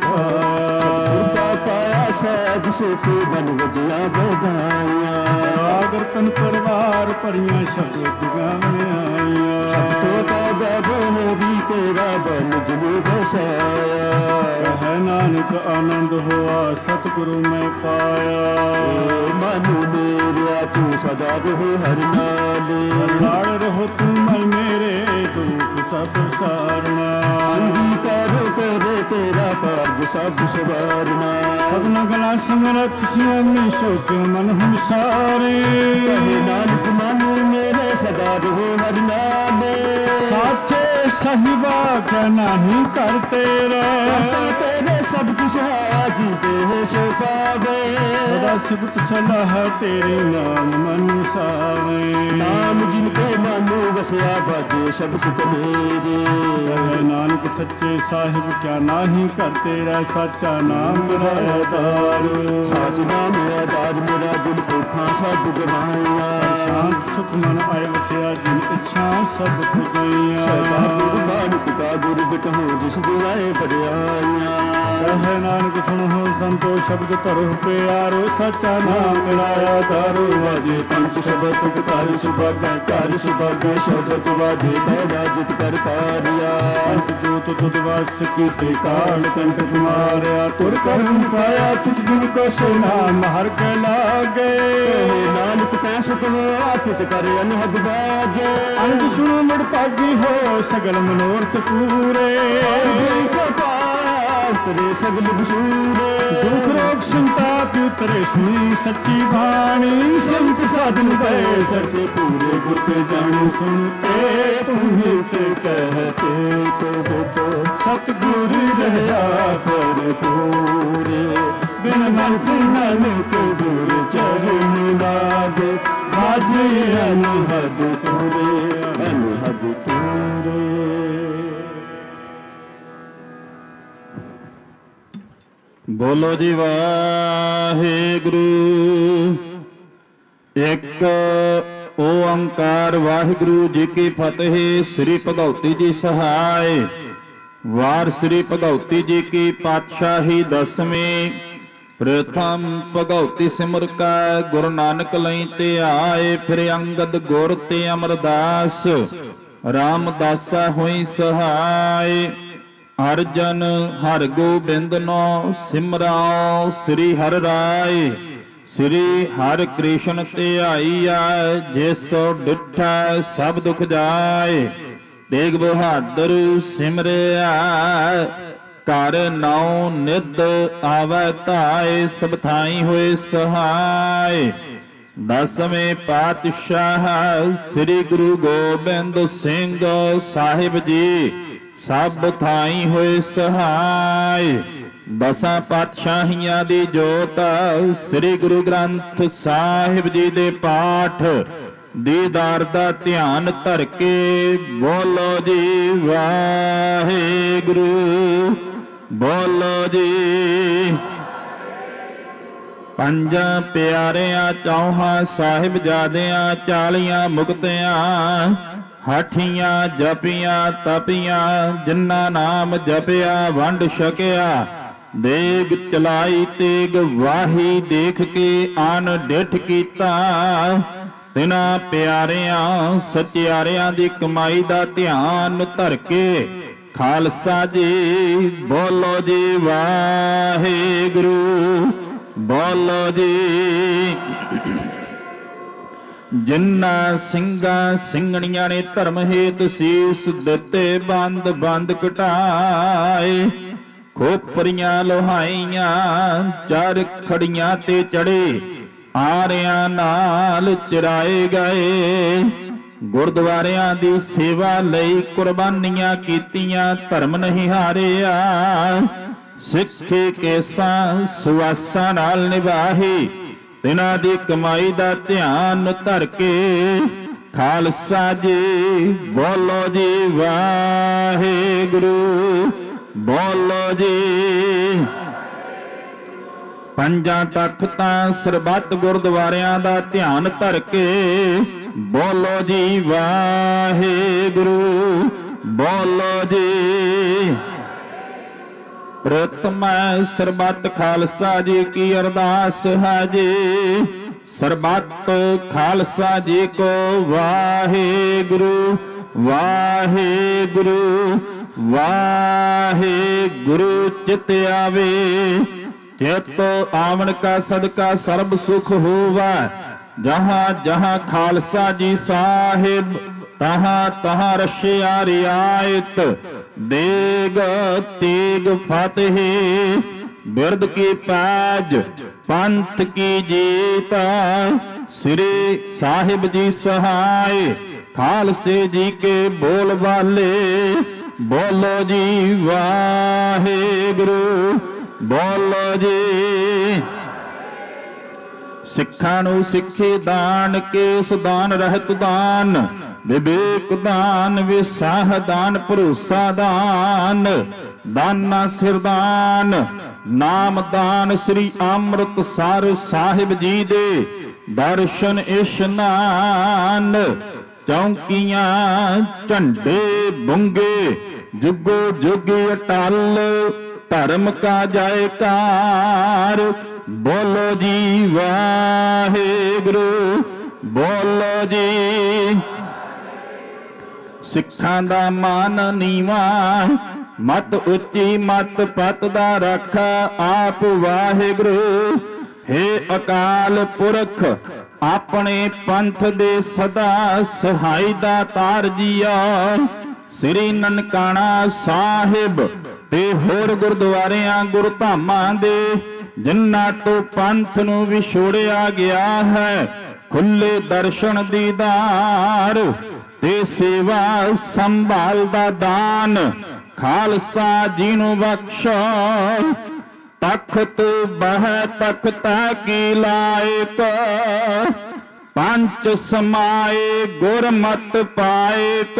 ਪਾਇਆ ਸਹਿਜ ਸੁਖ ਬਨ ਵਜਿਆ ਬਧਾਈਆਂ ਆਗਰ ਤਨ ਪਰਿਵਾਰ ਭਰੀਆਂ ਸ਼ਬਦ ਗਾਵਣੀਆਂ ਸ਼ਬਦੋ ਦਾ ਗਾਵੋ ਵੀ ਤੇਰਾ ਬਨ ਜਨੂ ਬਸਾਇਆ ਕਹਿ ਨਾਨਕ ਆਨੰਦ ਹੋਆ ਸਤਿਗੁਰੂ ਮੈਂ ਪਾਇਆ ਮਨ ਮੇਰਿਆ ਤੂੰ ਸਦਾ ਰਹੋ ਹਰਿ ਨਾਲੇ ਲਾੜ ਰਹੋ ਤੂੰ ਮਨ ਮੇਰੇ ਦੁਖ ਸਭ ਸਾਰਣਾ ਅੰਗੀਕਾਰ ਕਰੇ ਤੇਰਾ ਕਾਰਜ ਸਭ ਸਵਾਰਨਾ ਸਭਨਾ ਗਲਾ ਸਮਰਥ ਸਿਆਮੀ ਸੋਸਿਓ ਮਨ ਹਮ ਸਾਰੇ ਕਹੇ ਨਾਨਕ ਮਨ ਮੇਰੇ ਸਦਾ ਰਹੋ ਹਰਿ ਨਾਲੇ ਸਾਚੇ ਸਾਹਿਬਾ ਕਾ ਨਾਹੀ ਕਰ ਤੇਰੇ ਸਭ ਕੁਛ ਹੈ ਜੀਤੇ ਹੋ ਸੋ ਪਾਵੇ ਸਦਾ ਸਿਫਤ ਸਲਾਹ ਤੇਰੇ ਨਾਮ ਮਨ ਸਾਵੇ ਨਾਮ ਜਿਨ ਕੇ ਮਨੁ ਵਸਿਆ ਬਾਜੇ ਸਭ ਕੁਛ ਮੇਰੇ ਕਹੇ ਨਾਨਕ ਸੱਚੇ ਸਾਹਿਬ ਕਿਆ ਨਾਹੀ ਕਰ ਤੇਰਾ ਸਾਚਾ ਨਾਮ ਮੇਰਾ ਆਧਾਰ ਸਾਚ ਨਾਮ ਆਧਾਰ ਮੇਰਾ ਦਿਲ ਕੋ ਫਾਂਸਾ ਜੁਗਵਾਇਆ ਸ਼ਾਂਤ ਸੁਖ ਮਨ ਆਏ ਵਸਿਆ ਜਿਨ ਇੱਛਾ ਸਭ ਕੁਝਈਆਂ ਸਦਾ ਗੁਰੂ ਨਾਨਕ ਕਾ ਗੁਰ ਬਿਟਹੁ ਜਿਸ ਦੁਆਏ ਪੜਿਆਈਆਂ ਕਹੇ ਨਾਨਕ ਸੁਣੋ ਸੰਤੋ ਸ਼ਬਦ ਧਰੋ ਪਿਆਰੋ ਸੱਚਾ ਨਾਮ ਮੇਰਾ ਆਧਾਰ ਵਾਜੇ ਪੰਚ ਸ਼ਬਦ ਤੁਕਤਾਰੀ ਸੁਭਾਗੈ ਕਾਰਿ ਸੁਭਾਗੈ ਸ਼ਬਦ ਵਾਜੇ ਪਹਿਲਾ ਜਿਤ ਕਰ ਤਾਰਿਆ ਪੰਚ ਦੂਤ ਤੁਧ ਵਸ ਕੀਤੇ ਕਾਲ ਕੰਟਕ ਮਾਰਿਆ ਤੁਰ ਕਰਮ ਪਾਇਆ ਤੁਧ ਜਿਨ ਕੋ ਸੇ ਨਾਮ ਹਰ ਕੇ ਲਾਗੇ ਨਾਨਕ ਤੈ ਸੁਖ ਹੋਆ ਤਿਤ ਕਰ ਅਨਹਦ ਬਾਜੇ ਅੰਗ ਸੁਣੋ ਮੁੜ ਭਾਗੀ ਹੋ ਸਗਲ ਮਨੋਰਥ ਪੂਰੇ ਉਤਰੇ ਸਗਲ ਬਸੂਰੇ ਦੁਖ ਰੋਗ ਸੰਤਾਪ ਉਤਰੇ ਸੁਣੀ ਸੱਚੀ ਬਾਣੀ ਸੰਤ ਸਾਧਨ ਪਏ ਸਰਸੇ ਪੂਰੇ ਗੁਰ ਤੇ ਜਾਣੂ ਸੁਣਤੇ ਪੁਨੀਤ ਕਹਤੇ ਕੋ ਸਤਿਗੁਰ ਰਹਿਆ ਪਰ ਪੂਰੇ ਬਿਨ ਮਨੁਖ ਨਾਨਕ ਗੁਰ ਚਰਨ ਲਾਗੇ ਬਾਜੇ ਅਨਹਦ ਤੂਰੇ ਅਨਹਦ ਤੂਰੇ। ਬੋਲੋ ਜੀ ਵਾਹਿਗੁਰੂ। ਇੱਕ ਓੰਕਾਰ ਵਾਹਿਗੁਰੂ ਜੀ ਕੀ ਫਤਿਹ। ਸ੍ਰੀ ਭਗਉਤੀ ਜੀ ਸਹਾਇ। ਵਾਰ ਸ੍ਰੀ ਭਗਉਤੀ ਜੀ ਕੀ ਪਾਤਸ਼ਾਹੀ ਦਸਵੀਂ। ਪ੍ਰਥਮ ਭਗਉਤੀ ਸਿਮਰ ਕੈ ਗੁਰੂ ਨਾਨਕ ਲਈ ਤੇ ਆਏ। ਫਿਰ ਅੰਗਦ ਗੁਰ ਤੇ ਅਮਰਦਾਸ ਰਾਮਦਾਸਾ ਹੋਈ ਸਹਾਇ। ਹਰ ਜਨ ਹਰ ਗੋਬਿੰਦ ਨੋ ਸਿਮਰਾਓ ਸ੍ਰੀ ਹਰਿ ਰਾਏ। ਸ੍ਰੀ ਹਰਿ ਕ੍ਰਿਸ਼ਨ ਧਿਆਈਆ ਜਿਸ ਡਿਠਾ ਸਭ ਦੁਖ ਜਾਏ। ਤੇਗ ਬਹਾਦਰ ਸਿਮਰਿਆ ਘਰ ਨਾਉ ਨਿਧ ਆਵੈ ਧਾਏ। ਸਭ ਥਾਈ ਹੋਏ ਸਹਾਇ ਦਸਵੇਂ ਪਾਤਸ਼ਾਹ ਸ੍ਰੀ ਗੁਰੂ ਗੋਬਿੰਦ ਸਿੰਘ ਸਾਹਿਬ ਜੀ ਸਭ ਥਾਈ ਹੋਏ ਸਹਾਈ। ਦਸਾਂ ਪਾਤਸ਼ਾਹੀਆਂ ਦੀ ਜੋਤ ਸ੍ਰੀ ਗੁਰੂ ਗ੍ਰੰਥ ਸਾਹਿਬ ਜੀ ਦੇ ਪਾਠ ਦੀਦਾਰ ਦਾ ਧਿਆਨ ਧਰ ਕੇ ਬੋਲੋ ਜੀ ਵਾਹਿਗੁਰੂ, ਬੋਲੋ ਜੀ। ਪੰਜਾਂ ਪਿਆਰਿਆਂ ਚੌਹਾਂ ਸਾਹਿਬਜ਼ਾਦਿਆਂ 40 ਮੁਕਤਿਆਂ ਹਾਠੀਆਂ ਜਪੀਆਂ ਤਪੀਆਂ ਜਿਨ੍ਹਾਂ ਨਾਮ ਜਪਿਆ ਵੰਡ ਛਕਿਆ। ਦੇਗ ਚਲਾਈ ਤੇਗ ਵਾਹੀ ਦੇਖ ਕੇ ਆਨ ਡਿਠ ਕੀਤਾ। ਤਿਨਾਂ ਪਿਆਰਿਆਂ ਸਚਿਆਰਿਆਂ ਦੀ ਕਮਾਈ ਦਾ ਧਿਆਨ ਧਰ ਕੇ ਖਾਲਸਾ ਜੀ ਬੋਲੋ ਜੀ ਵਾਹਿਗੁਰੂ, ਬੋਲੋ ਜੀ। ਜਿਨ੍ਹਾਂ ਸਿੰਘਾਂ ਸਿੰਘਣੀਆਂ ਨੇ ਧਰਮ ਹੇਤ ਸੀਸ ਦਿੱਤੇ ਬੰਦ ਬੰਦ ਘਟਾਏ। ਖੋਪਰੀਆਂ ਲੋਹਾਈਆਂ ਚਰ ਖੜੀਆਂ ਤੇ ਚੜੇ ਆਰਿਆਂ ਨਾਲ ਚਰਾਏ ਗਏ। ਗੁਰਦੁਆਰਿਆਂ ਦੀ ਸੇਵਾ ਲਈ ਕੁਰਬਾਨੀਆਂ ਕੀਤੀਆਂ ਧਰਮ ਨਹੀਂ ਹਾਰਿਆ। ਸਿੱਖੇ ਕੇਸਾਂ ਸੁਆਸਾਂ ਨਾਲ ਨਿਭਾਹੀ ਤਿਨਾਂ ਦੀ ਕਮਾਈ ਦਾ ਧਿਆਨ ਧਰ ਕੇ ਖਾਲਸਾ ਜੀ ਬੋਲੋ ਜੀ ਵਾਹਿਗੁਰੂ, ਬੋਲੋ ਜੀ। ਪੰਜਾਂ ਤਖਤਾਂ ਸਰਬੱਤ ਗੁਰਦੁਆਰਿਆਂ ਦਾ ਧਿਆਨ ਧਰ ਕੇ ਬੋਲੋ ਜੀ ਵਾਹਿਗੁਰੂ, ਬੋਲੋ ਜੀ। ਪ੍ਰਥਮ ਸਰਬੱਤ ਖਾਲਸਾ ਜੀ ਕੀ ਅਰਦਾਸ ਹੈ ਜੀ। ਸਰਬੱਤ ਖਾਲਸਾ ਜੀ ਕੋ ਵਾਹਿਗੁਰੂ, ਵਾਹਿਗੁਰੂ, ਵਾਹਿਗੁਰੂ ਚਿਤ ਆਵੇ। ਚਿਤ ਆਵਣ ਕਾ ਸਦਕਾ ਸਰਬ ਸੁਖ ਹੋਵਾ। ਜਹਾਂ ਜਹਾਂ ਖਾਲਸਾ ਜੀ ਸਾਹਿਬ ਤਹਾਂ ਤਹਾਂ ਰਸ਼ਿਆ ਰਿਆਇਤ। ਦੇਗ ਤੇਗ ਫਤਿਹ ਬਿਰਦ ਕੀ ਪੈਜ ਪੰਥ ਕੀ ਜੀਤ। ਸ੍ਰੀ ਸਾਹਿਬ ਜੀ ਸਹਾय ਖਾਲਸੇ ਜੀ ਕੇ ਬੋਲ ਵਾਲੇ ਬੋਲੋ ਜੀ ਵਾਹਿਗੁਰੂ, ਬੋਲੋ ਜੀ। ਸਿੱਖਾਂ ਨੂੰ ਸਿੱਖੀ ਦਾਨ ਕੇਸ ਦਾਨ ਰਹਿਤ ਦਾਨ ਵਿਵੇਕ ਦਾਨ ਵਿਸਾਹ ਦਾਨ ਭਰੋਸਾ ਦਾਨ ਦਾਨਾ ਸਿਰਦਾਨ ਨਾਮ ਦਾਨ ਸ੍ਰੀ ਅੰਮ੍ਰਿਤਸਰ ਸਾਹਿਬ ਜੀ ਦੇ ਦਰਸ਼ਨ ਇਸ਼ਨਾਨ। ਚੌਂਕੀਆਂ ਝੰਡੇ ਬੁੰਗੇ ਜੁਗੋ ਜੁਗ ਅਟਲ ਧਰਮ ਕਾ ਜੈਕਾਰ। ਬੋਲੋ ਜੀ ਵਾਹਿਗੁਰੂ, ਬੋਲੋ ਜੀ। ਸਿੱਖਾਂ ਦਾ ਮਾਨ ਨੀਵਾ ਮਤ ਉੱਚੀ ਮਤ ਪਤ ਦਾ ਰੱਖ ਆਪ ਵਾਹਿਗੁਰੂ। ਹੇ ਅਕਾਲ ਪੁਰਖ ਆਪਣੇ ਪੰਥ ਦੇ ਸਦਾ ਸਹਾਈ ਦਾ ਤਾਰ ਜੀਆ। ਸ੍ਰੀ ਨਨਕਾਣਾ ਸਾਹਿਬ ਤੇ ਹੋਰ ਗੁਰਦੁਆਰਿਆਂ ਗੁਰਧਾਮਾਂ ਦੇ ਜਿਨ੍ਹਾਂ ਤੋਂ ਪੰਥ ਨੂੰ ਵਿਛੋੜਿਆ ਗਿਆ ਹੈ ਖੁੱਲੇ ਦਰਸ਼ਨ ਦੀਦਾਰ ਤੇ ਸੇਵਾ ਸੰਭਾਲ ਦਾ ਦਾਨ ਖਾਲਸਾ ਜੀ ਨੂੰ ਬਖਸ਼ੋ। ਤਖਤ ਬਹਿ ਤਖਤਾ ਕੀ ਲਾਇਕ ਪੰਚ ਸਮਾਏ ਗੁਰਮਤ ਪਾਇਕ।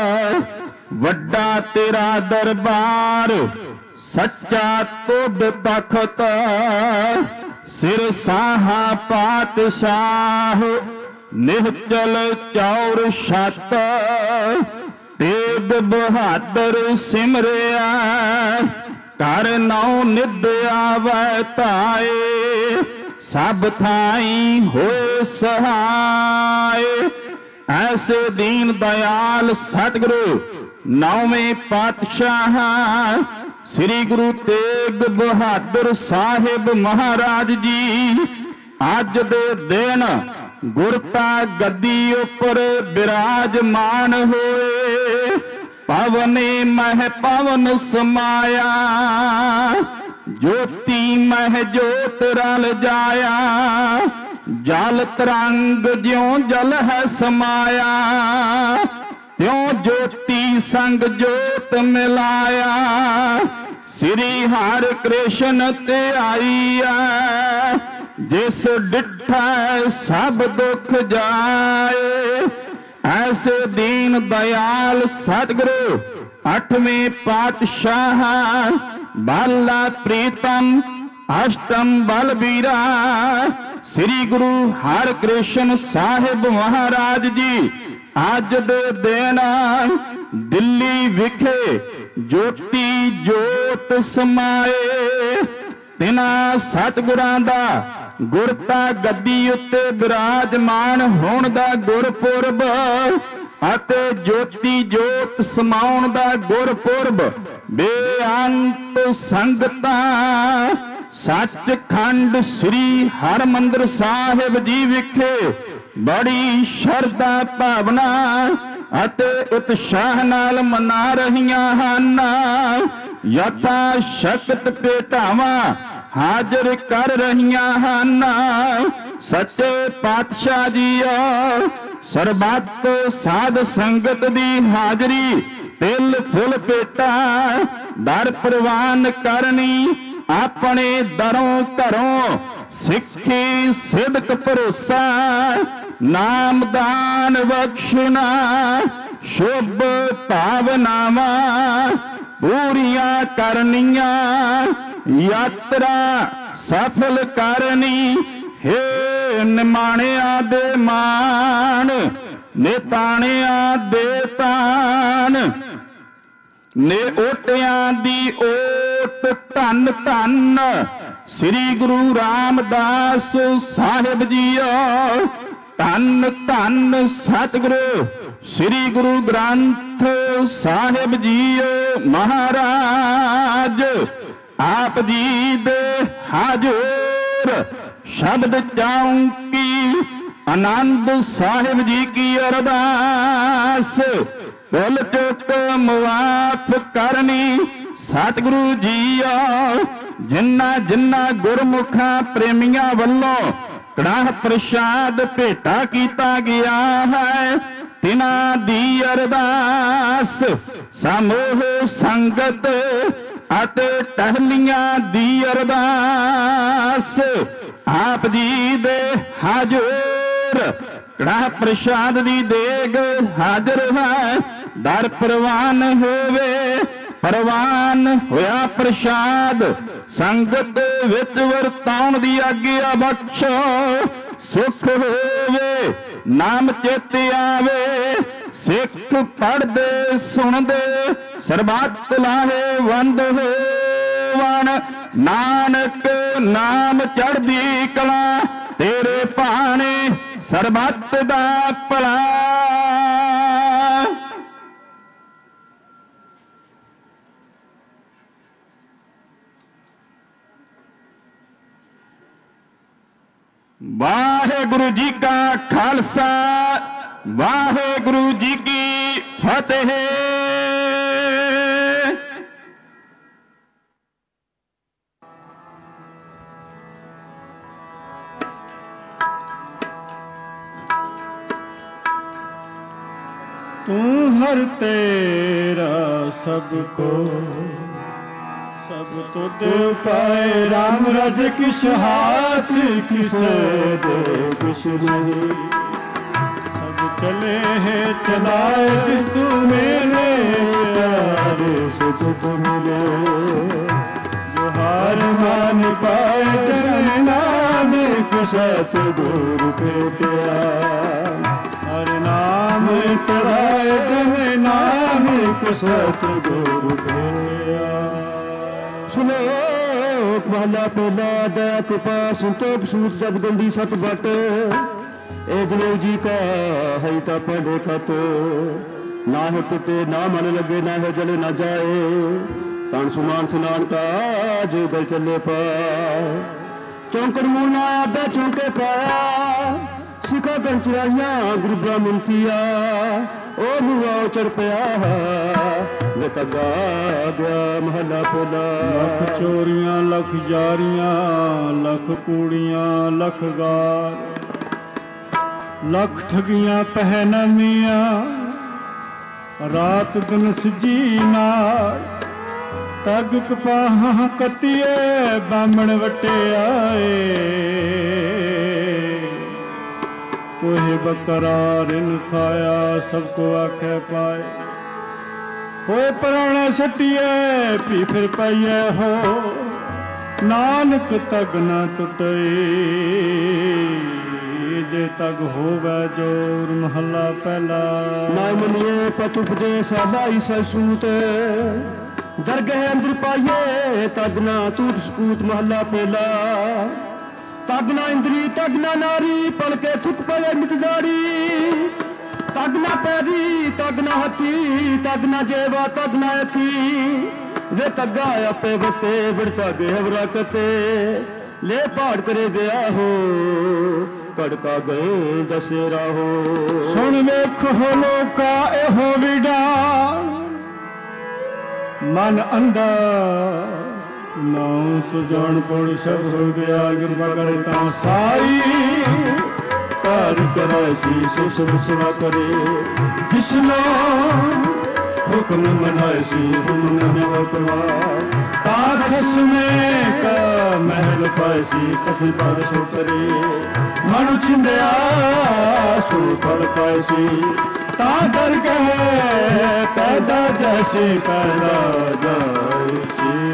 ਵੱਡਾ ਤੇਰਾ ਦਰਬਾਰ ਸੱਚਾ ਤੁਧ ਤਖਤ ਸਿਰ ਸਾਹਾ ਪਾਤਸ਼ਾਹ ਨਿਹਚਲ ਚੌਰ ਛੱਤ। ਤੇਗ ਬਹਾਦਰ ਸਿਮਰਿਆ ਕਰ ਨੌ ਨਿਧ ਆਵੈ ਧਾਏ। ਸਭ ਥਾਈ ਹੋਏ ਸਹਾਏ ਐਸੇ ਦੀਨ ਦਿਆਲ ਸਤਿਗੁਰੂ ਨੌਵੇਂ ਪਾਤਸ਼ਾਹ ਸ੍ਰੀ ਗੁਰੂ ਤੇਗ ਬਹਾਦਰ ਸਾਹਿਬ ਮਹਾਰਾਜ ਜੀ ਅੱਜ ਦੇ ਦਿਨ ਗੁਰਤਾ ਗੱਦੀ ਉੱਪਰ ਬਿਰਾਜਮਾਨ ਹੋਏ। ਪਵਨੇ ਮਹਿ ਪਵਨ ਸਮਾਇਆ ਜੋਤੀ ਮਹਿ ਜੋਤ ਰਲ ਜਾਇਆ। ਜਲ ਤਰੰਗ ਜਿਉ ਜਲ ਹੈ ਸਮਾਇਆ, ਤਿਉ ਜੋਤੀ ਸੰਗ ਜੋਤ ਮਿਲਾਇਆ। ਸ੍ਰੀ ਹਰਿ ਕ੍ਰਿਸ਼ਨ ਤੇ ਆਈਐ, ਜਿਸ ਡਿਠੈ ਸਭ ਦੁਖ ਜਾਏ। ਐਸੇ ਦੀਨ ਦਇਆਲ ਸਤਿਗੁਰੂ ਅਠਵੇਂ ਪਾਤਸ਼ਾਹ, ਬਾਲਾ ਪ੍ਰੀਤਮ ਅਸ਼ਟਮ ਬਲਬੀਰਾ। ਸ੍ਰੀ ਗੁਰੂ ਹਰਿਕ੍ਰਿਸ਼ਨ ਸਾਹਿਬ ਮਹਾਰਾਜ ਜੀ ਅੱਜ ਦੇ ਦਿਨ ਦਿੱਲੀ ਵਿਖੇ ਜੋਤੀ ਜੋਤ ਸਮਾਏ। ਤਿਨਾਂ ਸਤਿਗੁਰਾਂ ਦਾ ਗੁਰਤਾ ਗੱਦੀ ਉੱਤੇ ਬਿਰਾਜਮਾਨ ਹੋਣ ਦਾ ਗੁਰਪੁਰਬ ਅਤੇ ਜੋਤੀ ਜੋਤ ਸਮਾਉਣ ਦਾ ਗੁਰਪੁਰਬ ਬੇਅੰਤ ਸੰਗਤਾਂ ਸੱਚਖੰਡ ਸ੍ਰੀ ਹਰਿਮੰਦਰ ਸਾਹਿਬ ਜੀ ਵਿਖੇ ਬੜੀ ਸ਼ਰਧਾ ਭਾਵਨਾ ਅਤੇ ਉਤਸ਼ਾਹ ਨਾਲ ਮਨਾ ਰਹੀਆਂ ਹਨ। ਯਥਾ ਸ਼ਕਤ ਭੇਟਾਵਾਂ ਹਾਜ਼ਰ ਕਰ ਰਹੀਆਂ ਹਨ। ਸੱਚੇ ਪਾਤਸ਼ਾਹ ਜੀਓ, ਸਰਬੱਤ ਸਾਧ ਸੰਗਤ ਦੀ ਹਾਜ਼ਰੀ ਤਿਲ ਫੁੱਲ ਭੇਟਾ ਦਰ ਪ੍ਰਵਾਨ ਕਰਨੀ। ਆਪਣੇ ਦਰੋਂ ਘਰੋਂ ਸਿੱਖੀ ਸਿਦਕ ਭਰੋਸਾ, ਨਾਮਦਾਨ ਬਖਸ਼ਣਾ, ਸ਼ੁਭ ਭਾਵਨਾਵਾਂ ਪੂਰੀਆਂ ਕਰਨੀਆਂ, ਯਾਤਰਾ ਸਫਲ ਕਰਨੀ। ਹੇ ਨਿਮਾਣਿਆਂ ਦੇ ਮਾਣ, ਨਿਤਾਣਿਆਂ ਦੇ ਤਾਣ, ਨੇ ਓਟਿਆਂ ਦੀ ਓਟ ਧੰਨ ਧੰਨ ਸ੍ਰੀ ਗੁਰੂ ਰਾਮਦਾਸ ਸਾਹਿਬ ਜੀਓ। ਧੰਨ ਧੰਨ ਸਤਿਗੁਰੂ ਸ੍ਰੀ ਗੁਰੂ ਗ੍ਰੰਥ ਸਾਹਿਬ ਜੀਓ ਮਹਾਰਾਜ। ਆਪ ਜੀ ਦੇ ਹਾਜ਼ਰ ਸ਼ਬਦ ਚੌਂਕੀ ਆਨੰਦ ਸਾਹਿਬ ਜੀ ਕੀ ਅਰਦਾਸ, ਭੁੱਲ ਚੁੱਕ ਮੁਆਫ ਕਰਨੀ। ਸਤਿਗੁਰੂ ਜੀਓ, ਜਿਨ੍ਹਾਂ ਜਿਨ੍ਹਾਂ ਗੁਰਮੁਖਾਂ ਪ੍ਰੇਮੀਆਂ ਵੱਲੋਂ ਕੜਾਹ ਪ੍ਰਸ਼ਾਦ ਭੇਟਾ ਕੀਤਾ ਗਿਆ ਹੈ, ਤਿਨਾਂ ਦੀ ਅਰਦਾਸ ਸਮੂਹ ਸੰਗਤ ਅਤੇ ਟਹਿਲੀਆਂ ਦੀ ਅਰਦਾਸ। ਆਪ ਜੀ ਦੇ ਹਾਜ਼ਰ ਕੜਾਹ ਪ੍ਰਸ਼ਾਦ ਦੀ ਦੇਗ ਹਾਜ਼ਰ ਹੈ। ਦਰ ਪ੍ਰਵਾਨ ਹੋਵੇ, ਪ੍ਰਵਾਨ ਹੋਇਆ ਪ੍ਰਸ਼ਾਦ ਸੰਗਤ ਵਿੱਚ ਵਰਤਾਉਣ ਦੀ ਆਗਿਆ ਬਖਸ਼ੋ। ਸੁਖ ਹੋਵੇ, ਨਾਮ ਚਿਤ ਆਵੇ, ਸਿੱਖ ਪੜ੍ਹਦੇ ਸੁਣਦੇ ਸਰਬੱਤ ਲਾਹੇਵੰਦ ਹੋਵਣ। ਨਾਨਕ ਨਾਮ ਚੜ੍ਹਦੀ ਕਲਾ ਤੇਰੇ ਭਾਣੇ, ਸਰਬੱਤ ਦਾ ਭਲਾ। ਵਾਹਿਗੁਰੂ ਜੀ ਕਾ ਖਾਲਸਾ, ਵਾਹਿਗੁਰੂ ਜੀ ਕੀ ਫਤਿਹ। तू हर तेरा सबको सब तुद पाए। राम रज किस हाथ किसे दे कुछ नहीं, सब चले हैं चलाए जिस तू मेरे प्यारे से तुझ मिले। जो हार मान पाए जन नानक सतगुर भेटिया। हर नाम तराए जन नानक सतगुर भेटिया। सुनो महला पहला, दया कृपा संतोख सूत जब गंदी सत बट। ए जनेऊ जी का है ता पढ़े खत, ना है टुटे ना मन लगे, ना है जले ना जाए। तन सुमान स्नान का जो गल चले पा, चौंकड़ मूना आदा चौंके पाया। सिखा गण चराइया गुरु ब्राह्मण थिया, ਉਹ ਮੂਆ ਚੜ ਪਿਆ ਵੇ ਤੱਗਾ ਗਿਆ ਮਹੱਲਾ ਪਹਿਲਾ। ਲੱਖ ਚੋਰੀਆਂ ਲੱਖ ਯਾਰੀਆਂ ਲੱਖ ਕੂੜੀਆਂ ਲੱਖ ਗਾਰ ਲੱਖ ਠਗੀਆਂ ਪਹਿਨਮੀਆਂ ਰਾਤ ਦਿਨ ਸਜੀ ਨਾਲ ਤਗ ਕਪਾਹਾਂ ਕੱਤੀਏ ਬਾਮਣ ਵਟਿਆਏ ਕੋਹੇ ਬਕਰਾ ਰਿਨ ਖਾਇਆ ਸਭ ਕੋ ਆਖੇ ਪਾਏ ਹੋਏ ਪ੍ਰਾਣਾ ਸੱਟੀਏ ਪੀ ਫਿਰ ਪਈਏ ਹੋ ਨਾਨਕ ਤਗ ਨਾ ਟੁੱਟੇ ਜੇ ਤਗ ਹੋਵੇ ਜੋਰ ਮਹੱਲਾ ਪਹਿਲਾ। ਨਾ ਮਨੀਏ ਪਤ ਉਪਦੇਸ ਆਈ ਸੂਤ ਦਰਗਹ ਅੰਦਰ ਪਾਈਏ ਤਗ ਨਾ ਟੂਟ ਸਪੂਤ ਮਹੱਲਾ ਪਹਿਲਾ। ਤਗ ਨਾ ਇੰਦਰੀ ਤਗ ਨਾ ਨਾਰੀ ਪਲ ਕੇ ਥੁੱਕ ਪਵੇ ਮਿਤਦਾਰੀ ਤਗ ਨਾ ਪੈਰੀ ਤਗ ਨਾ ਹੱਥੀ ਤਗ ਨਾ ਜੇਵਾ ਤਗ ਨਾ ਅੱਖੀ ਵੇ ਤੱਗਾ ਆਪੇ ਬਤੇ ਵੜਤਾ ਗੇਵਰਾ ਕਤੇ ਲੈ ਪਾੜ ਕਰੇ ਗਿਆ ਹੋ ਕੜਕਾ ਗਏ ਦਸੇਰਾ ਹੋ। ਸੁਣ ਵੇਖੋ ਲੋਕਾ ਇਹੋ ਵਿਡਾ ਮਨ ਅੰਧਾ ਨਾਉ ਸੁਜਾਨ ਪੜ ਸਭ ਹੋ ਗਿਆ ਕਿਰਪਾ ਕਰੇ ਤਾਂ ਸਾਈ ਕਰ ਕਰੇ ਸੀ ਸੋ ਸਭ ਸੇਵਾ ਕਰੇ ਜਿਸਨੋ ਹੁਕਮ ਮਨਾਏ ਸੀ ਹੁਕਮ ਦੇਵ ਕਰਵਾ ਤਾਂ ਖਸਮੇ ਕਾ ਮਹਿਲ ਪਾਏ ਸੀ ਕਸਮ ਪਾਵੇ ਸੋ ਕਰੇ ਮਨ ਚਿੰਦਿਆ ਸੋ ਫਲ ਪਾਏ ਸੀ ਤਾਂ ਦਰ ਕਹੇ ਪੈਦਾ ਜੈਸੇ ਪੈਦਾ ਜਾਏ ਸੀ।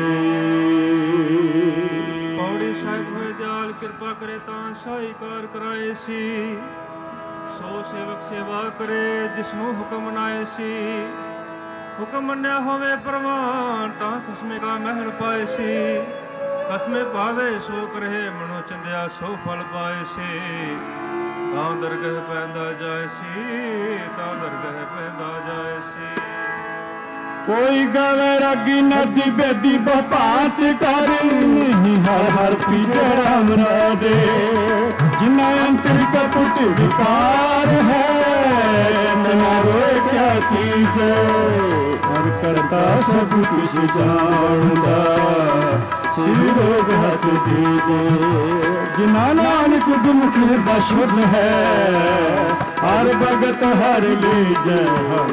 ਪੌੜੀ ਸਾਹਿਬ ਹੋਏ ਦਿਆਲ ਕਿਰਪਾ ਕਰੇ ਤਾਂ ਸਾਈ ਕਾਰ ਕਰਾਏ ਸੀ ਸੋ ਸੇਵਕ ਸੇਵਾ ਕਰੇ ਜਿਸਨੂੰ ਹੁਕਮ ਮਨਾਏ ਸੀ ਹੁਕਮ ਮੰਨਿਆ ਹੋਵੇ ਪ੍ਰਵਾਨ ਤਾਂ ਖਸਮੇ ਕਾ ਮਹਿਲ ਪਾਏ ਸੀ ਖਸਮੇ ਪਾਵੇ ਸੋ ਕਰੇ ਮਨੋ ਚੰਦਿਆ ਸੋ ਫਲ ਪਾਏ ਸੀ ਤਾਂ ਦਰਗਹ ਪੈਂਦਾ ਜਾਏ ਸੀ ਤਾਂ ਦਰਗਹ ਪੈਂਦਾ ਜਾਏ ਸੀ। ਕੋਈ ਗਾਵੇ ਰਾਗੀ ਨਦੀ ਬੇਦੀ ਬਹਾਤ ਕਰ ਨਹੀਂ ਹਰ ਹਰ ਪੀਜੇ ਰਾਮ ਰਾਜੇ ਜਿਨਾ ਅੰਤਰ ਕਪਟ ਵਿਕਾਰ ਹੈ ਮਨਾ ਰੋਏ ਕਿਆ ਕੀਜੇ ਹਰ ਕਰਤਾ ਸਭ ਕੁਛ ਜਾਣਦਾ ਸਿਰ ਰੋਗ ਹੱਥ ਦੀਜੇ ਜਿਨਾ ਨਾਨਕ ਗੁਰਮੁਖ ਦਾ ਸ਼ੁੱਧ ਹੈ ਹਰ ਭਗਤ ਹਰ ਲੀਜੈ ਹਰ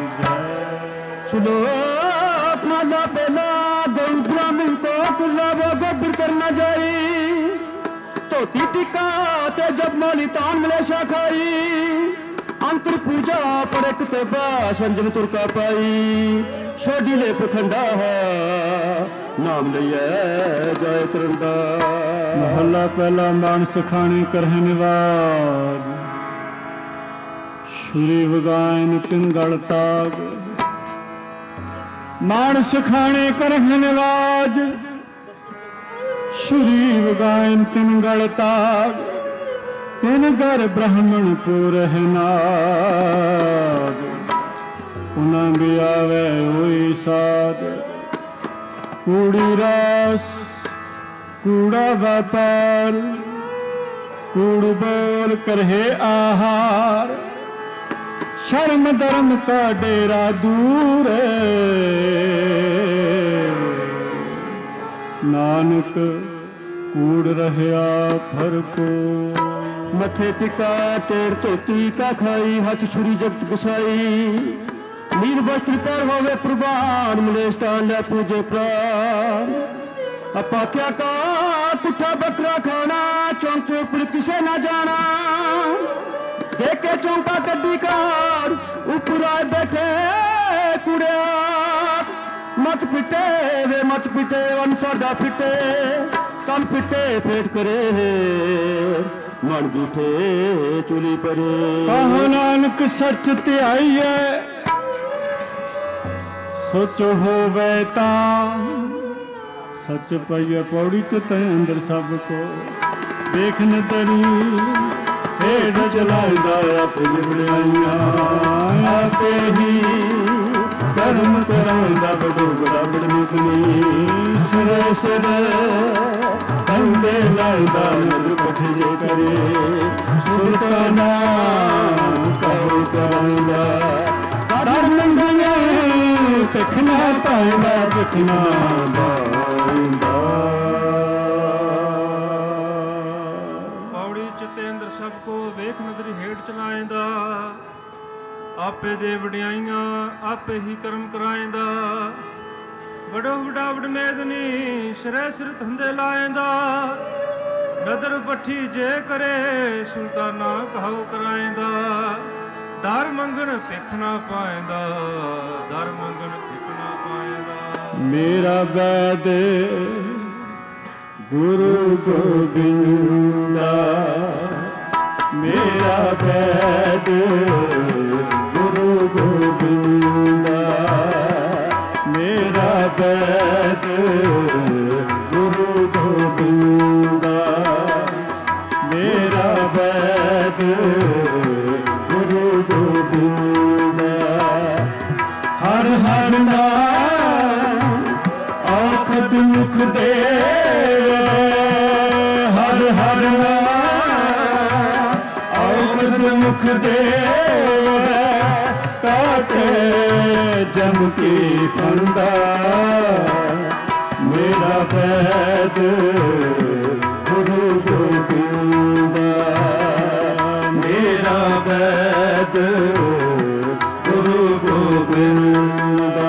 सुलोक माला बेला गौ ब्राह्मण को कुल्ला वो गोबर करना जाई धोती टिका ते जब माली तान मलेशा खाई अंतर पूजा पड़क ते संजन तुरका पाई छोड़ी ले पखंडा है नाम लिया जाए तरंदा। महला पहला मानस खाने करह निवाज श्री वगायन पिंगल ताग मानस खाने करह निवाज श्री वगायन पिंगल ताग तिन घर ब्राह्मण पुरह नाग उना भी आवे होई साध कूड़ी रास कूड़ा व्यापार कूड़ बोल करहे आहार शर्म धर्म का डेरा दूर नानक कूड़ रहया फर को मथे टिका तेर धोती का खाई हाथ छुरी जगत बसाई नीर वस्त्र कर होवे प्रवान मलेस्तान ले पूजे प्राण अपा क्या का पुठा बकरा खाना चौंक चौपड़ किसे ना जाना देखे चौंका कड्डी कार ऊपर आए बैठे कुड़िया मत पिटे वे मत पिटे वन साडा पिटे तन पिटे फेट करे मन जूठे चुली परे कहो नानक सच ध्याईए सोच होवे तां सच पईए पौड़ी च तै अंदर सब को देख न तरी हेड चलाइंदा आपे लिबड़ियां आपे ही कर्म कराइंदा बड़ो बड़ा बड़नी सुनी सिरे सिरे कंदे लाइंदा नर पठे जे करे सुल्ताना कहो कराइंदा ਦਿਖਣਾ ਪਾਇਂਦਾ ਦਿਖਣਾ ਪਾਇਂਦਾ। ਪੌੜੀ ਚਤੇਂਦਰ ਸਭ ਕੋ ਵੇਖ ਨਦਰੀ ਹੇਠ ਚਲਾਏਂਦਾ। ਆਪੇ ਦੇ ਵਡਿਆਈਆਂ ਆਪੇ ਹੀ ਕਰਮ ਕਰਾਏਂਦਾ। ਵਡੋ ਵਡਾ ਵਡਮੇਦਨੀ ਸਿਰੇ ਸਿਰ ਧੰਦੇ ਲਾਏਂਦਾ। ਨਦਰ ਪੱਠੀ ਜੇ ਕਰੇ ਸੁਲਤਾਨਾ ਕਹਾਉ ਕਰਾਏਂਦਾ। ਦਰ ਮੰਗਣ ਭਿਖ ਨਾ ਪਾਏਂਦਾ। ਦਰ ਮੰਗਣ ਭਿਖ ਨਾ ਪਾਏਂਦਾ। ਮੇਰਾ ਵੈਦ ਗੁਰੂ ਗੋਬਿੰਦਾ। ਮੇਰਾ ਵੈਦ ਗੁਰੂ ਗੋਬਿੰਦਾ। ਮੇਰਾ ਵੈਦ ਗੁਰੂ ਗੋਬਿੰਦਾ। ਮੇਰਾ ਵੈਦ ਗੁਰੂ ਗੋਬਿੰਦਾ। ਹਰ ਹਰ ਨਾਮ ਆਖਤ ਮੁਖ ਦੇ। ਹਰ ਹਰ ਨਾਮ ਆਖਤ ਮੁਖ ਦੇ। ਕਾਟੇ ਜਮ ਕੀ ਫੰਦਾ। ਮੇਰਾ ਵੈਦ ਗੁਰੂ ਗੋਬਿੰਦਾ। ਮੇਰਾ ਵੈਦ ਗੁਰੂ ਗੋਬਿੰਦਾ।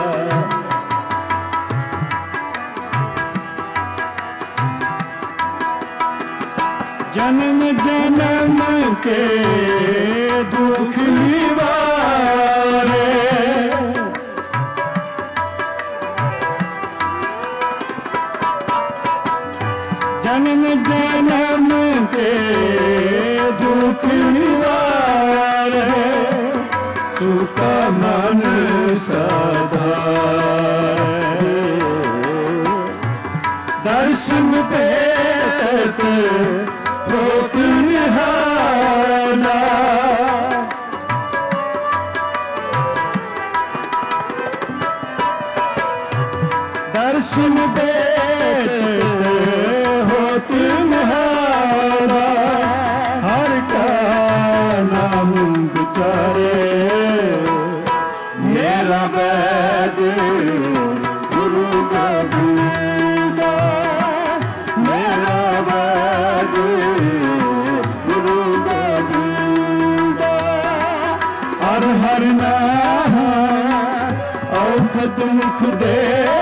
ਜਨਮ ਜਨਮ ਕੇ ਦੁਖ ਨਿਵਾਰੇ। ਜਨਮ ਜਨਮ ਕੇ ਦੁਖ ਨਿਵਾਰੇ। ਸੁਖਾ ਮਨ ਸਦਾ। ਦਰਸ਼ਨ ਭੇਟ ਰੋਕ ਨਿਹਾਲਾ। ਦਰਸ਼ਨ ਭੇਟ ਹੋਤ ਨਿਹਾਲਾ। ਹਰ ਕਾ ਨਾਮ ਵਿਚਾਰੇ। ਮੇਰਾ ਵੈਦ ਗੁਰੂ ਗੋਬਿੰਦਾ। ਮੇਰਾ ਵੈਦ ਗੁਰੂ ਗੋਬਿੰਦਾ। ਹਰ ਹਰ ਨਾਮ ਔਖਦ ਮੁਖ ਦੇ।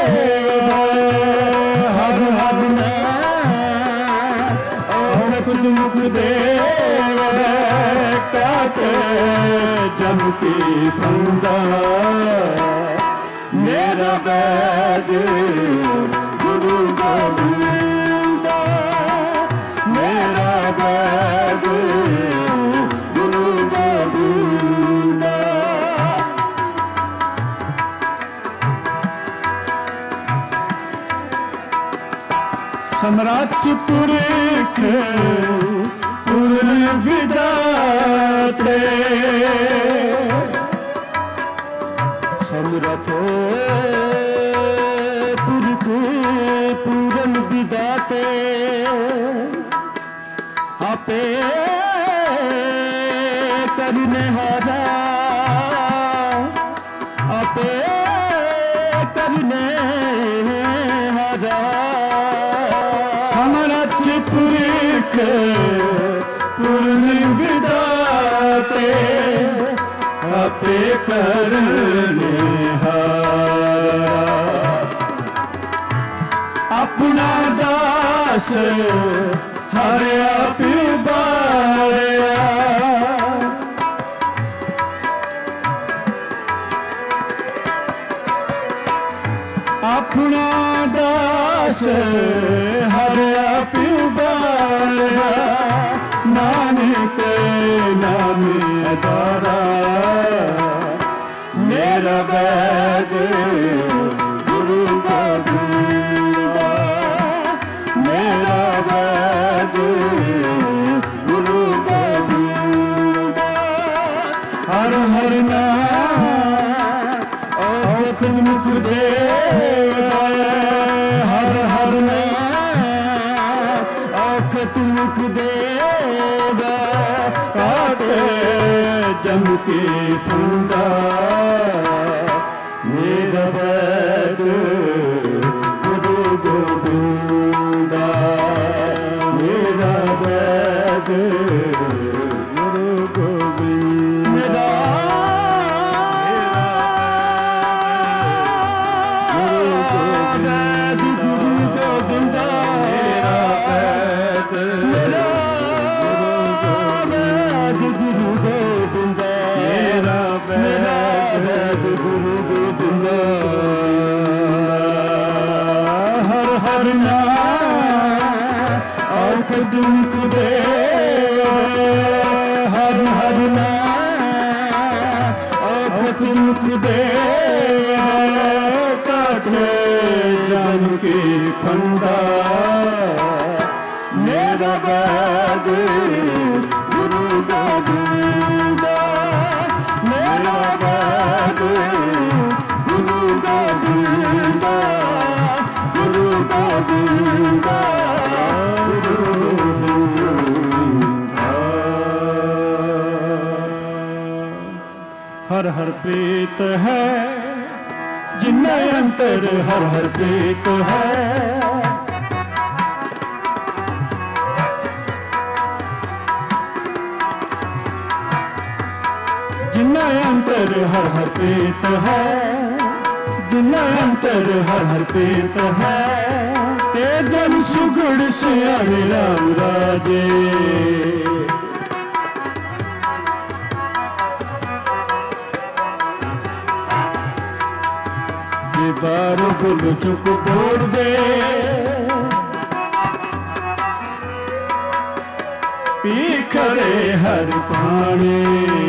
ਹਰ ਹਰ ਨਾਮ ਔਖਦ ਮੁਖ ਦੇ। ਕਾਟੇ ਜਮ ਕੀ ਫੰਦਾ। ਮੇਰਾ ਵੈਦ ਗੁਰੂ ਗੋਬਿੰਦਾ। ਮੇਰਾ ਵੈਦ ਗੁਰੂ ਗੋਬਿੰਦਾ। ਸਮਰਾਟ ਪੁਰਖ ਪੂਰਨ ਵਿਦਾਤੇ। ਸਮਰਥ ਪੁਰਖ ਪੂਰਨ ਵਿਦਾਤੇ। ਆਪੇ ਕਰਨੇ ਹਾਰਾ। ਆਪੇ ਕਰਨੇ ਹਾਰਾ। ਸਮਰਥ ਪੁਰਖ ਪੂਰਨ ਵਿਦਾਤੇ। ਆਪੇ ਕਰਨੇ ਹਾਰਾ। ਆਪਣਾ ਦਾਸ ਹਰ ਆਪ ਬਾਰਿਆ। ਆਪਣਾ ਦਾਸ ਹਰ ਆਪ ਬਾਰਿਆ। ਨਾਨਕ ਨਾਮ ਅਦਾਰਾ। ਮੇਰਾ ਵੈਦ ਗੁਰੂ ਗੋਬਿੰਦਾ। ਮੇਰਾ ਵੈਦ ਗੁਰੂ ਗੋਬਿੰਦਾ। ਹਰ ਹਰ ਨਾਮ ਔਖਦ ਮੁਖ ਦੇ। ਹਰ ਹਰ ਨਾਮ ਔਖਦ ਮੁਖ ਦੇ। ਕਾਟੇ ਜਮ ਕੀ ਫੰਦਾ। मेरा वैद गुरु गोविंदा, मेरा वैद गुरु गोविंद, मेरा वैद गुरु गोविंदा, मेरा वैद गुरु गोविंदा, मेरा वैद गुरु गोविंदा। हर हर नाम औख दुख दे, हर हर नाम औख दुख दे, काटे जन की खंडा, मेरा वैद गुरु गोविंदा, मेरा वैद गुरु गोविंदा, गुरु गोविंदा, गुरु गोविंदा। हर हर प्रीत है जिन्हें अंतर, हर हर प्रीत है जिन्हें अंतर, हर हर प्रीत है जिन्हें अंतर, हर हर प्रीत है। ते जन सुगड़ सियाने राम राजे, जे बार बुल चुप बोल दे, पी करे हर पानी,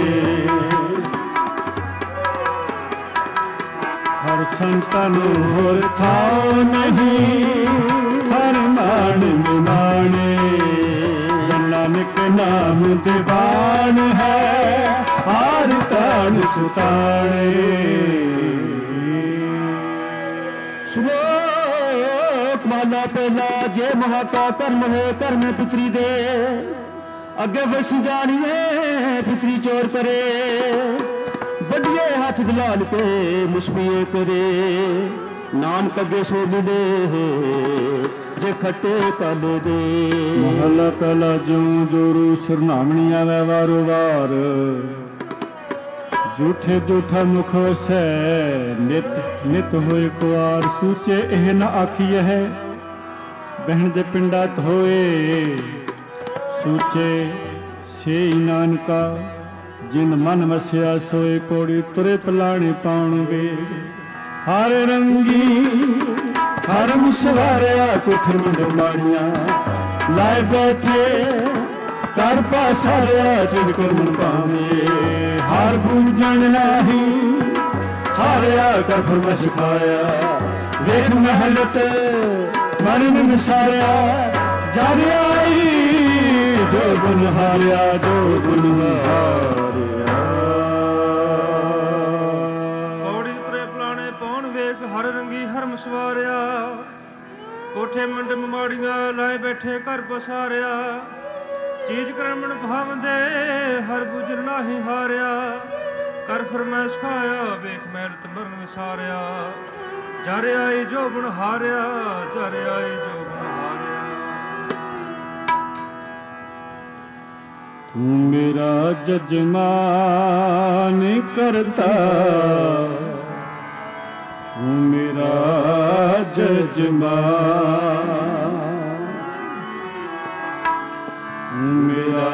हर संतन होर थाओ नहीं, हर मान निमाने, नानक नाम दीवान है, हार तान सुताने। श्लोक माला पहला, जे महा का कर्म है कर्म पुत्री दे, अगे वस जानिए पुत्री चोर करे, वडिए हाथ दलाल पे मुस्बिए करे, नानक अगे सो मिले जे खट्टे काले दे। महला पहला ज्यों जोरू सरनामणी आवे वारो वार, झूठे झूठा मुख वसै नित नित होए कुआर, सूचे एह न आखिए है बहन जे पिंडात होए, सूचे से नानका जिन मन वसिया सोए, पौड़ी तुरे पलाणे पाउणगे। हर रंगी हरम सवारिया कुठर मुंड माड़िया, लाए बैठे कर पासारिया चिड़कर मन पावे, हार बूझन नाही हारिया कर फरमाश खाया, देख महलत मरन मिसारिया, जाने आई जो गुन हारिया, जो गुन हारिया। पौड़ी तुरे पलाणे पौन वेख, हर रंगी हरम सवारिया, कोठे मंड माड़िया, लाए बैठे कर पसारिया, चीज करमण भावंदे हर बुझन नाही हारिया, कर फरमैश खाया वेख मैरत मਰਨ विसारिया, जारे आई जो गुण हारिया, जारे आई जो गुण हारिया। तू मेरा जजमान करता, तू मेरा जजमान, मेरा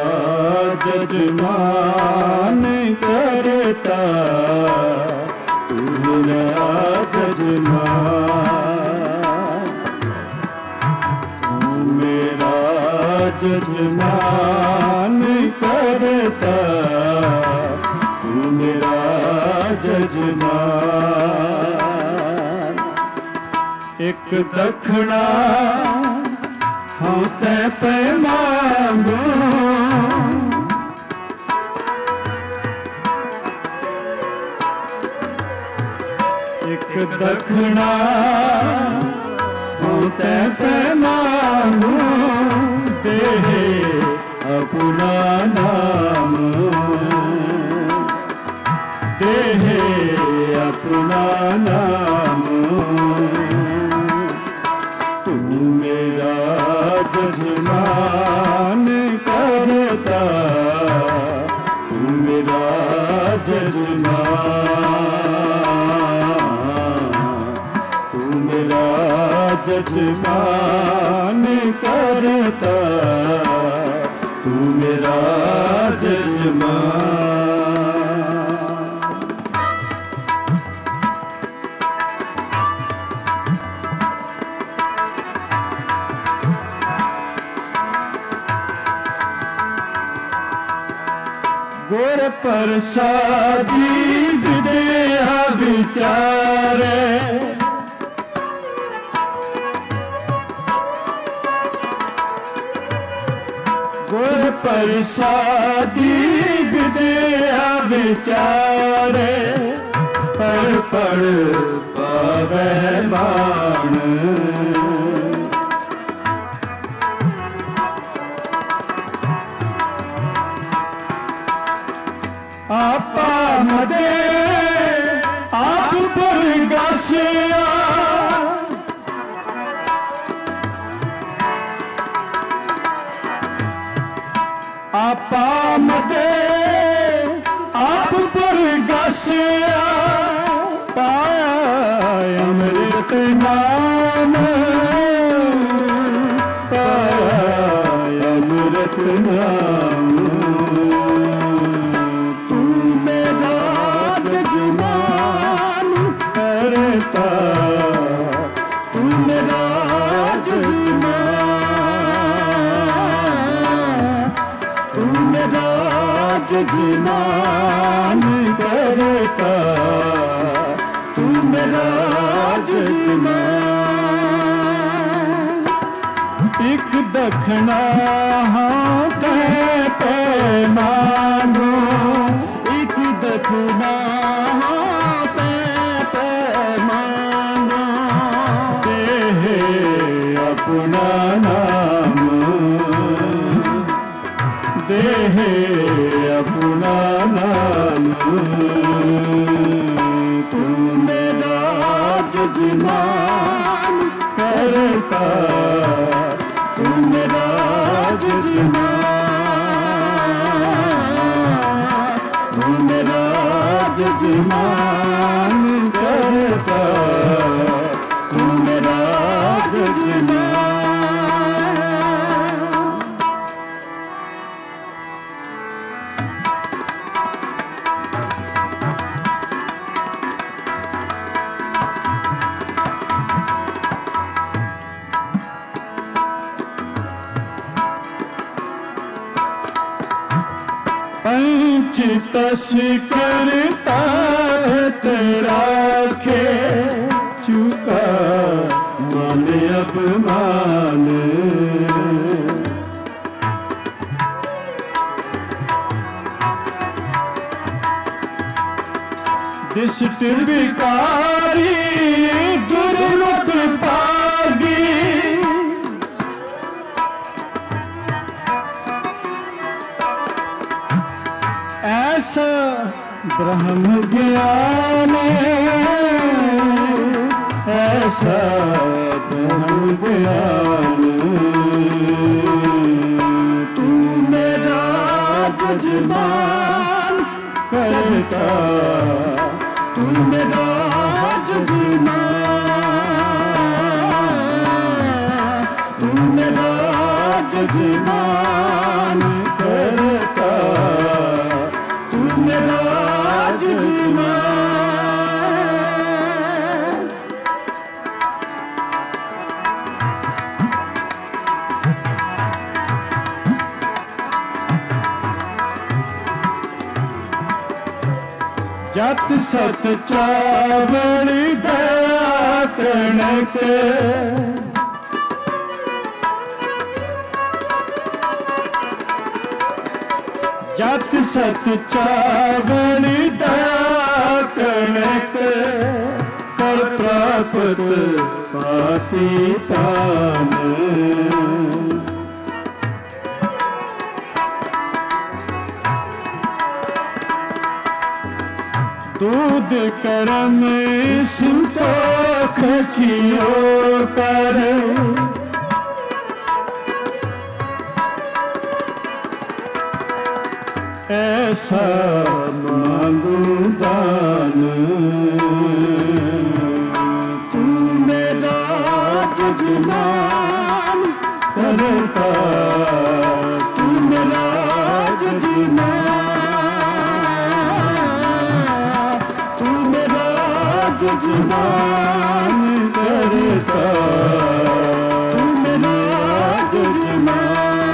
जजमान करता, तू मेरा जजमान, तू मेरा जजमान करता, तू मेरा जजमान। एक दखना हाँ ते पे मांगो, एक दखना हाँ ते पे मांगो, देहे अपना नाम, देहे अपना अपना नाम, तू मेरा जजमान करता, तू मेरा जजमान, तू मेरा जजमान करता, तू मेरा जजमान। गुर प्रसादी विद्या विचारे, गुर प्रसादी विद्या विचारे, पढ़ पढ़ पावे बाण, आपा मदे आप पर गासिया, आपा मदे आप पर गासिया, पाया अमृत नाम, पाया अमृत नाम। तू मेरा जजमान, तू मेरा जजमान करता, तू मेरा जजमान। एक दखना हाथ पे मानो, एक दखना अपना नाम, देह अपना नाम, तू मेरा जजमान करता, तू मेरा जजमान, तू मेरा जजमान करता, तू मेरा जजमान। पंचतस करता तेरा खे, चुका मान अपमान, दिष्ट विकारी दुर्मत पागी, ऐसा ब्रह्म ज्ञान, ऐसा ब्रह्म ज्ञान। तू मेरा जजमान करता, तू मेरा जजमान, तू मेरा जजमान करता, तू मेरा जजमान। जत सत चावल दया कणक, जत सत चावल दया कणक, कर प्राप्त पाती तान। दूध करम संतोख कियो कर ऐसा मांगू दान तू मेरा जजमान करता तू मेरा जजमान तू मेरा जजमान करता तू मेरा जजमान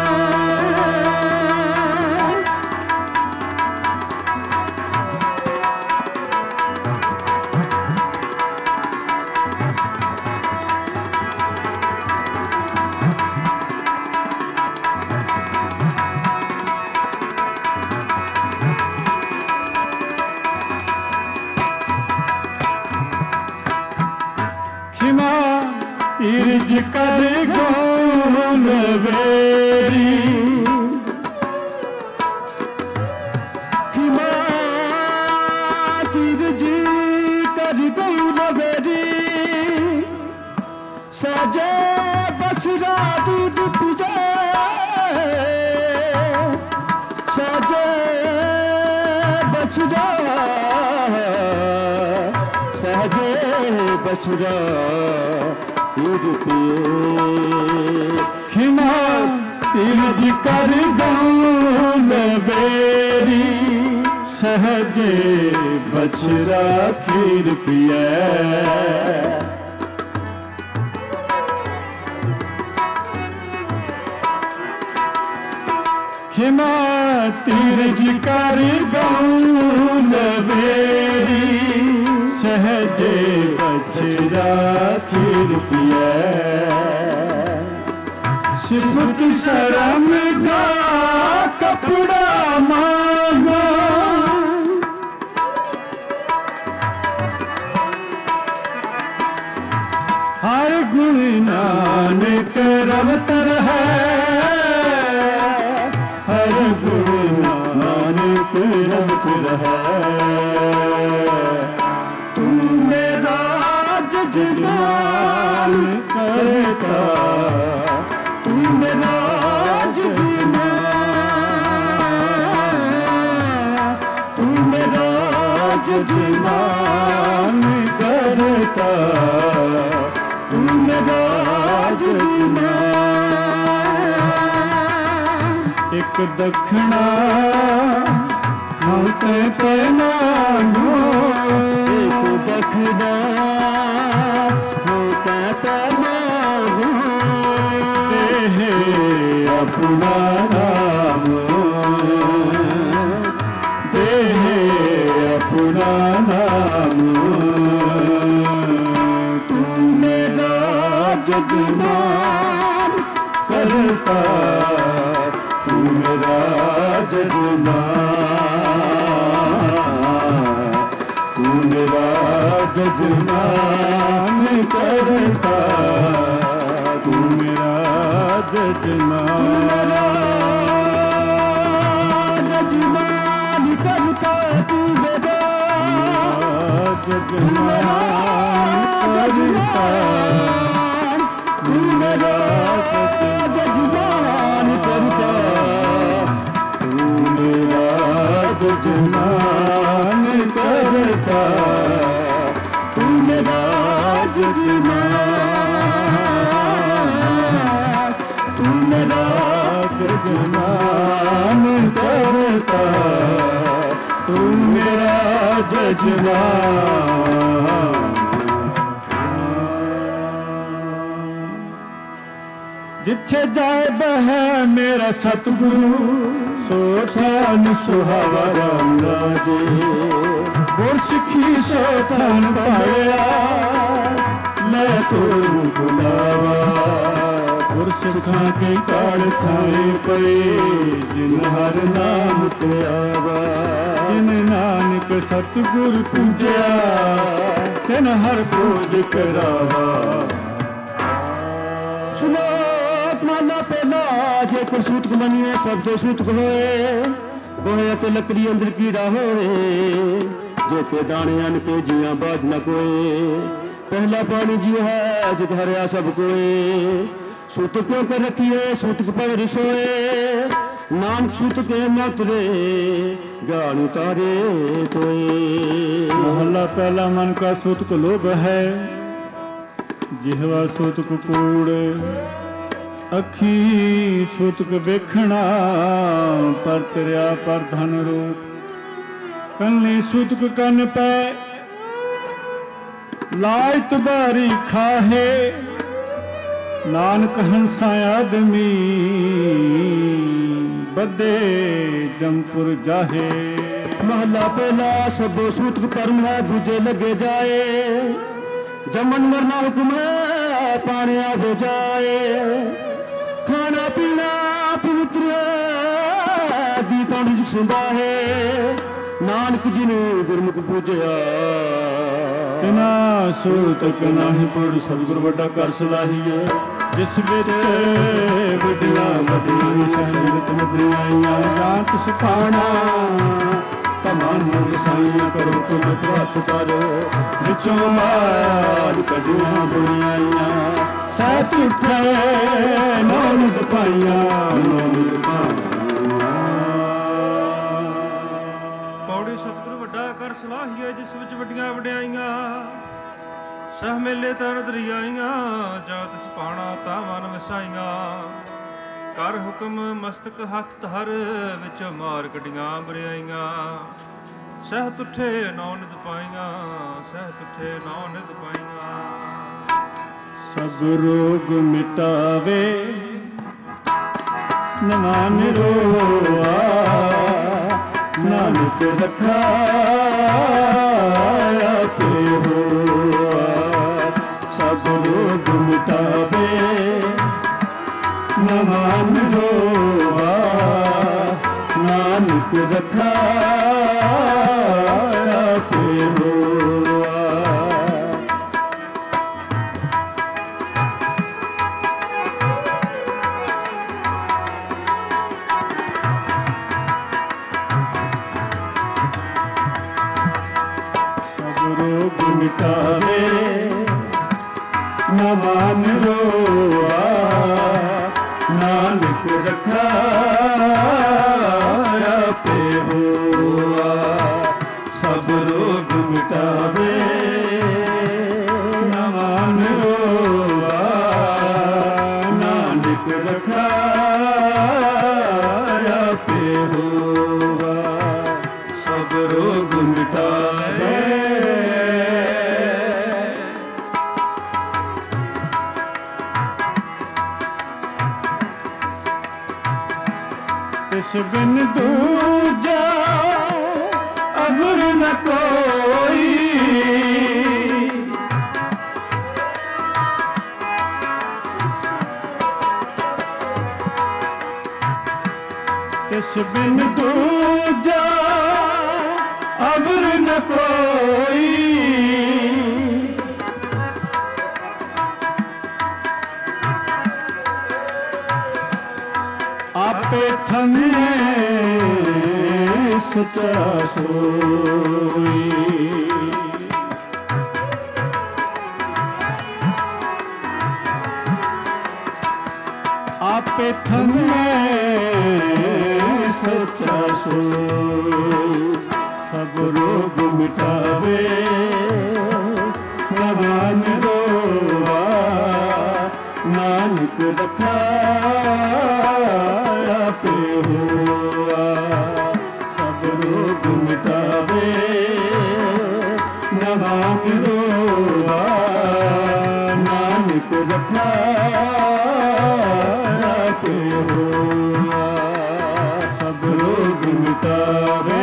तीर्ज कर गौन बेरी खिमा तीर्ज कर गौन बेरी सजे बछड़ा दूध पिजे सजे बछड़ा सहजे बछड़ा खिमा तीर्ज कर गौन बेरी सहजे बछड़ा खीर पिए खिमा तीर्ज कर गौन बेरी सहजे बछड़ा खीर पिए सिर्फ की शर्म का कपड़ा मांगा हर गुण नानक रवतर है हर गुण नानक रवतर है जजमान करता तू मेरा जजमान तू मेरा जजमान करता तू मेरा जजमान एक दक्षिणा होते पहना एक दक्षिणा अपना नाम देह अपना नाम तू मेरा जजमान करता तू मेरा जजमान तू मेरा जजमान करता तू मेरा जजमान जजमान करता तू मेरा जजमान करता तू मेरा जजमान करता तू मेरा जजमान करता तू मेरा जजमान तू मेरा जजमान करता तू मेरा जजमान जिथे जाए बह मेरा सतगुरु सोठान सुहावा राजे गुर सिखी सोठान पाया ले तो बुलावा गुर सिखा के काल थाए पे जिन हर नाम ते आवा जिन नानक सतगुर पूजया तिन हर खोज करावा सुनो माला पहला जे को सूत को मनिए सब जो सूत को होए गोहे ते लकड़ी अंदर कीड़ा होए जो के दाने अन के जिया बाज न कोई, पहला पानी जियो है जित हरिया सब कोई। सुत क्यों कर रखिए सुत पर सोए, नाम छूत के मत रे गान उतारे कोई। मोहल्ला पहला मन का सूतक लोभ है, जिहवा सूतक कूड़, अखी सूतक वेखना, पर तिरिया पर धन रूप। कन्नी सूतक कन पै, लाज तुबारी खाहे, नानक हंसा आदमी, बदे जमपुर जाहे। महला पहला सबो सूतक परम है, दूजे लगे जाए, जमन मरना हुक्म है पाने आवे जाए। खाना पीना पवित्र दी तो रिज़्क़ सुंदा है, नानक जी ने गुरमुख पूजया। तिना सूतक नाही पुर सतगुर वड्डा कर सलाहिए, जिस विच वड्डियां वड्डियां शहादत मदरियां जात सुखाना। तमान गोसाइयां करो तुम हथ करो, विचों माल कढ़ियां बुनियाइयां। सत उठे नौनिद पाइयां, नौनिद पाइयां। ਪੌੜੀ ਸਤਿਗੁਰ ਵੱਡਾ ਕਰ ਸਲਾਹੀਏ, ਜਿਸ ਵਿੱਚ ਵੱਡੀਆਂ ਵਡਿਆਈਆਂ। ਸਹ ਮੇਲੇ ਤਨ ਦਰਿਆਈਆਂ, ਜਾਂ ਤਿਸ ਪਾਣਾ ਤਾ ਮਨ ਵਸਾਈਆਂ। ਕਰ ਹੁਕਮ ਮਸਤਕ ਹੱਥ ਧਰ, ਵਿੱਚ ਮਾਰ ਕੱਢੀਆਂ ਬਰਿਆਈਆਂ। ਸਹਿ ਤੁਠੇ ਨੌ ਨਿਤ ਪਾਈਆਂ, ਸਹਿ ਤੁਠੇ ਨੌ ਨਿਤ ਪਾਈਆਂ। सब रोग मिटावे नवा निरोआ, नानक रखाया पे होआ। सब रोग मिटावे नवा निरोआ, नानक रखाया पे होआ। मिटावे नवा निरोआ, नानक रखाया पे होआ। सब रोग मिटावे नवा निरोआ, नानक रखाया पे होआ। सब रोग मिटावे तिस बिन दूजा अगुर न कोई। तिस बिन दूजा अगुर न कोई। आपे थमे सच्चा सोई। आपे थमे सच्चा सोई। सब रोग मिटावे नवा निरोआ, नानक रखाया पे होआ। सब रोग मिटावे नवा निरोआ, नानक रखाया पे होआ। सब रोग मिटावे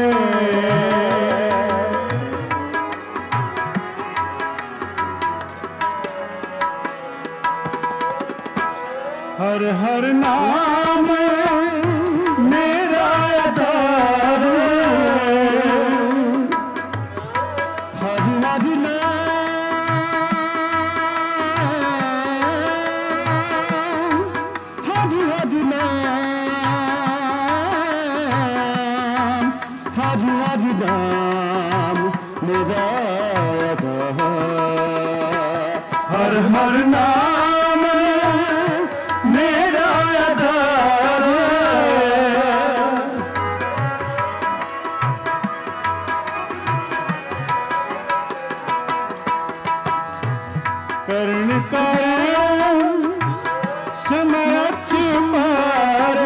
हर हर नाम मेरा आधार। हर हर नाम, हर हर नाम, हर हर नाम ਹਰ ਹਰ ਨਾਮ ਮੇਰਾ ਆਧਾਰ ਕਰਨ ਕਾਰਨ ਸਮਰਥ ਪਾਰ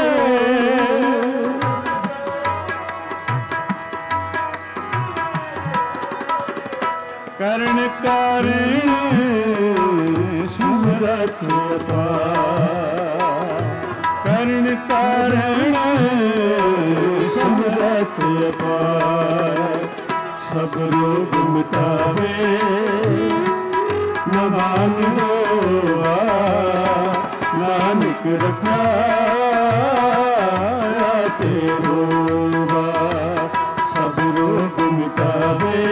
ਕਰਨ ਕਾਰਨ ਸਮਰਥ ਪਾਰ ਕਰਨ ਕਾਰਨ ਸਮਰਥ ਪਾਰ ਸਭ ਰੋਗ ਮਿਟਾਵੇ ਨਵਾਨ ਹੋਆ ਨਾਨਕ ਰਖਾਇਆ ਤੇ ਹੋਵਾ ਸਭ ਰੋਗ ਮਿਟਾਵੇ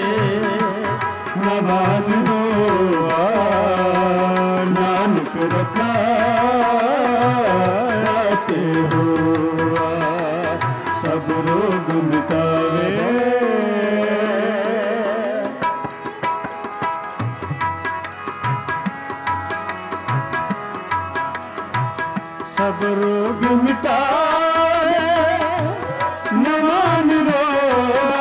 ਨਵਾਨ ਹੋਆ ਨਾਨਕ ਰਖਾਇਆ ਤੇ ਹੋਵਾ ਸਭ ਰੋਗ ਮਿਟਾਵੇ ਸਭ ਰੋਗ ਮਿਟਾਏ ਨਵਾਨ ਰੋਆ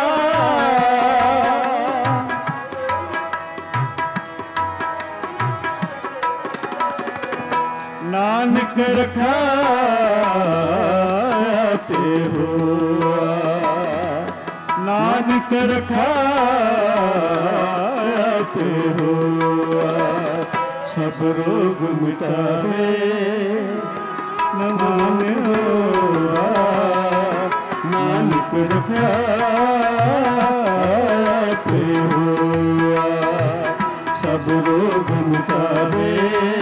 ਨਾਨਕ ਰਖਾਇਆ ਤੇ ਹੋਆ ਨਾਨਕ ਰਖਾਇਆ ਤੇ ਹੋਆ ਸਭ ਰੋਗ ਮਿਟਾਵੇ ਨਵਾਨ ਹੋਆ ਨਾਨਕ ਰਖਾਇਆ ਤੇ ਹੋਆ ਸਭ ਰੋਗ ਮਿਟਾਵੇ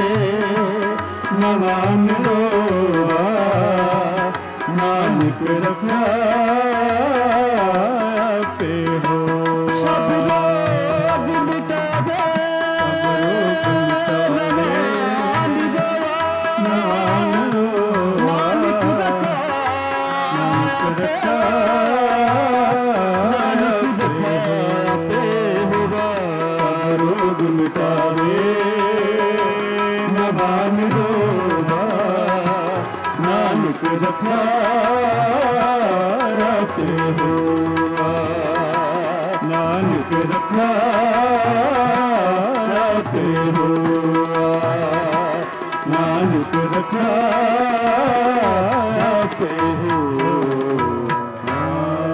ਨਵਾਨ ਹੋਆ ਨਾਨਕ ਰਖਾਇਆ ਤੇ ਹੋਆ ਸਭ ਰੋਗ ਮਿਟਾਵੇ ਰਖਾਇਆ ਤੇ ਹੋਆ ਨਾਨਕ ਰਖਾਇਆ ਤੇ ਹੋਆ ਨਾਨਕ ਰਖਾਇਆ ਤੇ ਹੋਆ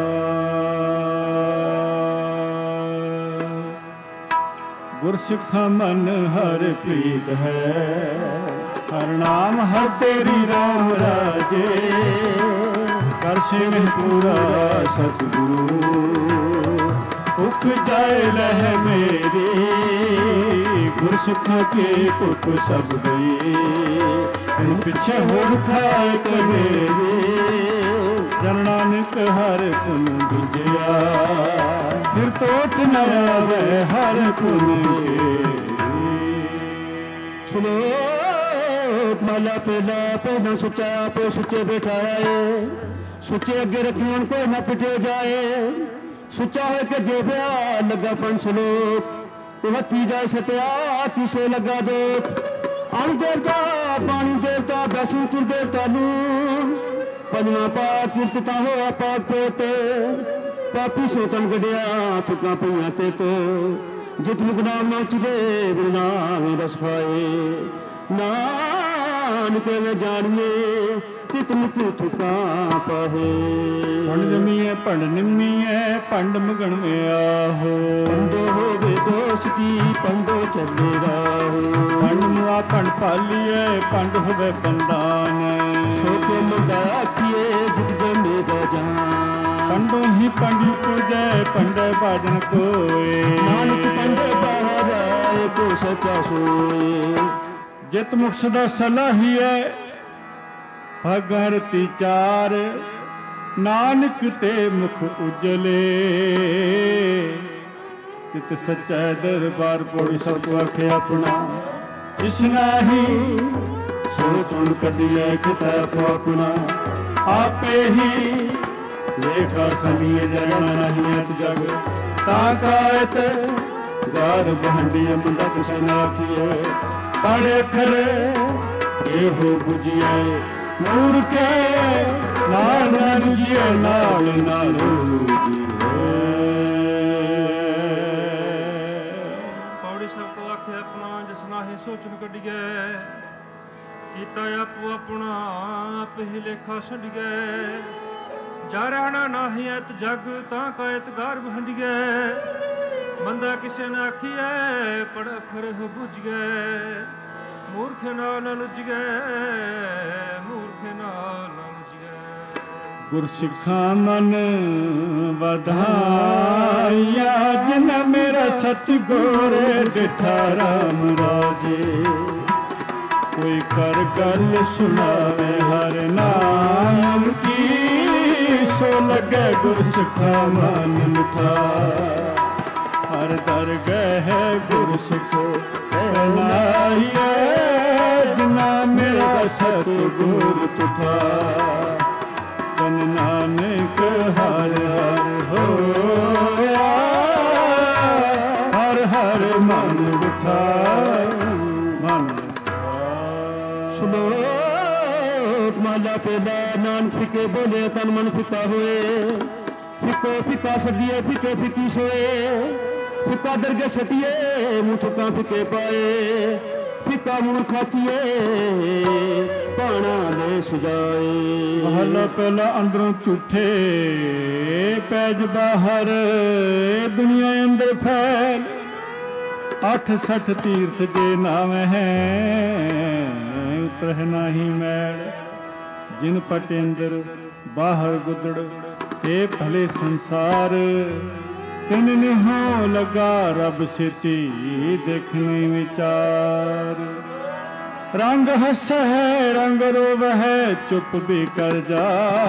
ਗੁਰਸਿੱਖਾ ਮਨ ਹਰ ਪ੍ਰੀਤ ਹੈ ਹਰ ਨਾਮ ਹਰ ਤੇਰੀ ਰਾਮ ਰਾਜੇ ਕਰ ਸੇਵਨ ਪੂਰਾ ਸਤਿਗੁਰੂ ਉਖ ਜਾਏ ਲਹਿ ਮੇਰੀ ਗੁਰਸਿੱਖਾਂ ਕੇ ਭੁੱਖ ਸਭ ਗਈ ਪਿੱਛੇ ਹੋਰ ਖਾਏ ਕਵੇਰੀ ਜਨ ਨਾਨਕ ਹਰ ਪੁਨ ਵਿਜਿਆ ਫਿਰ ਤੋਤ ਨ ਆਵੇ ਹਰ ਪੁਨ ਸੁਨੋ ਮਾਲਾ ਪਹਿਲਾ ਸੁੱਚਾ ਆਪੇ ਸੁੱਚੇ ਬਿਠਾਇਆ ਏ ਸੁੱਚੇ ਅੱਗੇ ਰੱਖੀਆਂ ਕੋਈ ਨਾ ਪਿਟੇ ਜਾਏ ਸੁੱਚਾ ਹੋਏ ਕਿ ਜੇਬਿਆ ਲੱਗਾ ਪੰਜ ਸਲੋਕ ਉਹ ਹੱਥੀ ਜਾਏ ਸਤਿਆ ਕਿਸੇ ਲੱਗਾ ਦੋ ਅਣ ਦੇਵਤਾ ਪਾਣੀ ਦੇਵਤਾ ਬੈਸੰਤੁਰ ਦੇਵਤਾ ਨੂੰ ਪੰਜਵਾਂ ਪਾਕ ਕੀਰਤਤਾ ਹੋਇਆ ਪਾਕ ਪੋਤੇ ਪਾਪੀ ਸੋਤਨ ਗੜਿਆ ਥੁੱਕਾਂ ਪਈਆਂ ਤੇ ਤੋ ਜਿਤ ਮੁਕਨਾਮ ਨਾ ਉਚਦੇ ਗੁਰਨਾਮ ਰਸ ਖਾਏ ਨਾਨਕੇ ਮੈਂ ਜਾਣੀਏ ਤਿਤ ਮੁਕਤ ਥੁਕਾਂ ਪਾਹੇ ਪੰਡ ਜਮੀਏ ਪੰਡ ਨਿੰਮੀਏ ਪੰਡ ਮਗਣ ਮੇ ਆਹੋ ਪੰਡੋ ਹੋਵੇ ਦੋਸਤੀ ਪੰਡੋ ਚੱਲੇ ਰਾਹੋ ਪੰਡ ਮੁਆ ਪੰਡ ਪਾਲੀਏ ਪੰਡ ਹੋਵੇ ਪੰਡਾਨ ਸੋ ਕੇ ਮੰਦਾ ਆਖੀਏ ਜਿਤ ਜਮੇ ਦਾ ਜਾਨ ਪੰਡੋ ਹੀ ਪੰਡੀ ਪੂਜੈ ਪੰਡੇ ਬਾਜਨ ਕੋਏ ਨਾਨਕ ਪੰਡੇ ਬਾਹਰ ਆਏ ਕੋ ਸੱਚਾ ਸੋਏ ਜਿਤ ਮੁਖ ਸਦਾ ਸਲਾਹੀਐ ਭਗਰਤੀ ਚਾਰ ਨਾਨਕ ਤੇ ਮੁਖ ਉਜਲੇ ਤਿਤ ਸੱਚਾ ਦਰਬਾਰ ਪੋੜੀ ਸਭ ਆਖੇ ਆਪਣਾ ਜਿਸ ਨਾਹੀ ਸੋ ਸੁਣ ਕਦੀਏ ਕਿਤਾਬ ਆਪਣਾ ਆਪੇ ਹੀ ਲੇਖਾ ਸਮੀਏ ਜਗਣ ਨਹੀਂ ਅਤ ਜਗ ਤਾ ਕਾਇਤ गार बहंडिए मुंडा किसे ना किए पढ़े खरे ਇਹੋ 부지ਏ ਮੂਰਖੇ ਨਾਲ ਨਾਲ ਜੀਏ ਨਾਲ ਨਾਲ ਜੀਏ। ਪੌੜੀ ਸਭ ਕੋ ਆਖੇ ਆਪਣਾ ਜਿਸ ਨਾਹੀ ਸੋਚਣ ਕੱਢੀਏ ਕੀਤਾ ਆਪੋ ਆਪਣਾ ਆਪ ਹੀ ਲੇਖਾ ਛੱਡੀਏ ਜਾ ਰਹਿਣਾ ਨਾਹੀ ਐਤ ਜਗ ਤਾਂ ਕਾਇਤ ਗਾਰ ਬਹੰਡੀਏ ਮੰਦਾ ਕਿਸੇ ਨੇ ਆਖੀਏ ਪੜ ਅਖਰ ਹੋ 부지ਏ ਮੂਰਖ ਨਾਲ ਲੁੱਝ ਗਏ ਮੂਰਖ ਨਾਲ ਲੁੱਝ ਗਏ। ਗੁਰਸਿੱਖਾਂ ਮਨ ਵਧਾਇਆ ਜਿਨ ਮੇਰਾ ਸਤਿਗੁਰ ਡਿਠਾ ਰਾਮ ਰਾਜੇ ਕੋਈ ਕਰ ਗੱਲ ਸੁਣਾਵੇ ਹਰ ਨਾਮ ਕੀ ਸੋ ਲੱਗੇ ਗੁਰਸਿੱਖਾਂ ਮਨ ਮਿਠਾ ਹਰ ਦਰਗਹ ਗੁਰਸਿੱਖੋ ਨਾਈਏ ਜਿਨਾ ਮੇਰਾ ਸਤਿਗੁਰ ਤੁਠਾ ਜਨ ਨਾਨਕ ਹਰ ਹਰ ਹੋਇਆ ਹਰ ਹਰ ਮਨ ਬਿਠਾ ਮਨ ਸ਼ਲੋਕ ਮਾਲਾ ਪਹਿਲਾ ਨਾਨਕ ਫਿਕੇ ਬੋਲੇ ਤਨ ਮਨ ਫਿਕਾ ਹੋਏ ਫਿੱਕੋ ਫਿੱਕਾ ਸਦੀਏ ਫਿੱਕੇ ਫਿੱਕੀ ਸੋਏ ਫਿੱਕਾ ਦਰਗੇ ਸਟੀਏ ਮੂੰਹ ਥੁੱਕਾਂ ਫਿੱਕੇ ਪਾਏ ਫਿੱਕਾ ਮੂਰਖਾ ਕੀਏ ਪਾਣਾ ਲੈ ਸੁਜਾਏ। ਮਹਲਾ ਪਹਿਲਾ ਅੰਦਰੋਂ ਝੂਠੇ ਪੈਜ ਬਾਹਰ ਦੁਨੀਆ ਅੰਦਰ ਫੈਲ 68 ਤੀਰਥ ਜੇ ਨਾਮ ਹੈ ਉਤਰਹ ਨਾਹੀ ਮੈਲ ਜਿਨ ਪਟੇਂਦਰ ਬਾਹਰ ਗੁਦੜ ਤੇ ਭਲੇ ਸੰਸਾਰ ਤਿਨ ਨਿਹੋ ਲਗਾ ਰੱਬ ਛੇਤੀ ਦੇਖਣੀ ਵਿਚਾਰ ਰੰਗ ਹੱਸੈ ਰੰਗ ਰੋਵਹਿ ਚੁੱਪ ਵੀ ਕਰ ਜਾ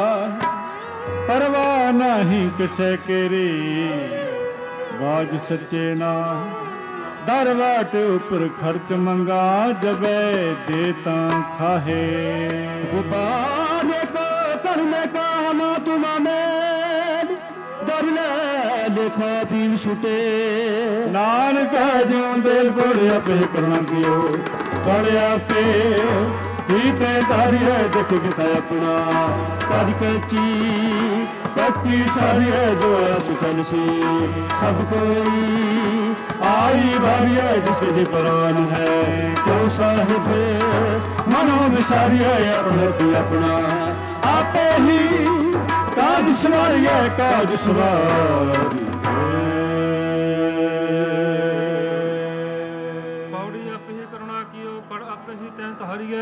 ਪਰਵਾਹ ਨਹੀਂ ਕਿਸੇ ਕੇਰੀ ਬਾਜ ਸੱਚੇ ਨਾ ਦਰਵਾਟ ਉਪਰ ਖਰਚ ਮੰਗਾ ਜਬੈ ਦੇ ਤਾਂ ਖਾਹੇ ਗੁਬਾਨੇ ਕੋ ਕਰਨੇ ਕਾ ਨਾ ਤੁਮਾਨੇ ਦਰਲੇ ਲੇਖਾ ਪੀਰ ਸੁਟੇ ਨਾਨਕ ਜਿਉ ਦਿਲ ਬੋੜਿਆ ਪੇ ਕਰਨਾ ਕਿਓ ਕੜਿਆ ਪੇ ਹੀ ਤੇ ਤਾਰੀਏ ਦੇਖ ਕਿਤਾ ਆਪਣਾ ਕਰ ਕਚੀ ਪੱਕੀ ਸਾਰੀ ਜੋ ਸੁਖਨ ਸੀ ਸਭ ਕੋਈ आई भारिया जिसके जी परवान है क्यों साहिब मनो विसारिया अपना आपे ही काज सवारिया काज सवारी। पौड़ी आप ही करुणा कियो पढ़ आप ही तैं तारिए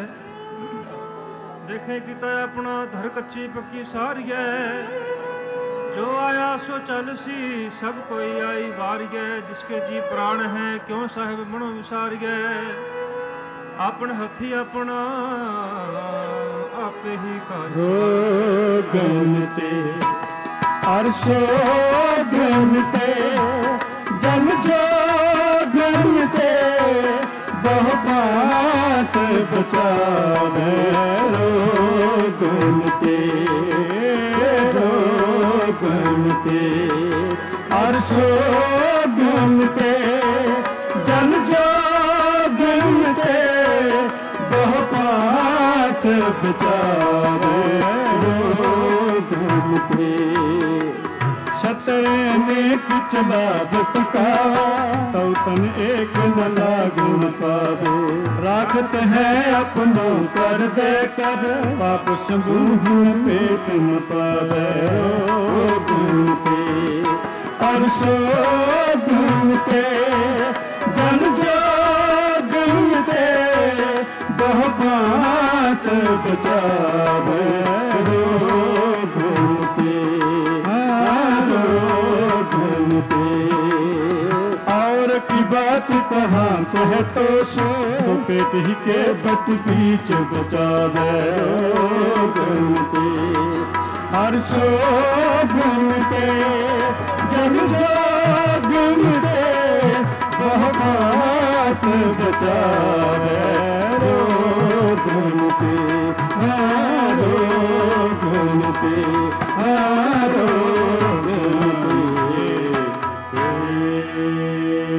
देखे किता अपना धर कच्ची पक्की सारिए जो आया सो चल सी सब कोई आई वारिए जिसके जी प्राण है क्यों साहिब मनो विसारिए अपन हथी अपना आप ही कर गनते अरसो गनते जन जो गनते बहु बात बचावे रो गनते गनते अरसो गनते जन जो गनते बहु पात बचावे गनते छतरे नेक चला बटका तौ तन एक न लागुन पावे राखत है अपनो कर दे कर पाप समूह पेट न पावे गनते अरसो गनते जन जो गनते बहु बात बचावे और की बात कहाँ कह तो सो पेट ही के बट बीच बचावे गनते हर सो गनते जन जो गनते बहु बात बचावे गनते गनते गनते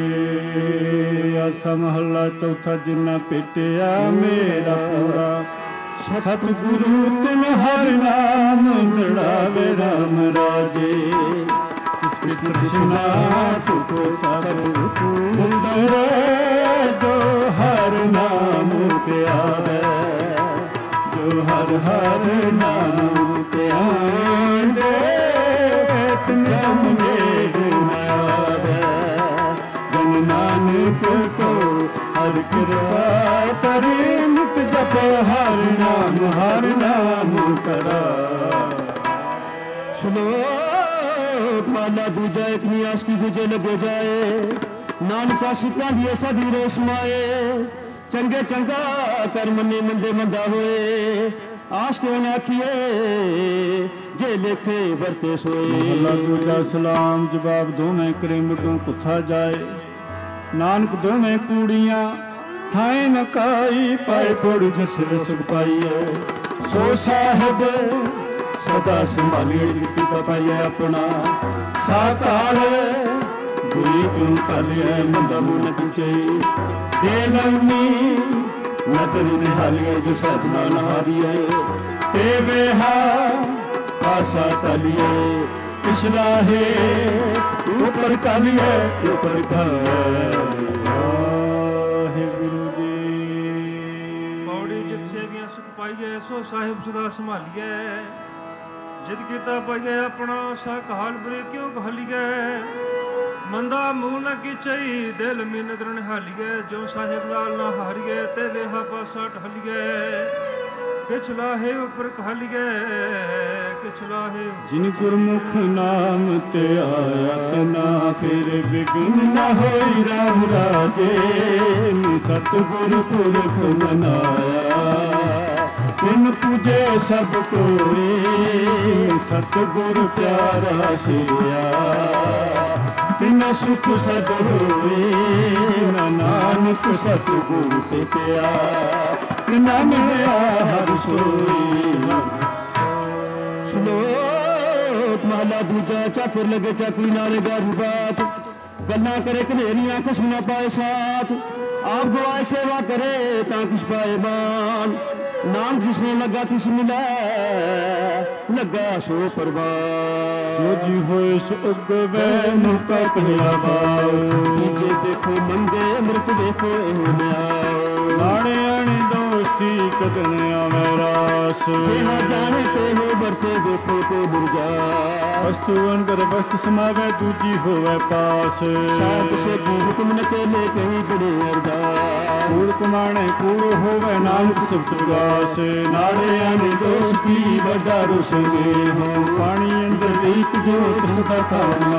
ਮਹੱਲਾ ਚੌਥਾ। ਜਿਨਾ ਭੇਟਿਆ ਮੇਰਾ ਪੂਰਾ ਸਤਿਗੁਰੂ ਤਿਨ ਹਰ ਨਾਮ ਲੜਾਵੇ ਰਾਮ ਰਾਜੇ। ਇਸ ਕ੍ਰਿਸ਼ਨਾ ਤੁਕੋ ਸਭ ਉਤਰੇ ਜੋ ਹਰ ਨਾਮ ਪਿਆਰੇ, ਜੋ ਹਰ ਹਰ ਨਾਮ ਪਿਆਰੇ ਤਿਨ ਮੇਰ ਨਾਵੇ। ਜਨ ਨਾਨਕ ਕੋ ਹਰ ਕਿਰਪਾ ਕਰੇ, ਨਿਤ ਜਪੇ ਹਰ ਨਾਮ ਕਰਾ। ਸ਼ਲੋਕ ਮਾਲਾ ਦੂਜਾ ਇੱਕ ਨਿਆਸ ਕੀ ਦੂਜੇ ਲਗੇ ਜਾਏ। ਨਾਨਕਾ ਸਿੱਖਾਂ ਦੀ ਸਦੀ ਰੇਸ਼ਮਾਏ, ਚੰਗੇ ਚੰਗਾ ਕਰ ਮੰਨੇ ਮੰਦੇ ਮੰਦਾ ਹੋਏ। ਆਸ ਕਿਉਂ ਨਾ ਆਖੀਏ ਜੇ ਲੇਖੇ ਵਰਤੇ ਸੋਏ। ਮਹਲਾ ਦੂਜਾ ਸਲਾਮ ਜਵਾਬ ਦੋਵੇਂ ਕਰੇ ਮਿਟੋਂ ਕੁੱਥਾ ਜਾਏ। ਨਾਨਕ ਦੋਵੇਂ ਕੂੜੀਆਂ ਥਾਏ ਨ ਕਾਈ, ਪਾਏ ਪੜ ਜਸਰ ਸੁਖ ਪਾਈਏ। ਸੋ ਸਾਹਿਬ ਸਦਾ ਸੰਭਾਲੀਏ ਜਿੱਤੀ ਪਾਈਏ ਆਪਣਾ ਸਾਕਾਲ। ਗੁਰੀ ਕਿਉਂ ਕਾਲੀਏ ਮੰਦਾ ਮੂਲ ਪਿਛੇ ਦੇ ਲੰਮੀ ਨਦਰ ਨਿਹਾਲੀਏ। ਜੋ ਸਾਧਨਾ ਨਹਾਰੀਏ ਤੇ ਵੇਹਾ ਆਸਾ ਤਲੀਏ। ਪਿਛਲਾ ਹੈ ਉੱਪਰ ਕਾਲੀਏ ਉੱਪਰ ਕਾਲੀਏ। ਪਾਈਏ ਸੋ ਸਾਹਿਬ ਸਦਾ ਸੰਭਾਲੀਏ। ਜਿਤ ਕੀਤਾ ਪਾਈਏ ਆਪਣਾ ਸਾਕਾਲ ਬੁਰੇ ਕਿਉਂ ਘਾਲੀਏ। ਮੰਦਾ ਮੂੰਹ ਨ ਕੀਚਈ ਦਿਲ ਮੀ ਨਦਰ ਨਿਹਾਲੀਏ। ਜੋ ਸਾਹਿਬ ਨਾਲ ਨਾ ਹਾਰੀਏ ਤੇ ਵੇਹਾ ਪਾਸਾ ਢਾਲੀਏ। ਪਿਛਲਾ ਹੈ ਉੱਪਰ ਘਾਲੀਏ ਪਿਛਲਾ ਹੈ। ਜਿਨ ਗੁਰਮੁਖ ਨਾਮ ਤੇ ਆਇਆ ਤਨਾ ਫਿਰ ਬਿਗਨ ਨਾ ਹੋਈ ਰਾਮ ਰਾਜੇ। ਸਤਿਗੁਰ ਪੁਰਖ ਮਨਾਇਆ ਤਿਨ ਪੂਜੇ ਸਭ ਕੋਏ। ਸਤਿਗੁਰ ਪਿਆਰਾ ਸਿਆ ਤਿਨ ਸੁਖ ਸਦ ਹੋਏ। ਨਾਨਕ ਸਤਿਗੁਰ ਤੇ ਪਿਆ ਤਿਨਾ ਮਿਲਿਆ ਹਰ ਸੋਈ। ਸ਼ਲੋਕ ਮਹਲਾ ਦੂਜਾ। ਚਾਕਰ ਲਗੇ ਚਾਕਰੀ ਨਾਲੇ ਗਾਰੂ ਬਾਤ, ਗੱਲਾਂ ਕਰੇ ਕਨੇਰੀਆਂ ਖੁਸ਼ਬੂ ਨਾ ਪਾਏ ਸਾਥ। ਆਪ ਗਵਾਏ ਸੇਵਾ करे ਤਾਂ ਕੁਛ ਪਾਏ ਮਾਨ। ਨਾਮ ਜਿਸਨੇ ਲੱਗਾ ਤਿਸ ਮਿਲਾ ਲੱਗਾ ਸੋ ਪਰਵਾਨ। ਜੋ ਜੀ ਹੋਏ ਸੋ ਉਗਵੇ ਮੁਕਾ ਕਹਿਆ ਬਾਉ। ਜੇ ਦੇਖੋ ਮੰਗੇ ਅੰਮ੍ਰਿਤ ਦੇਖੋ ਇਹੋ ਨਿਆਉ। ਨਾਣੇ ਆਣੇ ਦੋਸਤੀ ਕਦਨ ਆਵੇ ਰਾਸ। ਜੇ ਨਾ ਜਾਣੇ ਤੇ ਹੋ ਵਰਤੇ ਦੇਖੋ ਕੋ ਦੁਰਜਾ। ਵਸਤੂ ਅੰਦਰ ਵਸਤ ਸਮਾਵੇ ਦੂਜੀ ਹੋਵੇ ਪਾਸ। ਸਾਧ ਸੇਖੀ ਹੁਕਮ ਨ ਚਲੇ ਕਹੀ ਬੜੇ ਅਰਦਾਸ। ਕੂੜ ਕਮਾਣੇ ਕੂੜ ਹੋਵੇ ਨਾਨਕ ਸਿਫਤ ਗਾਸ। ਨਾੜਿਆਂ ਨੇ ਦੋਸਤੀ ਵੱਡਾ ਰੁਸਨੇ ਹੋ। ਪਾਣੀ ਅੰਦਰ ਰੀਤ ਜੋਤ ਸਦਾ ਥਾਣਾ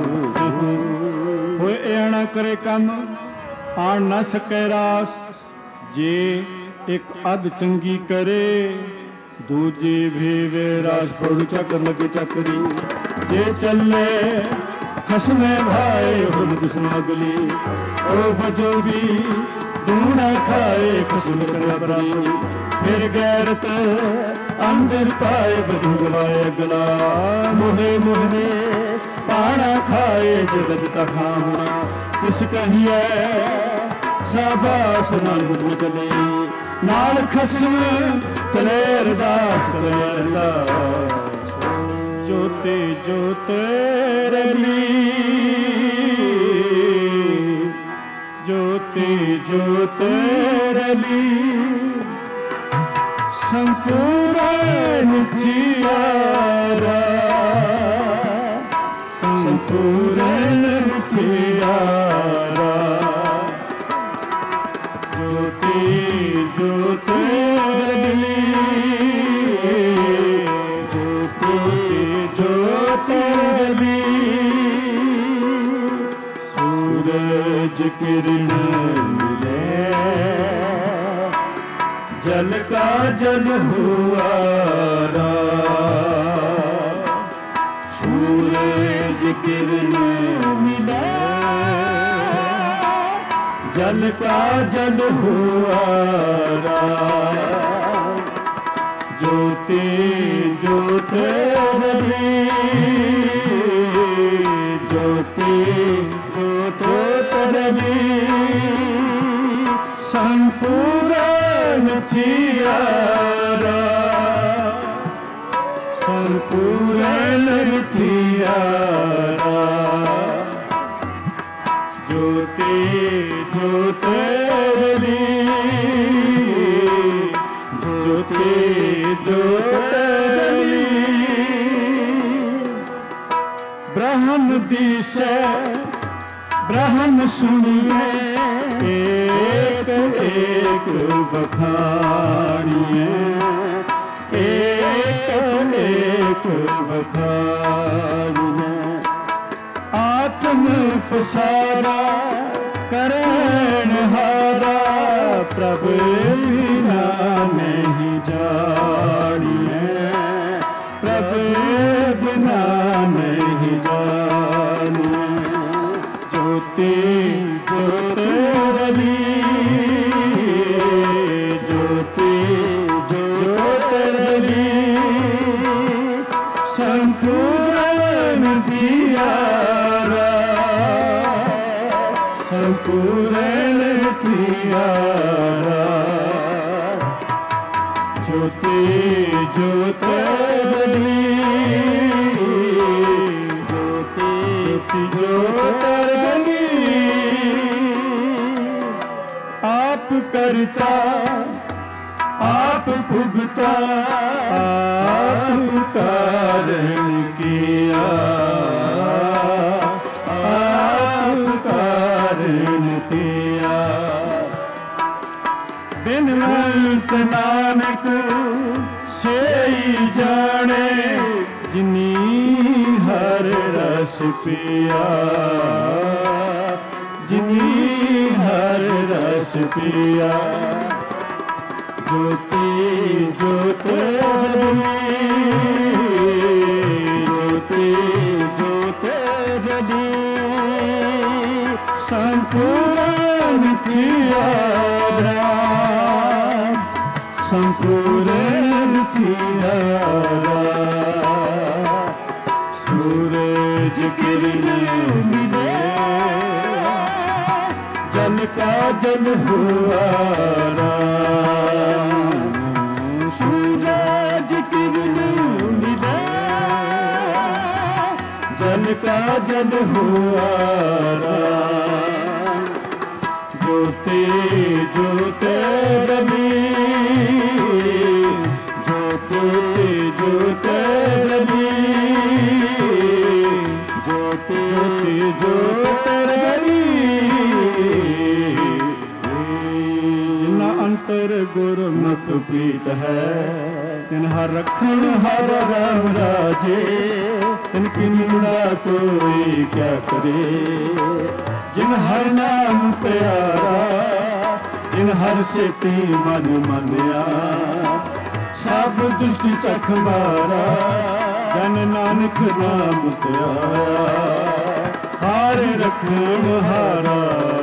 ਹੋਏ। ਇਹ ਨਾ ਕਰੇ ਕੰਮ ਆਣ ਨਾ ਸਕੇ ਰਾਸ। ਜੇ ਇੱਕ ਅੱਧ ਚੰਗੀ ਕਰੇ ਦੂਜੀ ਵੀ ਵੇ ਰਾਸ। ਪੜੂ ਚੱਕਰ ਲੱਗੇ ਚੱਕਰੀ ਜੇ ਚੱਲੇ ਹਸਨੇ ਭਾਏ ਹੁਣ ਦੁਸ਼ਮਣ ਅਗਲੀ। ਉਹ ਵਜੋ ਵੀ ਦੂਣਾ ਖਾਏ ਖਸਮ ਕਰਬਰੀ। ਫਿਰ ਗੈਰਤ ਅੰਦਰ ਪਾਏ ਬਦੂ ਗਵਾਏ ਅਗਲਾ। ਮੋਹੇ ਮੋਹੇ ਪਾਣਾ ਖਾਏ ਜਗਤ ਤਖਾਉਣਾ। ਕਿਸ ਕਹੀਏ ਸਾਬਾਸ ਨਾਲ ਗੁਰੂ ਚਲੇ। ਨਾਲ ਖਸਮ ਚਲੇ ਅਰਦਾਸ ਚਲੇ ਅਰਦਾਸ। ਜੋਤੇ ਜੋਤੇ ਰਲੀ ਜੋਤੇ ਜੋਤੇ ਰਲੀ। ਸੰਪੂਰਨ ਥਿਆਰਾ ਸੰਪੂਰਨ ਥਿਆਰਾ। ਜੋਤੀ ਜੋਤੇ ਰਲੀ ਜੋਤੀ ਜੋਤੇ ਰਲੀ। ਸੂਰਜ किरण मिले जल का जल हुआ सूरज किरण मिले जल का जल हुआ ज्योति ज्योत रवि ज्योति ज्योत रवि ਸੰਪੂਰਨ ਥਿਆਰਾ ਸੰਪੂਰਨ ਥਿਆਰਾ ਜੋਤੀ ਜੋਤ ਰਲੀ ਜੋਤੀ ਜੋਤ ਰਲੀ ब्रह्म दिशे ब्रह्म सुनिए एक एक बखानिए एक एक बखानिए आत्म पसारा करण हारा प्रभु बिना नहीं जानिए प्रभु बिना नहीं जानिए ज्योति ज्योत रली ज्योति ज्योत रली संपूर्ण थियारा संपूर्ण थियारा ज्योति ज्योत रली ज्योति ज्योत रली आप करता आप भुगता आप कारण किया आप कारण किया बिनवंत नानक से जाने जिनी हर रस पिया जिनी हर रस पिया ज्योति ज्योत रली ज्योति ज्योत रली संपूर्ण थियारा संपूर्ण थियारा सूरज किरण मिले जल का जल हुआ सूरज किरण मिले जल का जल हुआ ज्योति ज्योत रली ज्योति ज्योत रली ज्योति ज्योत रली जिन्ना अंतर गुरमुख प्रीत है तिन हर रखन हर राम राजे तिनकी निंदा कोई क्या करे जिन हर नाम प्यारा जिन हर सेती मन मनिया सब दुष्ट चख मारा जन नानक नाम प्यारा हार रखन हारा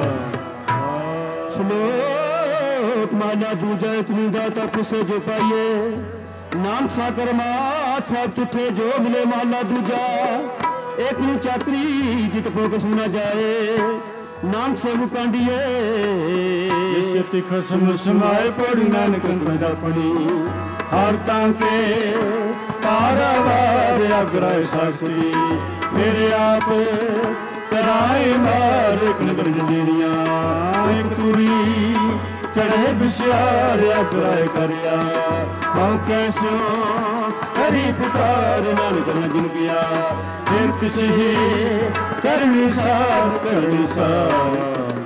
श्लोक माला दूजा इतनी दाता पुसे जो पाइए नाम साकर माथ चुठे जो मिले माला दूजा एक नु चाकरी जित फोकस न जाए नाम से मुकांडिए छेती खसम समाए पड़ी नानक पैदा पड़ी हर तांके पारावार अग्राय साक्षी मेरे आप कराए मार एक नगर जंजीरियां एक तुरी चढ़े बिशार अग्राय करिया पाँव कैसे करी पुकार नानक न जिन किया फिर किसी करनी सार करनी सार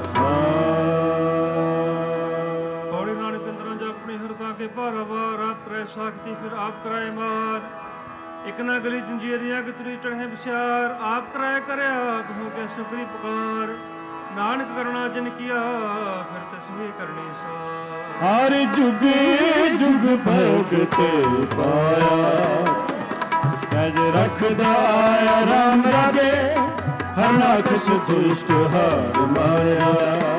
बौड़ी नानक अंदरों जो अपनी हरता के पारावार आप कराए साक्षी फिर आप कराए मार एक ना गली जंजीरियां की तुरी चढ़े बिशार आप कराए करे हो कैसे करी पुकार नानक करना जिन किया फिर तस्वीर करनी सा हर जुग जुग भगते पाया तज रखदा राम राजे हर नाकस दुष्ट हार माया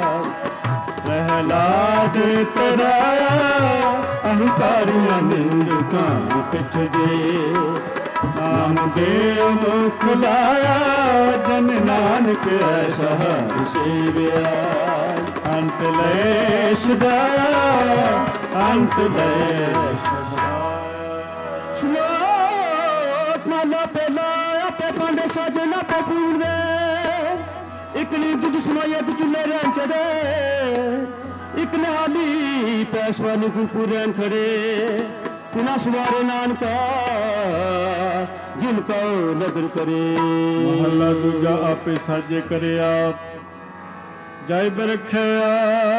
प्रहलाद तराया अहंकारियां निंद कान पिठ दे नाम देव मुख लाया जन नानक ऐसा हर सेविया ਅੰਤ ਲੈ ਸਦਾਇਆ ਅੰਤ ਲੈ ਸ਼ਲੋਕ ਮਾਲਾ ਪਹਿਲਾ ਆਪੇ ਪਾਂਡੇ ਸਾਜਣਾ ਤੇ ਪੂਰ ਦੇ ਇੱਕ ਨੀ ਤੁਝ ਸੁਣਾਇਆ ਤੁਝ ਮੇਰੇ ਚੜੇ ਇੱਕ ਨਿਹਾਲੀ ਪੈਸਵਾਨੀ ਗੁਰਪੁਰਨ ਖੜੇ ਪੁਨਾ ਸਵਾਰੇ ਨਾਨਕਾ ਜਿਨ ਕੋ ਨਦਰ ਕਰੇ। ਮਹੱਲਾ ਦੂਜਾ ਆਪੇ ਸਾਜੇ ਕਰੇ ਆਪ ਜਾਇ ਬਰਖਿਆ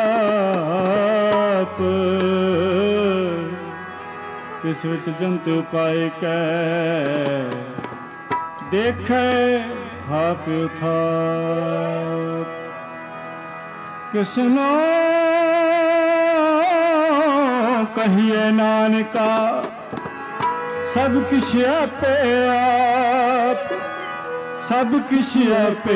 ਆਪ ਕਿਸ ਵਿੱਚ ਜੰਤ ਉਪਾਏ ਕੈ ਦੇਖੈ ਥਾਪ ਉਥਾਪ ਕਿਸਨੋ ਕਹੀਏ ਨਾਨਕਾ ਸਭ ਕਿਛ ਆਪੇ ਆਪ ਸਭ ਕਿਛ ਆਪੇ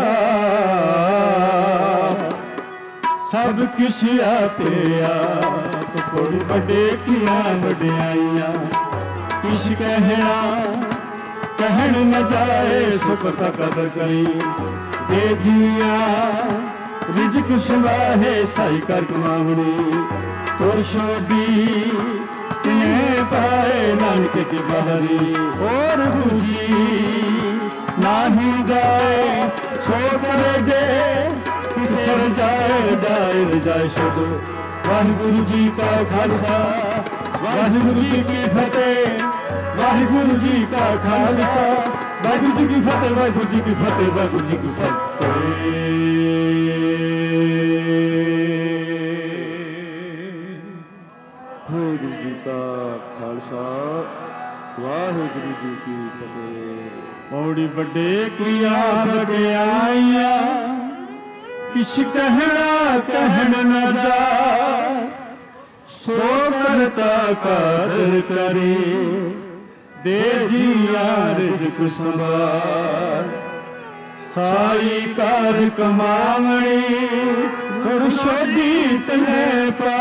ਆਪ ਸਭ ਕਿਛ ਆਪੇ ਆਪ ਕੋਈ ਵੱਡੇ ਕੀਆਂ ਵਡਿਆਈਆਂ ਕਿਛ ਕਹਿਣਾ ਕਹਿਣ ਨ ਜਾਏ ਸੁਖ ਤਾ ਕਦਰ ਕਰੀ ਜੇ ਜੀਆ ਰਿਜਕ ਸਵਾਹੇ ਸਾਈ ਕਰ ਕਮਾਵਣੀ ਤੁਰ ਸ਼ੋਭੀ ਤਿਨੇ ਪਾਏ ਨਾਨਕ ਕੀ ਬਹਰੀ ਔਰ ਗੁਜੀ ਨਾਹੀ ਜਾਏ ਸੋ ਕਰੇ ਜੇ ਕਿਸੇ ਰਜਾਏ ਜਾਏ ਰਜਾਏ ਸ਼ੁਧ। ਵਾਹਿਗੁਰੂ ਜੀ ਕਾ ਖਾਲਸਾ ਵਾਹਿਗੁਰੂ ਜੀ ਕੀ ਫਤਿਹ ਵਾਹਿਗੁਰੂ ਜੀ ਕਾ ਖਾਲਸਾ ਵਾਹਿਗੁਰੂ ਜੀ ਕੀ ਫਤਿਹ ਵਾਹਿਗੁਰੂ ਜੀ ਕੀ ਫਤਿਹ ਵਾਹਿਗੁਰੂ ਜੀ ਕੀ ਫਤਿਹ। ਵਾਹਿਗੁਰੂ ਜੀ ਕਾ ਖਾਲਸਾ ਵਾਹਿਗੁਰੂ ਜੀ ਕੀ ਫਤਿਹ। ਪੌੜੀ ਵੱਡੇ ਕੀਆ ਵਡਿਆਈਆਂ ਕਿਛ ਕਹਿਣਾ ਕਹਿਣ ਨ ਜਾ ਸੋ ਕਰਤਾ ਕਦਰ ਕਰੇ ਦੇ ਜੀਆ ਰਿਜਕ ਸੰਭਾਰ ਸਾਈ ਕਾਰ ਕਮਾਵਣੀ ਗੁਰ ਸੋਧੀ ਤਨੇ ਪਾ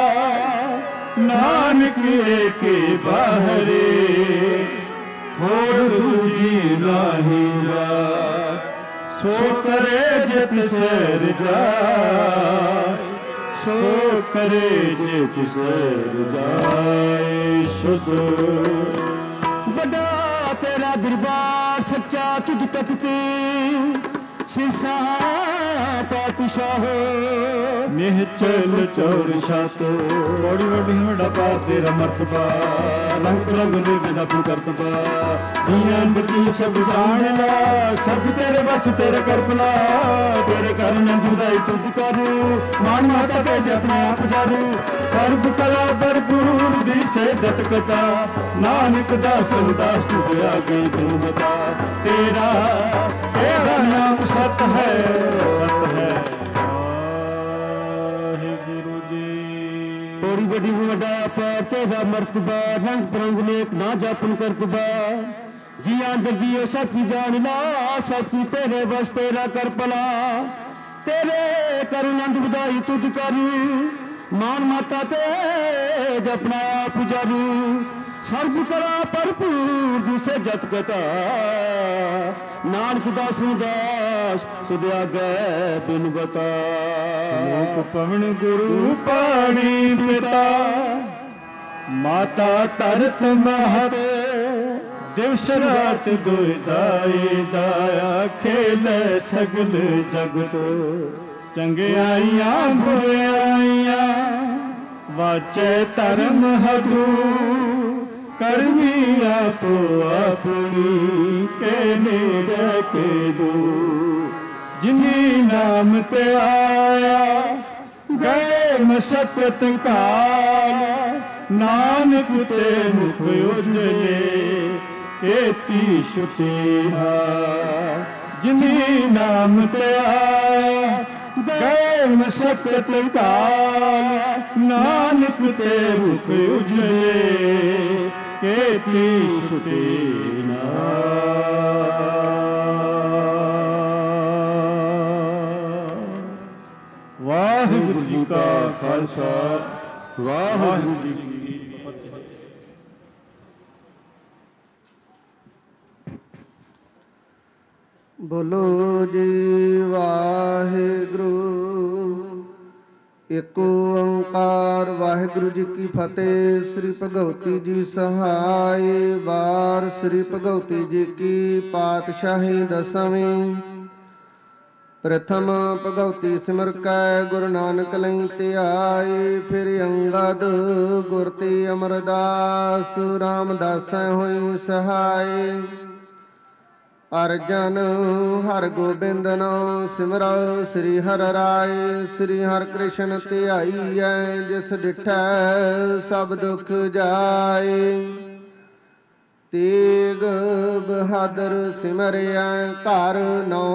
ਨਾਨਕ ਏਕੇ ਬਾਹਰੇ ਹੋਰ ਦੂਜੀ ਨਾਹੀ ਜਾ ਸੋ ਕਰੇ ਜਿਤ ਸਰ ਜਾਏ ਸੋ ਕਰੇ ਜਿਤ ਸਰ ਜਾਏ ਸ਼ੁਧ। ਵੱਡਾ ਤੇਰਾ ਦਰਬਾਰ ਸੱਚਾ ਤੁਧ ਤਕਤੇ ਸਿਰਸਾ ਪਾਤਸ਼ਾਹ ਨਿਹਚਲ ਚੌਰ ਛਤ ਬੜੀ ਵੱਡੀ ਵੱਡਾ ਪਾ ਤੇਰਾ ਮਰਤਬਾ ਰੰਗ ਰੰਗ ਨਿਰਦਾ ਤੂੰ ਕਰਤਬਾ ਜੀਆਂ ਬਤੀ ਸਭ ਜਾਣ ਲਾ ਸਭ ਤੇਰੇ ਵਸ ਤੇਰੇ ਕਰਪਨਾ ਤੇਰੇ ਕਰ ਨੰਦੁਦਾਈ ਤੁਧ ਕਰੂ ਮਾਨ ਮਾਤਾ ਕੇ ਜਪਨਾ ਆਪ ਜਾਰੂ ਸਰਬ ਕਲਾ ਭਰਪੂਰ ਦੀ ਸੇ ਜਤ ਕਤਾ ਨਾਨਕ ਦਾਸ ਦਾਸ ਤੁਧ ਆਗੇ ਤੂੰ ਬਤਾ ਤੇਰਾ ਤੇਰਾ ਨਾਮ ਸਤ ਹੈ ਸਤ ਹੈ। ਵਾਹਿਗੁਰੂ ਜੀ ਬੜੀ ਵੱਡੀ ਵੱਡਾ ਪਾਰ ਤੇਰਾ ਮਰਤਬਾ ਰੰਗ ਬਰੰਗ ਨੇਕ ਨਾ ਜਾਪਨ ਕਰਤਬਾ ਜੀ ਅੰਦਰ ਜੀਓ ਸਾਥੀ ਜਾਣ ਲਾ ਸਾਥੀ ਤੇਰੇ ਵਸ ਤੇਰਾ ਕਰ ਭਲਾ ਤੇਰੇ ਕਰ ਨੰਦ ਵਧਾਈ ਤੁਧ ਕਰੂ ਮਾਨ ਮਾਤਾ ਤੇ ਜਪਨਾ ਆਪ ਜਾਰੂ ਸਰਬ ਕਲਾ ਭਰਪੂਰ ਜਿਸੇ ਜਤ ਕਤਾ ਨਾਨਕ ਦਾਸ ਦਾਸ ਸੁਧ ਆਗੈ ਬਿਨ ਬਤਾ। ਲੋਕ ਪਵਨ ਗੁਰੂ ਪਾਣੀ ਪਿਤਾ ਮਾਤਾ ਧਰਤ ਮਹਤ ਦਿਵਸ ਰਾਤ ਦੁਇ ਦਾਈ ਦਾਇਆ ਖੇਲੇ ਸਗਲ ਜਗਤ ਚੰਗਿਆਈਆਂ ਬੁਰਾਈਆਂ ਵਾਚੈ ਧਰਮ ਹਦੂ ਕਰਮੀ ਆਪੋ ਆਪਣੀ ਕੇ ਨੇੜੇ ਕੇ ਦੂ ਜਿਨੀ ਨਾਮ ਤੇ ਆਇਆ ਗਏ ਮਸਕਤ ਕਾਲ ਨਾਨਕ ਤੇ ਮੁਖ ਉਜਲੇ ਕੇਤੀ ਛੁਟਿਆ ਜਿਨੀ ਨਾਮ ਤੇ ਆਇਆ ਗਏ ਮਸਕਤ ਕਾਲ ਨਾਨਕ ਤੇ ਮੁਖ ਉਜਲੇ ਕੇਤੀ ਛੁਟਿਆ। ਵਾਹਿਗੁਰੂ ਜੀ ਕਾ ਖਾਲਸਾ ਵਾਹਿਗੁਰੂ ਜੀ ਕੀ ਫਤਿਹ। ਬੋਲੋ ਜੀ ਵਾਹਿਗੁਰੂ ਏਕ ਓੰਕਾਰ ਵਾਹਿਗੁਰੂ ਜੀ ਕੀ ਫਤਿਹ। ਸ੍ਰੀ ਭਗਵਤੀ ਜੀ ਸਹਾਈ। ਵਾਰ ਸ੍ਰੀ ਭਗਵਤੀ ਜੀ ਕੀ ਪਾਤਸ਼ਾਹੀ ਦਸਵੀਂ। ਪ੍ਰਥਮ ਭਗਵਤੀ ਸਿਮਰ ਕੈ ਗੁਰੂ ਨਾਨਕ ਲਈ ਧਿਆਏ। ਫਿਰ ਅੰਗਦ ਗੁਰ ਤੇ ਅਮਰਦਾਸ ਰਾਮਦਾਸੈ ਹੋਈ ਸਹਾਈ। ਅਰਜਨ ਹਰ ਗੋਬਿੰਦ ਨਾਮ ਸਿਮਰੋ ਸ੍ਰੀ ਹਰਿ ਰਾਏ। ਸ੍ਰੀ ਹਰਿ ਕ੍ਰਿਸ਼ਨ ਧਿਆਈਐ ਜਿਸ ਡਿਠੈ ਸਭ ਦੁਖ ਜਾਏ। ਤੇਗ ਬਹਾਦਰ ਸਿਮਰਿਆ ਘਰ ਨੌ